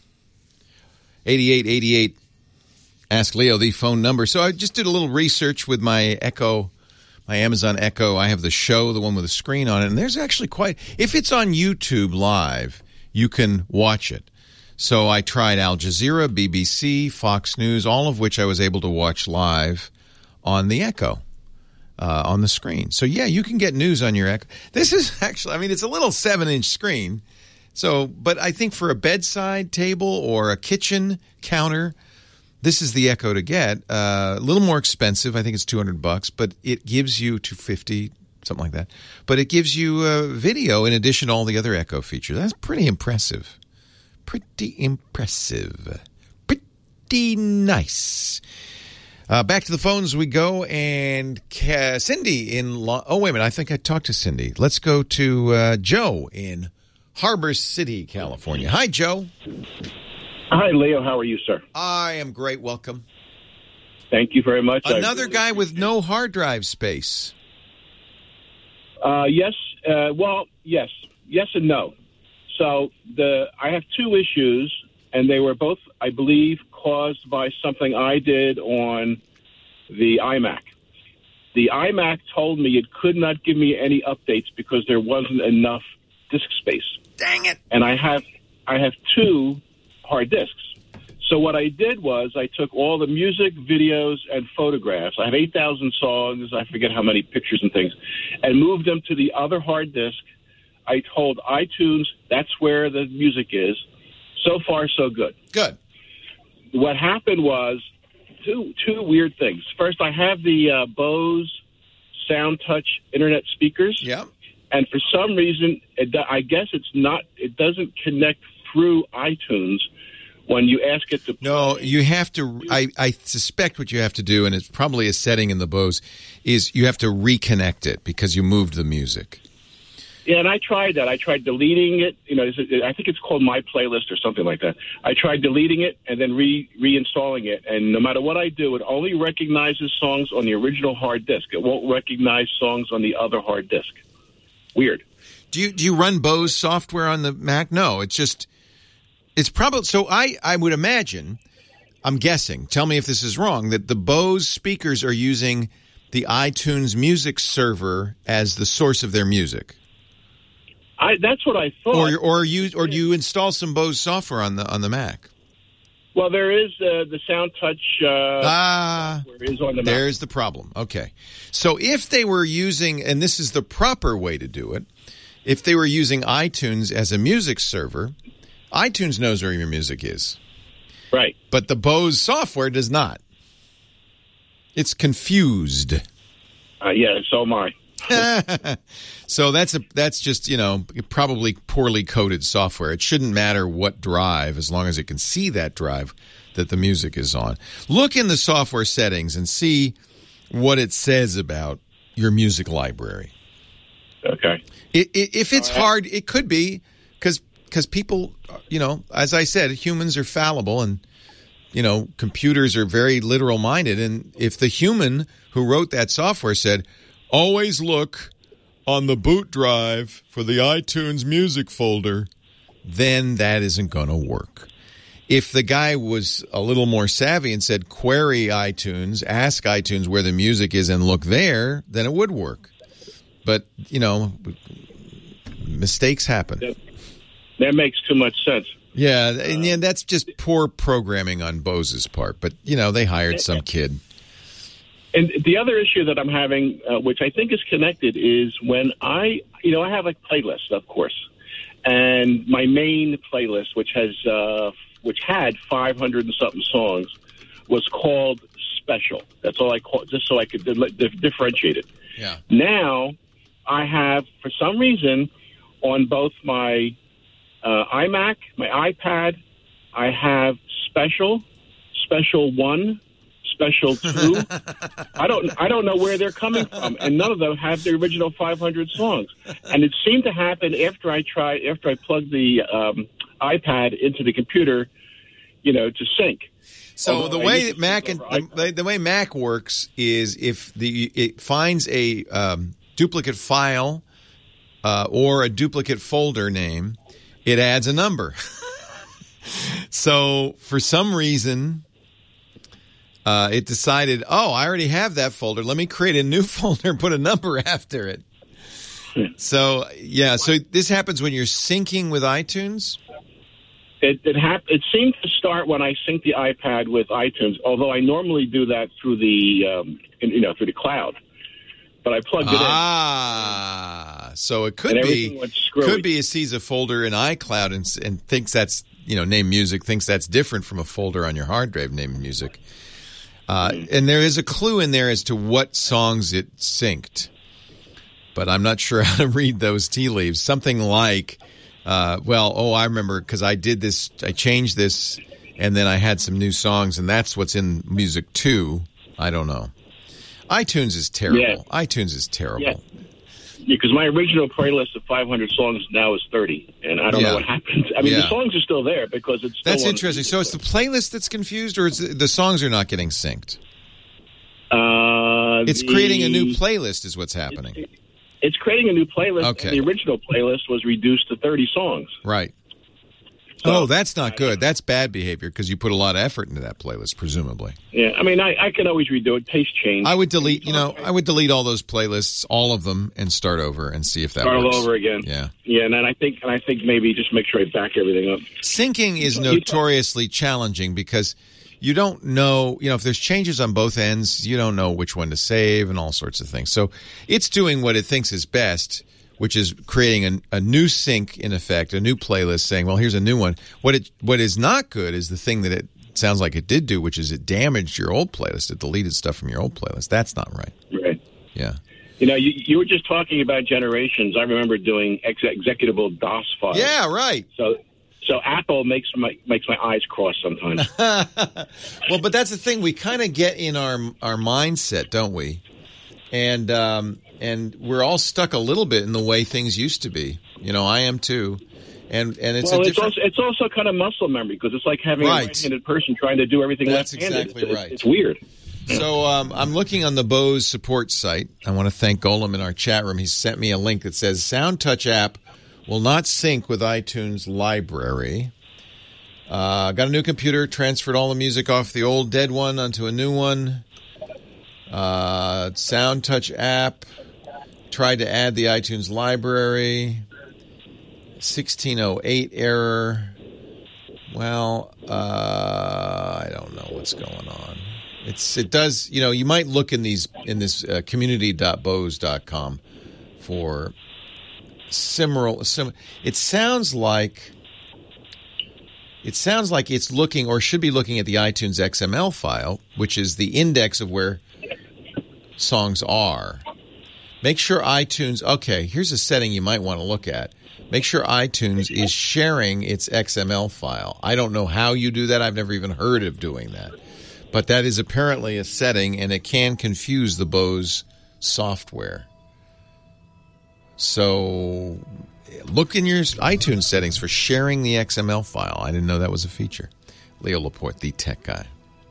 8888. Ask Leo the phone number. So I just did a little research with my Echo. My Amazon Echo, I have the show, the one with the screen on it, and there's actually if it's on YouTube Live, you can watch it. So I tried Al Jazeera, BBC, Fox News, all of which I was able to watch live on the Echo, on the screen. So yeah, you can get news on your Echo. This is actually, I mean, it's a little 7-inch screen, but I think for a bedside table or a kitchen counter, this is the Echo to get. A little more expensive. I think it's $200, but it gives you $250, something like that. But it gives you video in addition to all the other Echo features. That's pretty impressive. Pretty impressive. Pretty nice. Back to the phones we go, and Cindy in oh, wait a minute. I think I talked to Cindy. Let's go to Joe in Harbor City, California. Hi, Joe. Hi, Leo. How are you, sir? I am great. Welcome. Thank you very much. Another guy with no hard drive space. Yes. Well, yes. Yes and no. So I have two issues, and they were both, I believe, caused by something I did on the iMac. The iMac told me it could not give me any updates because there wasn't enough disk space. Dang it! And I have two hard disks. So what I did was I took all the music, videos, and photographs. I have 8,000 songs, I forget how many pictures and things, and moved them to the other hard disk. I told iTunes that's where the music is. So far, so good. Good. What happened was two weird things. First, I have the Bose SoundTouch Internet speakers. Yeah. And for some reason, I guess it doesn't connect through iTunes when you ask it to. No, you have to. I suspect what you have to do, and it's probably a setting in the Bose, is you have to reconnect it because you moved the music. Yeah, and I tried that. I tried deleting it. I think it's called My Playlist or something like that. I tried deleting it and then reinstalling it. And no matter what I do, it only recognizes songs on the original hard disk. It won't recognize songs on the other hard disk. Weird. Do you run Bose software on the Mac? No, it's probably, so I would imagine, I'm guessing, tell me if this is wrong, that the Bose speakers are using the iTunes music server as the source of their music. That's what I thought. Or do you install some Bose software on the Mac? Well, there is the SoundTouch software is on the Mac. There's the problem. Okay. So if they were using, and this is the proper way to do it, if they were using iTunes as a music server, iTunes knows where your music is. Right. But the Bose software does not. It's confused. Yeah, so am I. So that's just, probably poorly coded software. It shouldn't matter what drive as long as it can see that drive that the music is on. Look in the software settings and see what it says about your music library. Okay. If it's hard, it could be because people, as I said, humans are fallible and, computers are very literal minded. And if the human who wrote that software said, always look on the boot drive for the iTunes music folder, then that isn't going to work. If the guy was a little more savvy and said, query iTunes, ask iTunes where the music is and look there, then it would work. But, mistakes happen. That makes too much sense. Yeah, and that's just poor programming on Bose's part. But, they hired some kid. And the other issue that I'm having, which I think is connected, is when I have a playlist, of course, and my main playlist, which had 500 and something songs, was called Special. That's all I call it, just so I could differentiate it. Yeah. Now I have, for some reason, on both my iMac, my iPad, I have Special 1. Special 2. I don't know where they're coming from, and none of them have the original 500 songs. And it seemed to happen after I plugged the iPad into the computer, to sync. So the way Mac works is if it finds a duplicate file or a duplicate folder name, it adds a number. So for some reason, it decided, I already have that folder. Let me create a new folder and put a number after it. So, so this happens when you're syncing with iTunes? It seemed to start when I sync the iPad with iTunes, although I normally do that through the through the cloud. But I plugged it in. So it could be it sees a folder in iCloud and thinks that's, named music, thinks that's different from a folder on your hard drive named music. And there is a clue in there as to what songs it synced. But I'm not sure how to read those tea leaves. Something like, I remember because I did this, I changed this, and then I had some new songs, and that's what's in Music 2. I don't know. iTunes is terrible. Yeah. iTunes is terrible. Yeah, because my original playlist of 500 songs now is 30, and I don't know what happened. I mean, the songs are still there because it's still. That's interesting. So it's the playlist that's confused, or the songs are not getting synced? It's creating a new playlist is what's happening. It's creating a new playlist. Okay. And the original playlist was reduced to 30 songs. Right. So, that's not good. That's bad behavior because you put a lot of effort into that playlist, presumably. Yeah, I mean, I can always redo it. Taste change. I would delete, I would delete all those playlists, all of them, and start over and see if that works. Start all over again. Yeah. Yeah, and I think maybe just make sure I back everything up. Syncing is notoriously challenging because you don't know, if there's changes on both ends, you don't know which one to save and all sorts of things. So it's doing what it thinks is best, which is creating a new sync, in effect, a new playlist saying, well, here's a new one. What is not good is the thing that it sounds like it did do, which is it damaged your old playlist. It deleted stuff from your old playlist. That's not right. Right. Yeah. You know, you were just talking about generations. I remember doing executable DOS files. Yeah, right. So Apple makes my eyes cross sometimes. Well, but that's the thing. We kind of get in our mindset, don't we? And we're all stuck a little bit in the way things used to be. You know, I am too. And it's it's also kind of muscle memory because it's like having a right-handed person trying to do everything left-handed. That's exactly right. It's weird. So I'm looking on the Bose support site. I want to thank Golem in our chat room. He sent me a link that says SoundTouch app will not sync with iTunes library. Got a new computer, transferred all the music off the old dead one onto a new one. SoundTouch app, tried to add the iTunes library. 1608 error. Well, I don't know what's going on. It does, you know, you might look in this community.bose.com for similar. It sounds like it's looking or should be looking at the iTunes XML file, which is the index of where songs are. Make sure iTunes, okay, here's a setting you might want to look at. Make sure iTunes is sharing its XML file. I don't know how you do that. I've never even heard of doing that. But that is apparently a setting, and it can confuse the Bose software. So look in your iTunes settings for sharing the XML file. I didn't know that was a feature. Leo Laporte, the tech guy.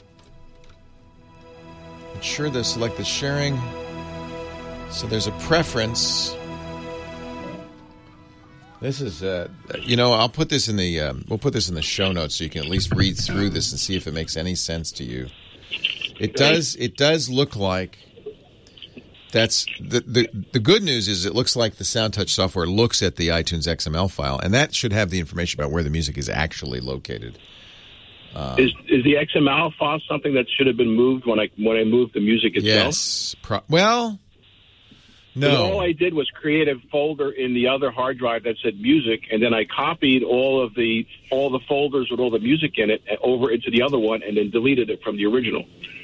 Ensure to select the sharing. So there's a preference. This is, I'll put this in we'll put this in the show notes so you can at least read through this and see if it makes any sense to you. It does look like that's the good news is it looks like the SoundTouch software looks at the iTunes XML file, and that should have the information about where the music is actually located. Is the XML file something that should have been moved when I moved the music itself? Yes. No. All I did was create a folder in the other hard drive that said music, and then I copied all the folders with all the music in it over into the other one, and then deleted it from the original.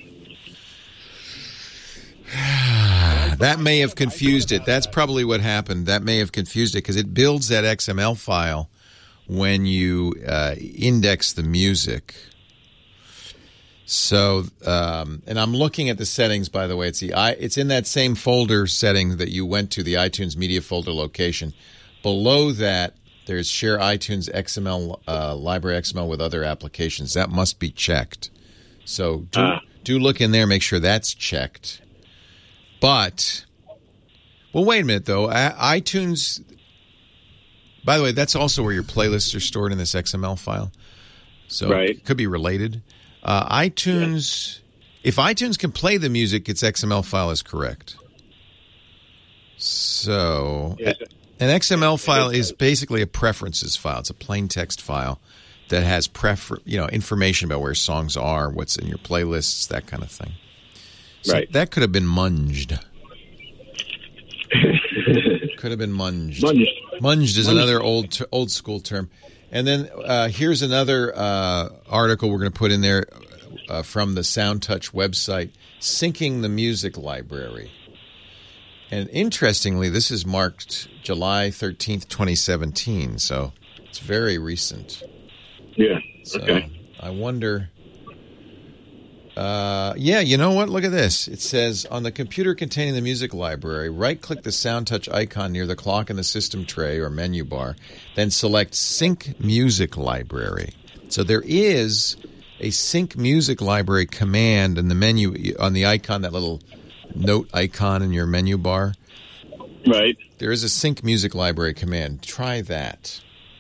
That may have confused it. That's probably what happened. That may have confused it because it builds that XML file when you index the music. So, and I'm looking at the settings, by the way. It's in that same folder setting that you went to, the iTunes media folder location. Below that, there's share iTunes XML, library XML with other applications. That must be checked. So do look in there, make sure that's checked. But, well, wait a minute, though. iTunes, by the way, that's also where your playlists are stored in this XML file. So It could be related. iTunes, if iTunes can play the music, its XML file is correct. So, an XML file is basically a preferences file. It's a plain text file that has information about where songs are, what's in your playlists, that kind of thing. So that could have been munged. Could have been munged. Munged is another old school term. And then here's another article we're going to put in there from the SoundTouch website, Syncing the Music Library. And interestingly, this is marked July 13th, 2017, so it's very recent. Yeah, okay. So I wonder... you know what? Look at this. It says, on the computer containing the music library, right-click the SoundTouch icon near the clock in the system tray or menu bar, then select Sync Music Library. So there is a Sync Music Library command in the menu, on the icon, that little note icon in your menu bar. Right. There is a Sync Music Library command. Try that.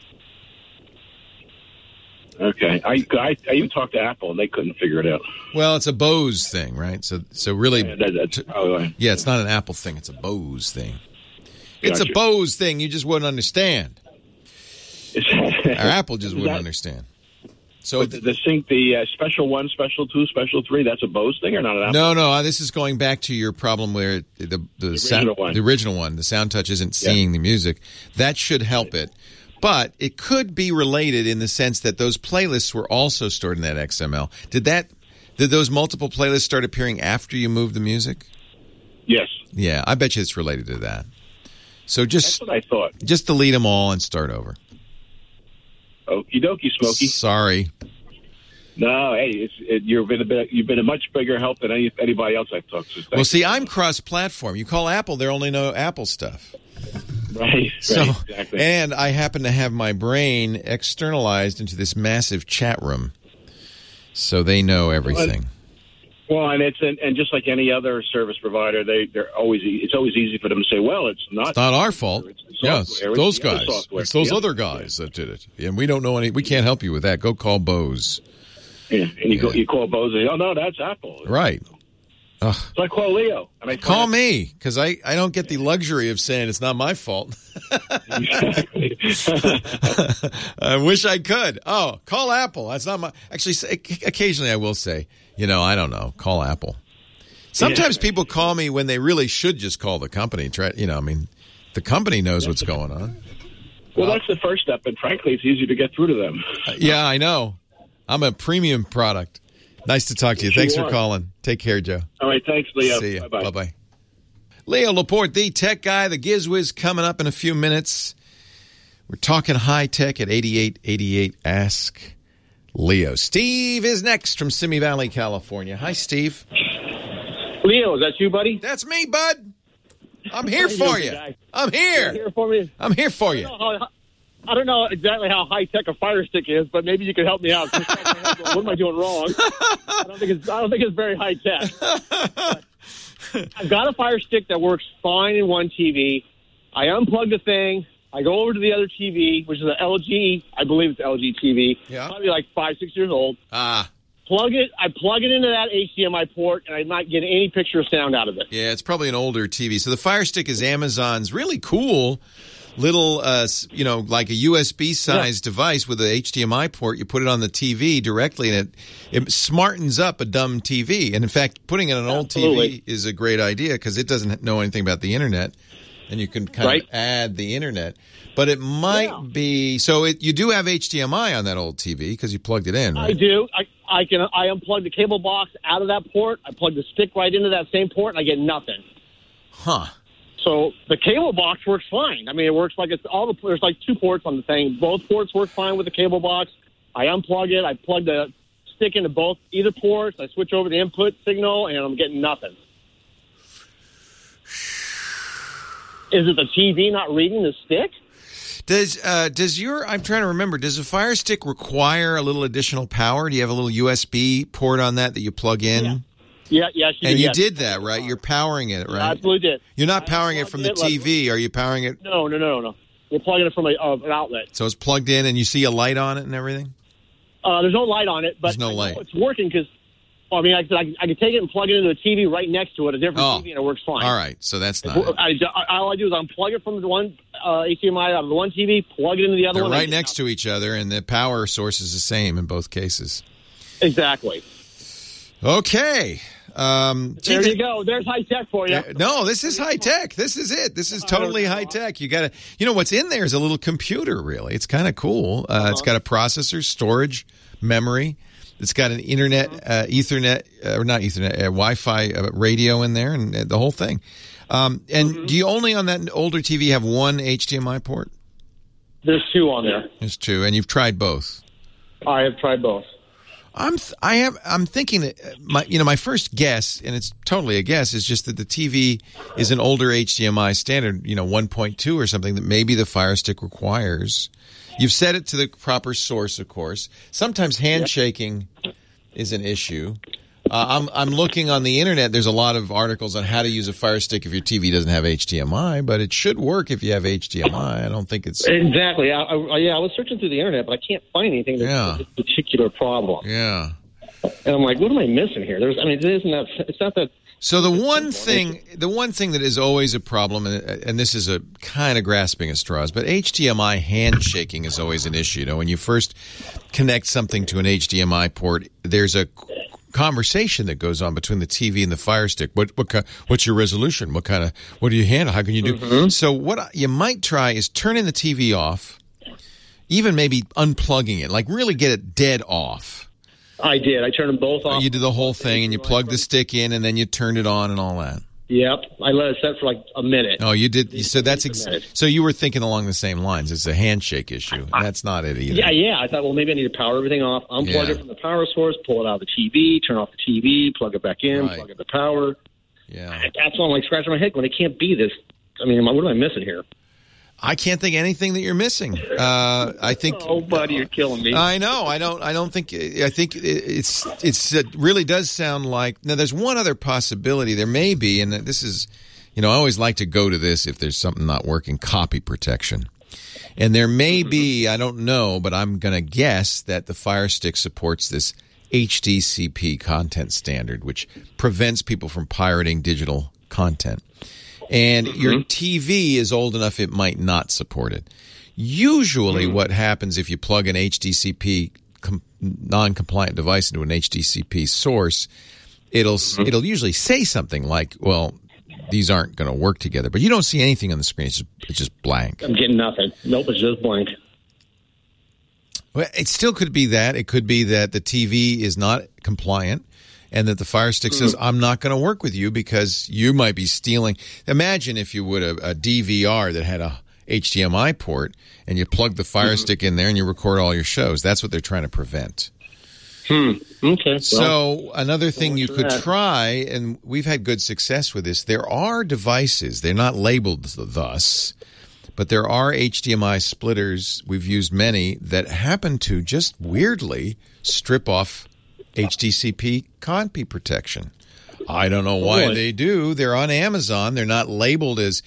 Okay, I even talked to Apple and they couldn't figure it out. Well, it's a Bose thing, right? So really, yeah, it's not an Apple thing; it's a Bose thing. It's a Bose thing. You just wouldn't understand. Or Apple just wouldn't understand. So the sync, the special 1, special 2, special 3, that's a Bose thing or not an Apple? No. This is going back to your problem where the original one, the Sound Touch isn't seeing the music. That should help it. But it could be related in the sense that those playlists were also stored in that XML. Did those multiple playlists start appearing after you moved the music? Yes. Yeah, I bet you it's related to that. So that's what I thought. Just delete them all and start over. Okie dokie, Smokey. Sorry. No, hey, you've been a much bigger help than anybody else I've talked to. Well, see, I'm cross-platform. You call Apple, they only know Apple stuff. Right, exactly. And I happen to have my brain externalized into this massive chat room, so they know everything. Well, and just like any other service provider, it's always easy for them to say, well, it's not our fault. Yes, those guys. It's those other guys that did it, and we don't know any. We can't help you with that. Go call Bose. Yeah, and you call Bose and oh no, that's Apple. Right. So I call Leo. And call me, because I don't get the luxury of saying it's not my fault. Exactly. I wish I could. Oh, call Apple. That's not my. Actually, occasionally I will say, I don't know. Call Apple. Sometimes people call me when they really should just call the company. The company knows what's going on. Well, that's the first step, and frankly, it's easier to get through to them. Yeah, I know. I'm a premium product. Nice to talk to you. Thanks for calling. Take care, Joe. All right, thanks, Leo. See you. Bye-bye. Bye-bye. Leo Laporte, the tech guy, the GizWiz, coming up in a few minutes. We're talking high tech at 8888 Ask Leo. Steve is next from Simi Valley, California. Hi, Steve. Leo, is that you, buddy? That's me, bud. I'm here for you. I'm here. You're here for me? I'm here for you. I don't know exactly how high-tech a Fire Stick is, but maybe you could help me out. What am I doing wrong? I don't think it's very high-tech. I've got a Fire Stick that works fine in one TV. I unplug the thing. I go over to the other TV, which is an LG. I believe it's LG TV. Yeah. Probably like 5-6 years old. I plug it into that HDMI port, and I'm not getting any picture or sound out of it. Yeah, it's probably an older TV. So the Fire Stick is Amazon's really cool little, like a USB-sized device with an HDMI port. You put it on the TV directly, and it smartens up a dumb TV. And, in fact, putting it on an old TV is a great idea because it doesn't know anything about the Internet, and you can kind of add the Internet. But it might be – so you do have HDMI on that old TV because you plugged it in, right? I do. I unplug the cable box out of that port. I plug the stick right into that same port, and I get nothing. Huh. So the cable box works fine. I mean, it works like there's like 2 ports on the thing. Both ports work fine with the cable box. I unplug it. I plug the stick into either ports. I switch over the input signal, and I'm getting nothing. Is it the TV not reading the stick? I'm trying to remember, does a Fire Stick require a little additional power? Do you have a little USB port on that you plug in? Yeah, yes. You did that, right? You're powering it, right? I absolutely did. You're not powering it from the TV. Are you powering it? No. We're plugging it from an outlet. So it's plugged in, and you see a light on it and everything? There's no light on it, but there's no light. It's working because, I can take it and plug it into a TV right next to it, a different TV, and it works fine. All right, so that's not all I do is unplug it from the one HDMI out of the one TV, plug it into the other one. They're right next to each other, and the power source is the same in both cases. Exactly. Okay. There you go. There's high tech for you. No, this is high tech. This is it. This is totally high tech. You got to, what's in there is a little computer, really. It's kind of cool. It's got a processor, storage, memory. It's got an internet, Ethernet, or not Ethernet, Wi-Fi radio in there, and the whole thing. Do you only on that older TV have one HDMI port? There's 2 on there. There's 2, and you've tried both. I have tried both. I'm thinking that my first guess, and it's totally a guess, is just that the TV is an older HDMI standard, 1.2 or something that maybe the Fire Stick requires. You've set it to the proper source, of course. Sometimes handshaking is an issue. I'm looking on the internet. There's a lot of articles on how to use a Fire Stick if your TV doesn't have HDMI, but it should work if you have HDMI. I don't think it's exactly. I was searching through the internet, but I can't find anything that's a particular problem. Yeah. And I'm like, what am I missing here? It's not that So the one thing that is always a problem, and this is a kind of grasping at straws, but HDMI handshaking is always an issue. You know, when you first connect something to an HDMI port, there's a conversation that goes on between the TV and the Fire Stick. What's your resolution? What do you handle? How can you do? Mm-hmm. So what you might try is turning the TV off, even maybe unplugging it, like really get it dead off. I did. I turned them both off. You did the whole thing, and you plugged the stick in, and then you turned it on and all that. Yep. I let it set for like a minute. Oh, you did? So that's so you were thinking along the same lines. It's a handshake issue. That's not it either. Yeah. I thought, well, maybe I need to power everything off, unplug it from the power source, pull it out of the TV, turn off the TV, plug it back in, plug in the power. Yeah. That's all I'm like scratching my head going, it can't be this. I mean, what am I missing here? I can't think of anything that you're missing. I think. Oh, buddy, you're killing me. I know. I don't think. I think it really does sound like. Now, there's one other possibility. There may be, and this is, I always like to go to this if there's something not working. Copy protection, and there may be. I don't know, but I'm going to guess that the Fire Stick supports this HDCP content standard, which prevents people from pirating digital content. And your TV is old enough it might not support it. Usually what happens if you plug an HDCP non-compliant device into an HDCP source, it'll usually say something like, well, these aren't going to work together. But you don't see anything on the screen. It's just blank. I'm getting nothing. Nope, it's just blank. Well, it still could be that. It could be that the TV is not compliant. And that the Fire Stick says, I'm not going to work with you because you might be stealing. Imagine, if you would, a DVR that had a HDMI port and you plug the Fire Stick in there and you record all your shows. That's what they're trying to prevent. Okay. So another thing you could try, and we've had good success with this, there are devices, they're not labeled thus, but there are HDMI splitters, we've used many, that happen to just weirdly strip off HDCP copy protection. I don't know why they do. They're on Amazon. They're not labeled as,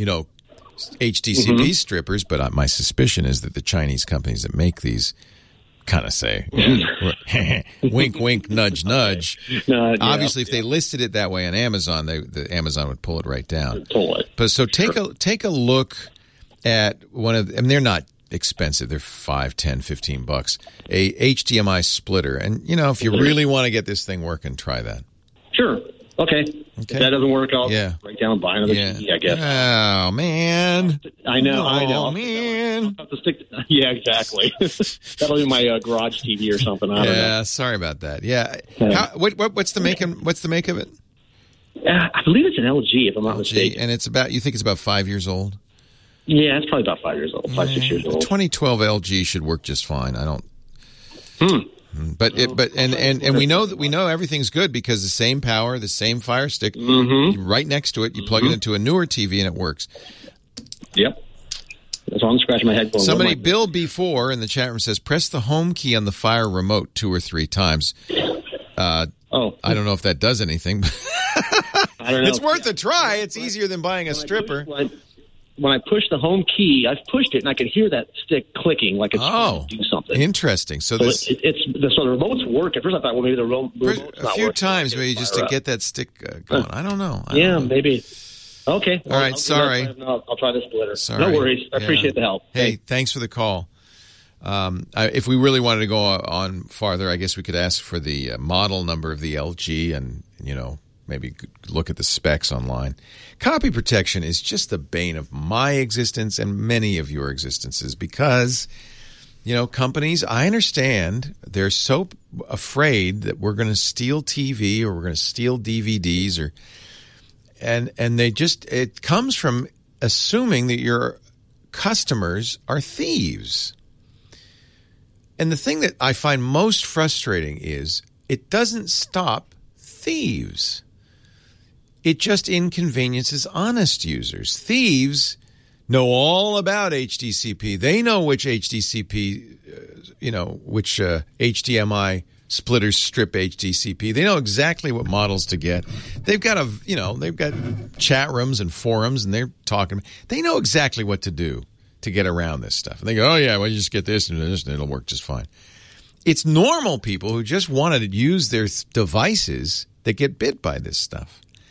HDCP strippers, but my suspicion is that the Chinese companies that make these kind of say, wink, wink, nudge, nudge. Obviously, if they listed it that way on Amazon, the Amazon would pull it right down. But so take a look at one of, they're not expensive. They're $5, $10, $15. A HDMI splitter, and if you really want to get this thing working, try that. Sure. Okay. If that doesn't work, I'll write down and buy another TV, I guess. Oh man. I know. Oh man. I'll have to stick. Yeah, exactly. That'll be my garage TV or something. I don't know. Sorry about that. Yeah. What's the make? What's the make of it? I believe it's an LG, if I'm not mistaken. And you think it's about 5 years old? Yeah, it's probably about 5 years old, 6 years old. 2012 LG should work just fine. I don't. But we know everything's good because the same power, the same Fire Stick, right next to it. You plug it into a newer TV and it works. Yep. That's all I'm scratching my head. Somebody, Bill B4 in the chat room says, press the home key on the Fire remote 2 or 3 times. I don't know if that does anything. I don't know. It's worth a try. It's easier than buying a stripper. When I push the home key, I've pushed it, and I can hear that stick clicking like it's trying to do something. Interesting. So the remote's working. At first, I thought, well, maybe the remote's not working. A few times, maybe just to get that stick going. I don't know. Maybe. Okay. All right. Sorry. I'll try the splitter. Sorry. No worries. I appreciate the help. Hey, thanks for the call. If we really wanted to go on farther, I guess we could ask for the model number of the LG and, maybe look at the specs online. Copy protection is just the bane of my existence and many of your existences because, companies, I understand they're so afraid that we're going to steal TV or we're going to steal DVDs and it comes from assuming that your customers are thieves. And the thing that I find most frustrating is it doesn't stop thieves. It just inconveniences honest users. Thieves know all about HDCP. They know which HDCP, which HDMI splitters strip HDCP. They know exactly what models to get. They've got they've got chat rooms and forums, and they're talking. They know exactly what to do to get around this stuff. And they go, oh yeah, well you just get this and this, and it'll work just fine. It's normal people who just want to use their devices that get bit by this stuff.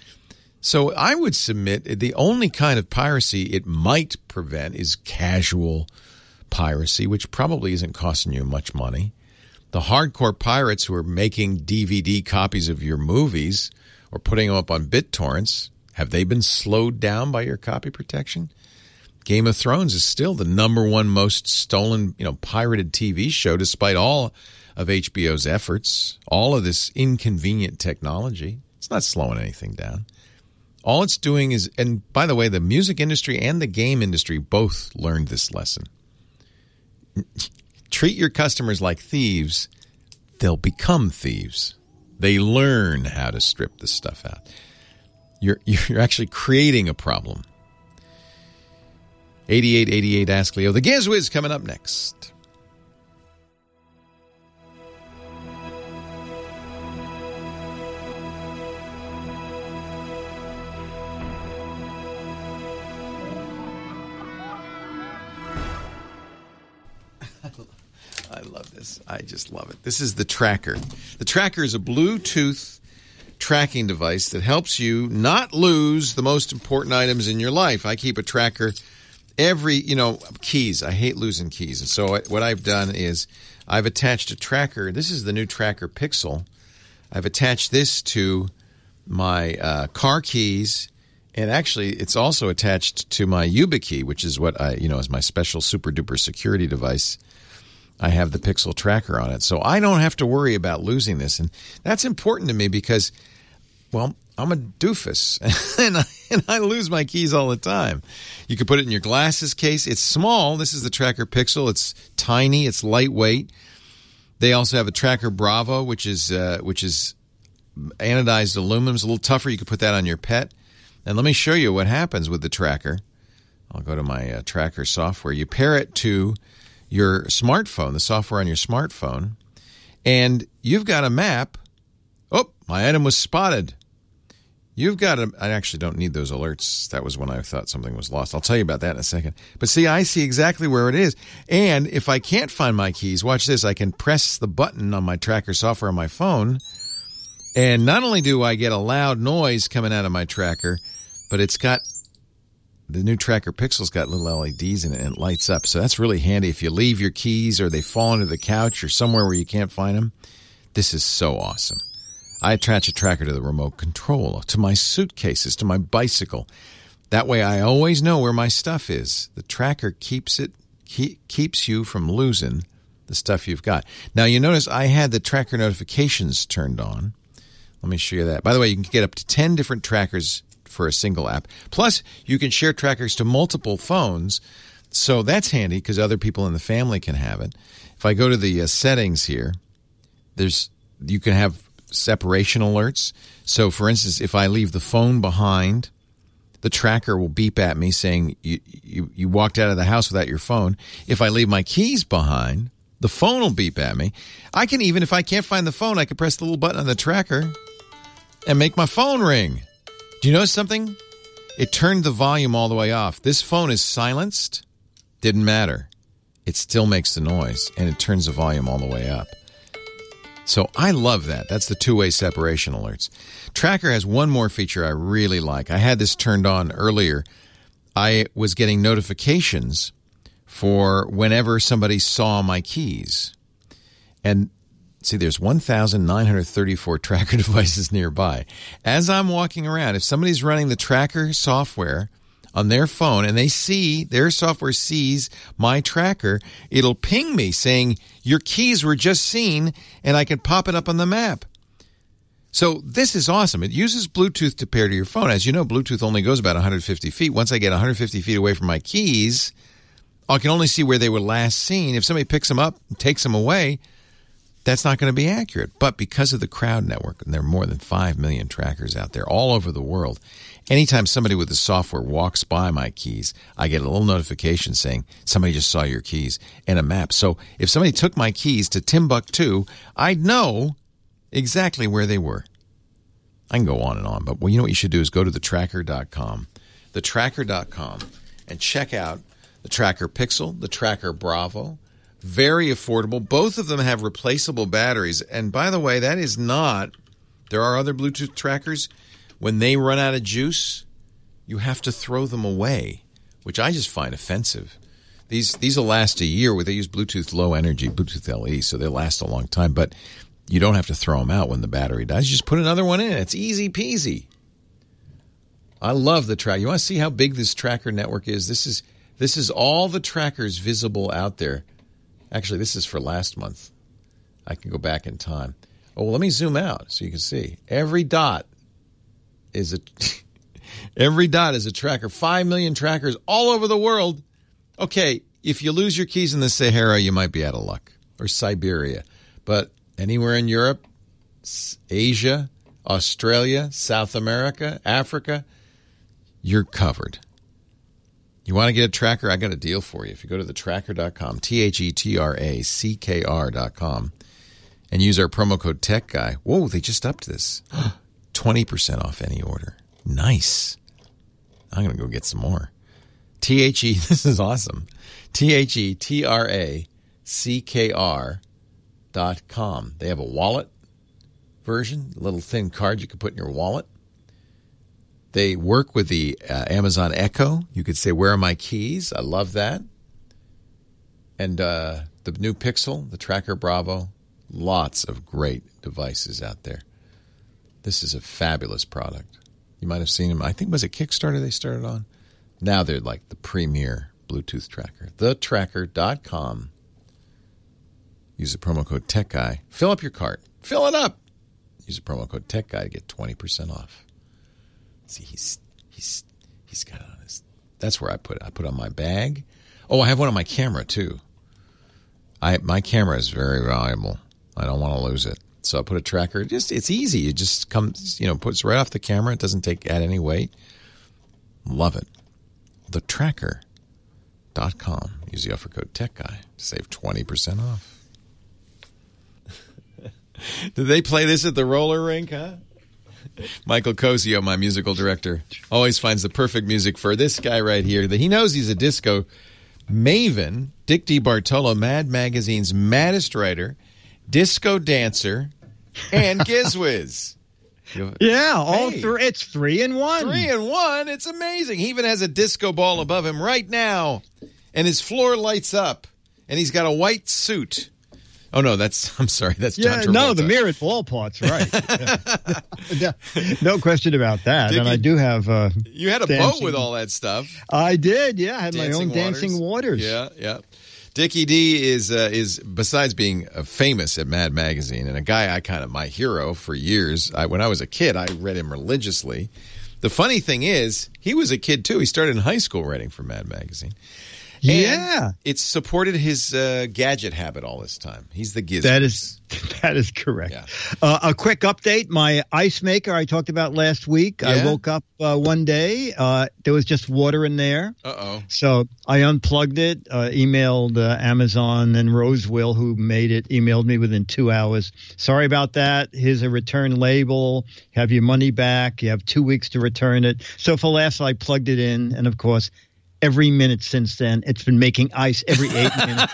So I would submit the only kind of piracy it might prevent is casual piracy, which probably isn't costing you much money. The hardcore pirates who are making DVD copies of your movies or putting them up on BitTorrents, have they been slowed down by your copy protection? Game of Thrones is still the number one most stolen, pirated TV show, despite all of HBO's efforts, all of this inconvenient technology. It's not slowing anything down. All it's doing is, and by the way, the music industry and the game industry both learned this lesson. Treat your customers like thieves, they'll become thieves. They learn how to strip this stuff out. You're actually creating a problem. 8888 Ask Leo. The GizWiz coming up next. I love this. I just love it. This is the Tracker. The Tracker is a Bluetooth tracking device that helps you not lose the most important items in your life. I keep a tracker every, keys. I hate losing keys. And so what I've done is I've attached a tracker. This is the new Tracker Pixel. I've attached this to my car keys. And actually, it's also attached to my YubiKey, which is what I, is my special super duper security device. I have the Pixel Tracker on it. So I don't have to worry about losing this. And that's important to me because, well, I'm a doofus and I lose my keys all the time. You can put it in your glasses case. It's small. This is the Tracker Pixel. It's tiny. It's lightweight. They also have a Tracker Bravo, which is anodized aluminum. It's a little tougher. You can put that on your pet. And let me show you what happens with the Tracker. I'll go to my Tracker software. You pair it to your smartphone, the software on your smartphone, and you've got a map. Oh, my item was spotted. I actually don't need those alerts. That was when I thought something was lost. I'll tell you about that in a second. But see, I see exactly where it is. And if I can't find my keys, watch this. I can press the button on my Tracker software on my phone. And not only do I get a loud noise coming out of my Tracker, but the new Tracker Pixel's got little LEDs in it and it lights up. So that's really handy if you leave your keys or they fall into the couch or somewhere where you can't find them. This is so awesome. I attach a tracker to the remote control, to my suitcases, to my bicycle. That way I always know where my stuff is. The tracker keeps you from losing the stuff you've got. Now, you notice I had the tracker notifications turned on. Let me show you that. By the way, you can get up to 10 different trackers for a single app. Plus, you can share trackers to multiple phones, so that's handy because other people in the family can have it. If I go to the settings here, you can have separation alerts. So, for instance, if I leave the phone behind, the tracker will beep at me saying you walked out of the house without your phone. If I leave my keys behind, the phone will beep at me. I can even, if I can't find the phone, I can press the little button on the tracker and make my phone ring. Do you notice something? It turned the volume all the way off. This phone is silenced. Didn't matter. It still makes the noise, and it turns the volume all the way up. So I love that. That's the two-way separation alerts. Tracker has one more feature I really like. I had this turned on earlier. I was getting notifications for whenever somebody saw my keys. And see, there's 1,934 tracker devices nearby. As I'm walking around, if somebody's running the tracker software on their phone and their software sees my tracker, it'll ping me saying, your keys were just seen, and I can pop it up on the map. So this is awesome. It uses Bluetooth to pair to your phone. As you know, Bluetooth only goes about 150 feet. Once I get 150 feet away from my keys, I can only see where they were last seen. If somebody picks them up and takes them away, that's not going to be accurate. But because of the Crowd Network, and there are more than 5 million trackers out there all over the world, anytime somebody with the software walks by my keys, I get a little notification saying, somebody just saw your keys, and a map. So if somebody took my keys to Timbuktu, I'd know exactly where they were. I can go on, but you know what you should do is go to thetracker.com, thetracker.com, and check out the Tracker Pixel, the Tracker Bravo. Very affordable. Both of them have replaceable batteries. And by the way, that is not, there are other Bluetooth trackers when they run out of juice, you have to throw them away, which I just find offensive. These will last a year. They use Bluetooth Low Energy, Bluetooth LE, so they'll last a long time. But you don't have to throw them out when the battery dies. You just put another one in. It's easy peasy. I love the track. You want to see how big this tracker network is? This is all the trackers visible out there. Actually, this is for last month. I can go back in time. Oh, well, let me zoom out so you can see. Every dot is a tracker. 5 million trackers all over the world. Okay, if you lose your keys in the Sahara, you might be out of luck. Or Siberia. But anywhere in Europe, Asia, Australia, South America, Africa, you're covered. You want to get a tracker? I got a deal for you. If you go to thetracker.com, TheTracker.com, and use our promo code TechGuy. Whoa, they just upped this. 20% off any order. Nice. I'm going to go get some more. this is awesome. TheTracker.com. They have a wallet version, a little thin card you can put in your wallet. They work with the Amazon Echo. You could say, where are my keys? I love that. And the new Pixel, the Tracker Bravo, lots of great devices out there. This is a fabulous product. You might have seen them. I think, was it Kickstarter they started on? Now they're like the premier Bluetooth tracker. TheTracker.com. Use the promo code TechGuy. Fill up your cart. Fill it up. Use the promo code TechGuy to get 20% off. See, he's got it on his. That's where I put it. I put it on my bag. Oh, I have one on my camera too. My camera is very valuable. I don't want to lose it. So I put a tracker. It's easy. It just comes, puts right off the camera. It doesn't add any weight. Love it. TheTracker.com. Use the offer code TechGuy to save 20% off. Did they play this at the roller rink, huh? Michael Cosio, my musical director, always finds the perfect music for this guy right here. He knows he's a disco maven. Dick DiBartolo, Mad Magazine's maddest writer, disco dancer, and Gizwiz. Yeah, all three. It's 3 in 1. 3 in 1. It's amazing. He even has a disco ball above him right now, and his floor lights up, and he's got a white suit. Oh, no, that's John Travolta. No, the mirrored wall part's right. No question about that. Dickie, and I do have you had a boat with all that stuff. I did, yeah. I had my own Dancing Waters. Yeah. Dickie D is besides being famous at Mad Magazine and a guy my hero for years. When I was a kid, I read him religiously. The funny thing is, he was a kid too. He started in high school writing for Mad Magazine. And it's supported his gadget habit all this time. He's the gizmo. That is correct. Yeah. A quick update. My ice maker I talked about last week. Yeah? I woke up one day. There was just water in there. Uh-oh. So I unplugged it, emailed Amazon, and Rosewill, who made it, emailed me within 2 hours. Sorry about that. Here's a return label. Have your money back. You have 2 weeks to return it. So for laughs, I plugged it in, and of course, every minute since then, it's been making ice every 8 minutes.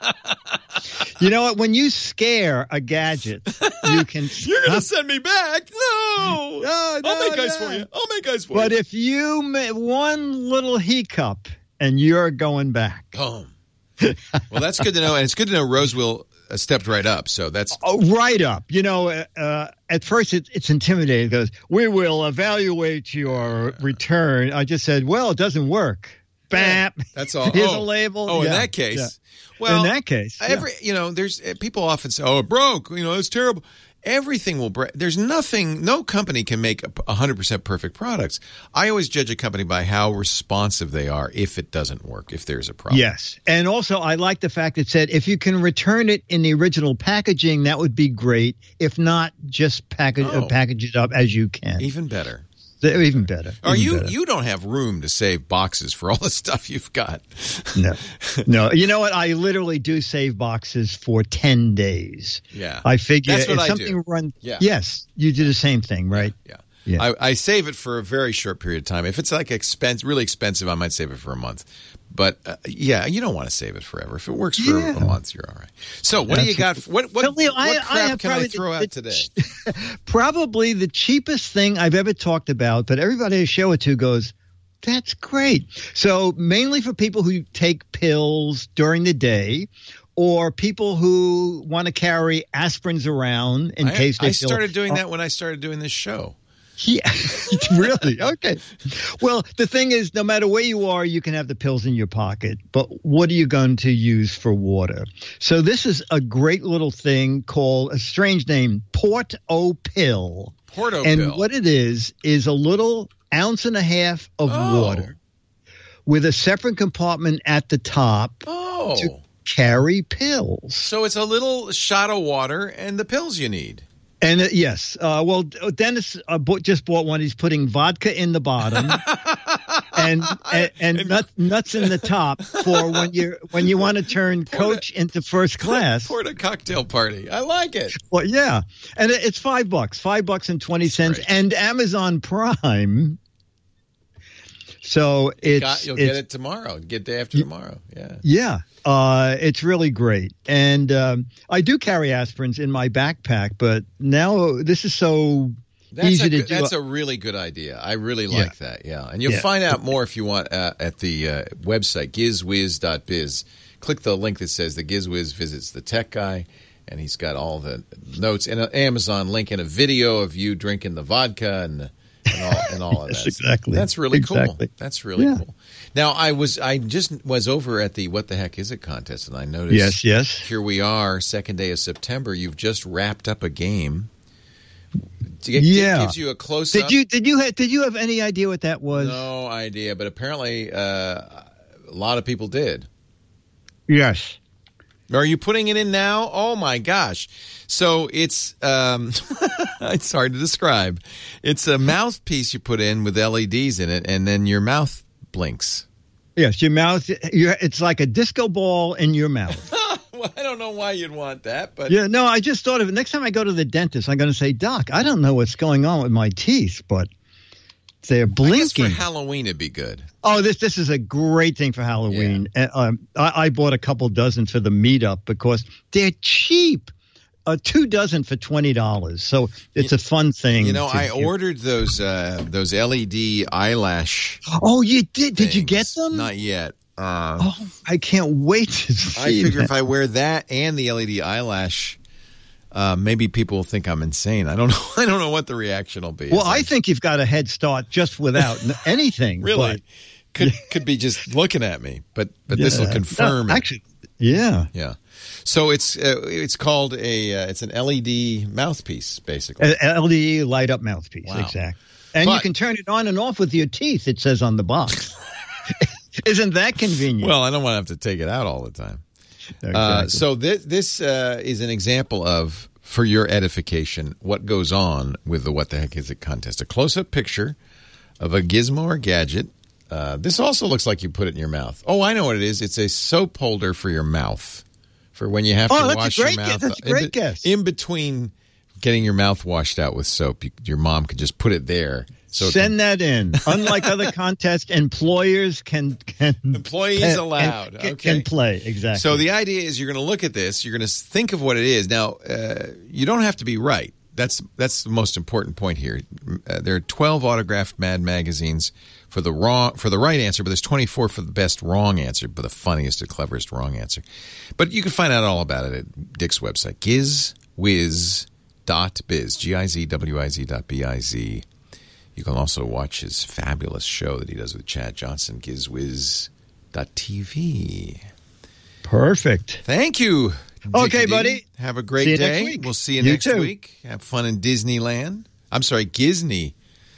You know what? When you scare a gadget, you can... You're going to send me back? No, I'll make ice for you. But if you make one little hiccup and you're going back. Oh. Well, that's good to know. And it's good to know Rosewill stepped right up. So that's... right up. At first it's intimidating. It goes, we will evaluate your return. I just said, well, it doesn't work. Bam. That's all. Here's a label. Oh, in that case. Yeah. Well, in that case. There's people often say, oh, it broke. It's terrible. Everything will break. There's nothing, no company can make 100% perfect products. I always judge a company by how responsive they are if it doesn't work, if there's a problem. Yes. And also, I like the fact it said if you can return it in the original packaging, that would be great. If not, just package it up as you can. Even better. Even better. You don't have room to save boxes for all the stuff you've got. No. You know what? I literally do save boxes for 10 days. Yeah. I figure that's what if I something do. runs. Yeah. Yes, you do the same thing, right? Yeah. Yeah. I save it for a very short period of time. If it's like really expensive, I might save it for a month. But you don't want to save it forever. If it works for a month, you're all right. So what do you got? What Leo, crap can I throw out today? Probably the cheapest thing I've ever talked about, but everybody I show it to goes, that's great. So mainly for people who take pills during the day, or people who want to carry aspirins around in case they feel... I started doing that when I started doing this show. Yeah, really? Okay. Well, the thing is, no matter where you are, you can have the pills in your pocket. But what are you going to use for water? So this is a great little thing called, a strange name, Port-O-Pill. Port-O-Pill. And what it is a little ounce and a half of water with a separate compartment at the top to carry pills. So it's a little shot of water and the pills you need. And yes, well, Dennis just bought one. He's putting vodka in the bottom and nuts in the top for when you want to turn coach into first class. Pour a cocktail party. I like it. Well, yeah, and it's $5, $5.20, and Amazon Prime. So you'll get it tomorrow. Get day after tomorrow. Yeah. Yeah. It's really great. And I do carry aspirins in my backpack, but now this is so easy to do. That's a really good idea. I really like that. Yeah. And you'll find out more if you want at the website, gizwiz.biz. Click the link that says the GizWiz visits the tech guy, and he's got all the notes and an Amazon link and a video of you drinking the vodka and all of that. Exactly. That's really cool. That's really cool. Now, I just was over at the What the Heck Is It contest, and I noticed. Yes. Here we are, second day of September. You've just wrapped up a game. It gives you a close up. Did you have any idea what that was? No idea, but apparently a lot of people did. Yes. Are you putting it in now? Oh my gosh! So it's it's hard to describe. It's a mouthpiece you put in with LEDs in it, and then your mouth blinks. Yes, your mouth. It's like a disco ball in your mouth. Well, I don't know why you'd want that, but no, I just thought of it. Next time I go to the dentist, I'm going to say, Doc, I don't know what's going on with my teeth, but they're blinking. I guess for Halloween, it'd be good. Oh, this is a great thing for Halloween. Yeah. I bought a couple dozen for the meetup because they're cheap. 2 dozen for $20. So it's a fun thing. You know, I ordered those LED eyelash. Oh, you did? Did you get them? Not yet. I can't wait to see. I figure if I wear that and the LED eyelash, maybe people will think I'm insane. I don't know. I don't know what the reaction will be. Well, I think you've got a head start just without anything. Really? Could be just looking at me, but this will confirm it. Actually, yeah. So it's called it's an LED mouthpiece, basically. An LED light up mouthpiece, wow. Exactly. And you can turn it on and off with your teeth. It says on the box. Isn't that convenient? Well, I don't want to have to take it out all the time. Exactly. So this is an example of, for your edification, what goes on with the What the Heck Is It contest. A close-up picture of a gizmo or gadget. This also looks like you put it in your mouth. Oh, I know what it is. It's a soap holder for your mouth, for when you have to wash your mouth. That's a great guess. In between getting your mouth washed out with soap, your mom could just put it there. So send that in. Unlike other contests, employers can allowed. Can play, exactly. So the idea is you're going to look at this. You're going to think of what it is. Now, you don't have to be right. That's the most important point here. There are 12 autographed Mad magazines for the right answer, but there's 24 for the best wrong answer, but the funniest and cleverest wrong answer. But you can find out all about it at Dick's website, gizwiz.biz, gizwiz.biz. You can also watch his fabulous show that he does with Chad Johnson, gizwiz.tv. Perfect. Thank you. Okay, buddy. Have a great day. We'll see you next week. Have fun in Disneyland. I'm sorry, Gisneyland.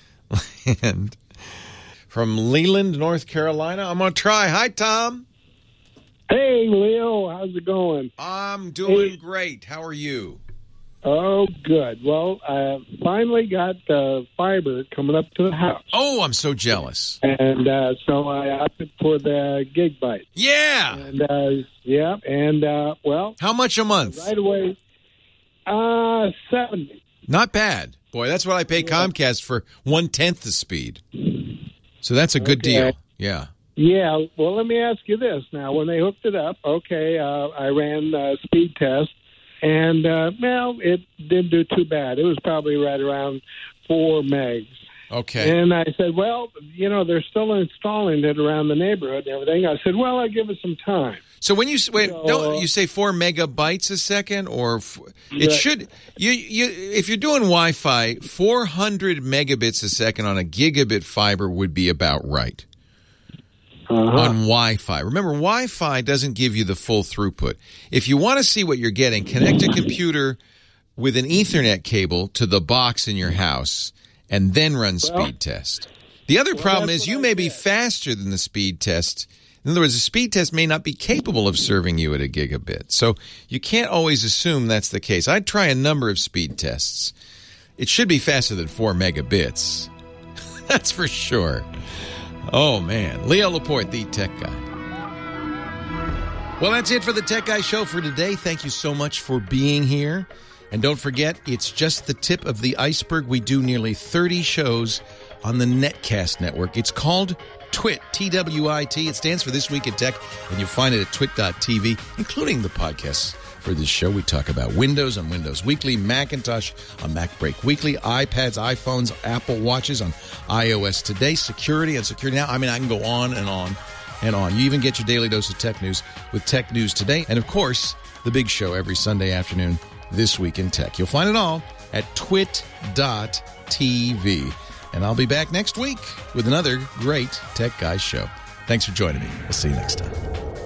From Leland, North Carolina, I'm going to try. Hi, Tom. Hey, Leo. How's it going? I'm doing great. How are you? Oh, good. Well, I finally got fiber coming up to the house. Oh, I'm so jealous. And so I opted for the Gigabyte. Yeah. And, well. How much a month? Right away, 70. Not bad. Boy, that's what I pay Comcast for 1/10 the speed. So that's a good deal. Yeah. Yeah. Well, let me ask you this now. When they hooked it up, I ran a speed test, and, it didn't do too bad. It was probably right around 4 megs. Okay. And I said, well, they're still installing it around the neighborhood and everything. I said, well, I'll give it some time. So when you don't you say 4 megabytes a second, or it should if you're doing Wi-Fi, 400 megabits a second on a gigabit fiber would be about right. On Wi-Fi. Remember, Wi-Fi doesn't give you the full throughput. If you want to see what you're getting, connect a computer with an Ethernet cable to the box in your house and then run speed test. The other problem is you may be faster than the speed test. In other words, the speed test may not be capable of serving you at a gigabit. So you can't always assume that's the case. I'd try a number of speed tests. It should be faster than 4 megabits. That's for sure. Oh, man. Leo Laporte, the Tech Guy. Well, that's it for the Tech Guy Show for today. Thank you so much for being here. And don't forget, it's just the tip of the iceberg. We do nearly 30 shows on the Netcast network. It's called TWIT, T-W-I-T. It stands for This Week in Tech, and you'll find it at twit.tv, including the podcasts for this show. We talk about Windows on Windows Weekly, Macintosh on Mac Break Weekly, iPads, iPhones, Apple Watches on iOS Today, security on Security Now. I mean, I can go on and on and on. You even get your daily dose of tech news with Tech News Today. And, of course, the big show every Sunday afternoon, This Week in Tech. You'll find it all at twit.tv. And I'll be back next week with another great Tech Guy show. Thanks for joining me. We'll see you next time.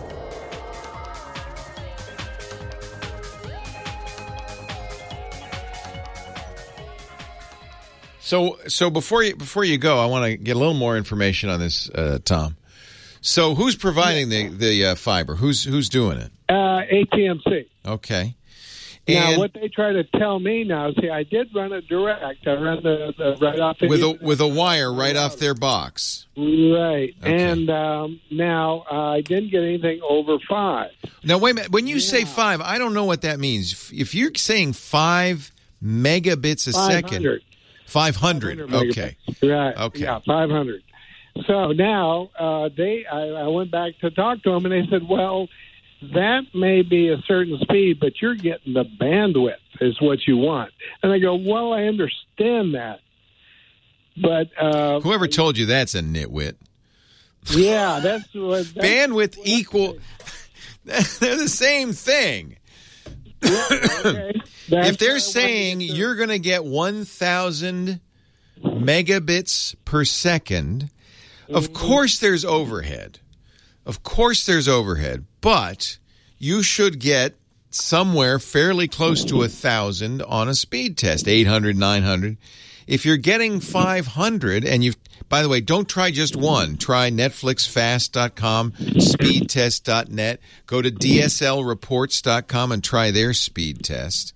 So before you go, I want to get a little more information on this, Tom. So who's providing the fiber? Who's doing it? AT&T. Okay. Now, what they try to tell me now, see, I did run it direct. I ran the right off the with a wire right off their box. Right. Okay. And now I didn't get anything over 5. Now, wait a minute. When you say 5, I don't know what that means. If you're saying 5 megabits a second. 500. Okay. Right. Okay. Yeah, 500. So now I went back to talk to them, and they said, well, that may be a certain speed, but you're getting the bandwidth is what you want. And I go, well, I understand that. But whoever told you that's a nitwit. Yeah, that's what... bandwidth equal... They're the same thing. Yeah, okay. If they're saying you're going to get 1,000 megabits per second, of course there's overhead. Of course there's overhead, but you should get somewhere fairly close to 1,000 on a speed test, 800, 900. If you're getting 500, and by the way, don't try just one. Try NetflixFast.com, SpeedTest.net. Go to DSLReports.com and try their speed test.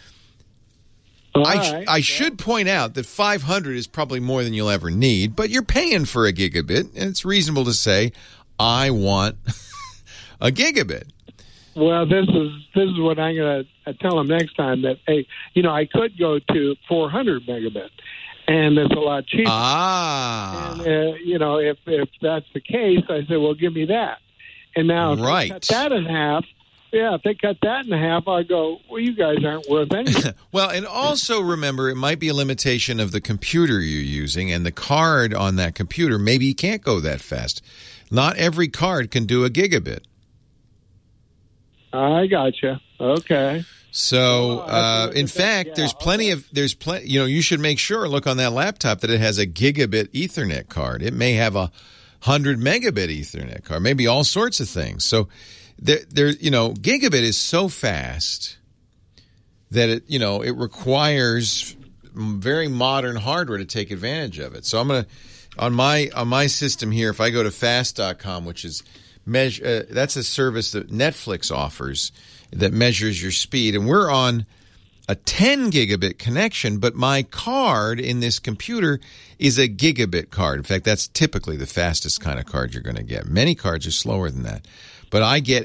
I should point out that 500 is probably more than you'll ever need, but you're paying for a gigabit, and it's reasonable to say, I want a gigabit. Well, this is what I'm going to tell them next time, that, hey, I could go to 400 megabit, and it's a lot cheaper. And, if that's the case, I said, well, give me that. And now if they cut that in half, if they cut that in half, I go, well, you guys aren't worth anything. Well, and also remember, it might be a limitation of the computer you're using, and the card on that computer, maybe you can't go that fast. Not every card can do a gigabit. I gotcha. Okay. So, in fact, there's plenty. You should make sure, look on that laptop, that it has a gigabit Ethernet card. It may have a 100 megabit Ethernet card, maybe all sorts of things. So, gigabit is so fast that it requires very modern hardware to take advantage of it. So I'm going to, on my system here, if I go to fast.com, which is that's a service that Netflix offers that measures your speed, and we're on a 10 gigabit connection, but my card in this computer is a gigabit card. In fact, that's typically the fastest kind of card you're going to get. Many cards are slower than that. But I'm getting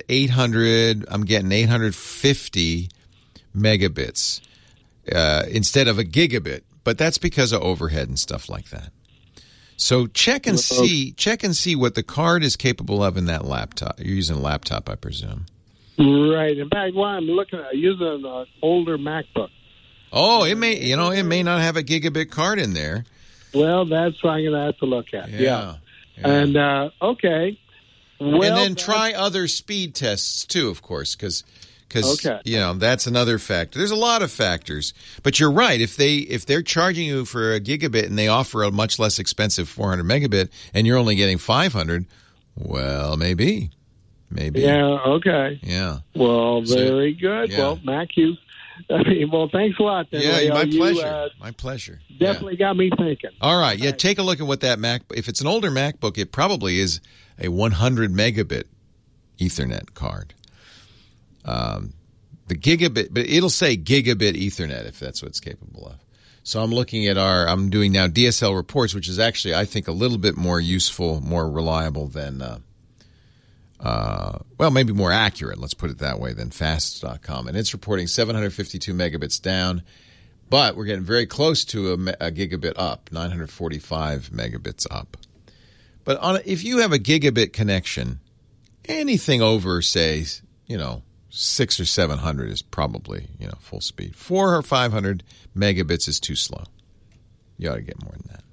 850 megabits instead of a gigabit but that's because of overhead and stuff like that. So check and see what the card is capable of in that laptop. You're using a laptop, I presume. Right. In fact, while I'm looking at using an older MacBook. Oh, it may not have a gigabit card in there. Well, that's what I'm going to have to look at. Yeah. And okay. Well, and then try other speed tests too, of course, because that's another factor. There's a lot of factors, but you're right. If they're charging you for a gigabit and they offer a much less expensive 400 megabit, and you're only getting 500, well, maybe. Yeah. Okay. Yeah. Well, very good. Yeah. Well, Mac, thanks a lot. Then, yeah, Leo. my pleasure. My pleasure. Definitely got me thinking. All right. Yeah, take a look at what that Mac. If it's an older MacBook, it probably is a 100 megabit Ethernet card. The gigabit, but it'll say gigabit Ethernet if that's what it's capable of. So I'm looking at I'm doing now DSL reports, which is actually, I think, a little bit more useful, more reliable than, maybe more accurate, let's put it that way, than fast.com. And it's reporting 752 megabits down, but we're getting very close to a gigabit up, 945 megabits up. But if you have a gigabit connection, anything over, say, 600 or 700 is probably, full speed. 400 or 500 megabits is too slow. You ought to get more than that.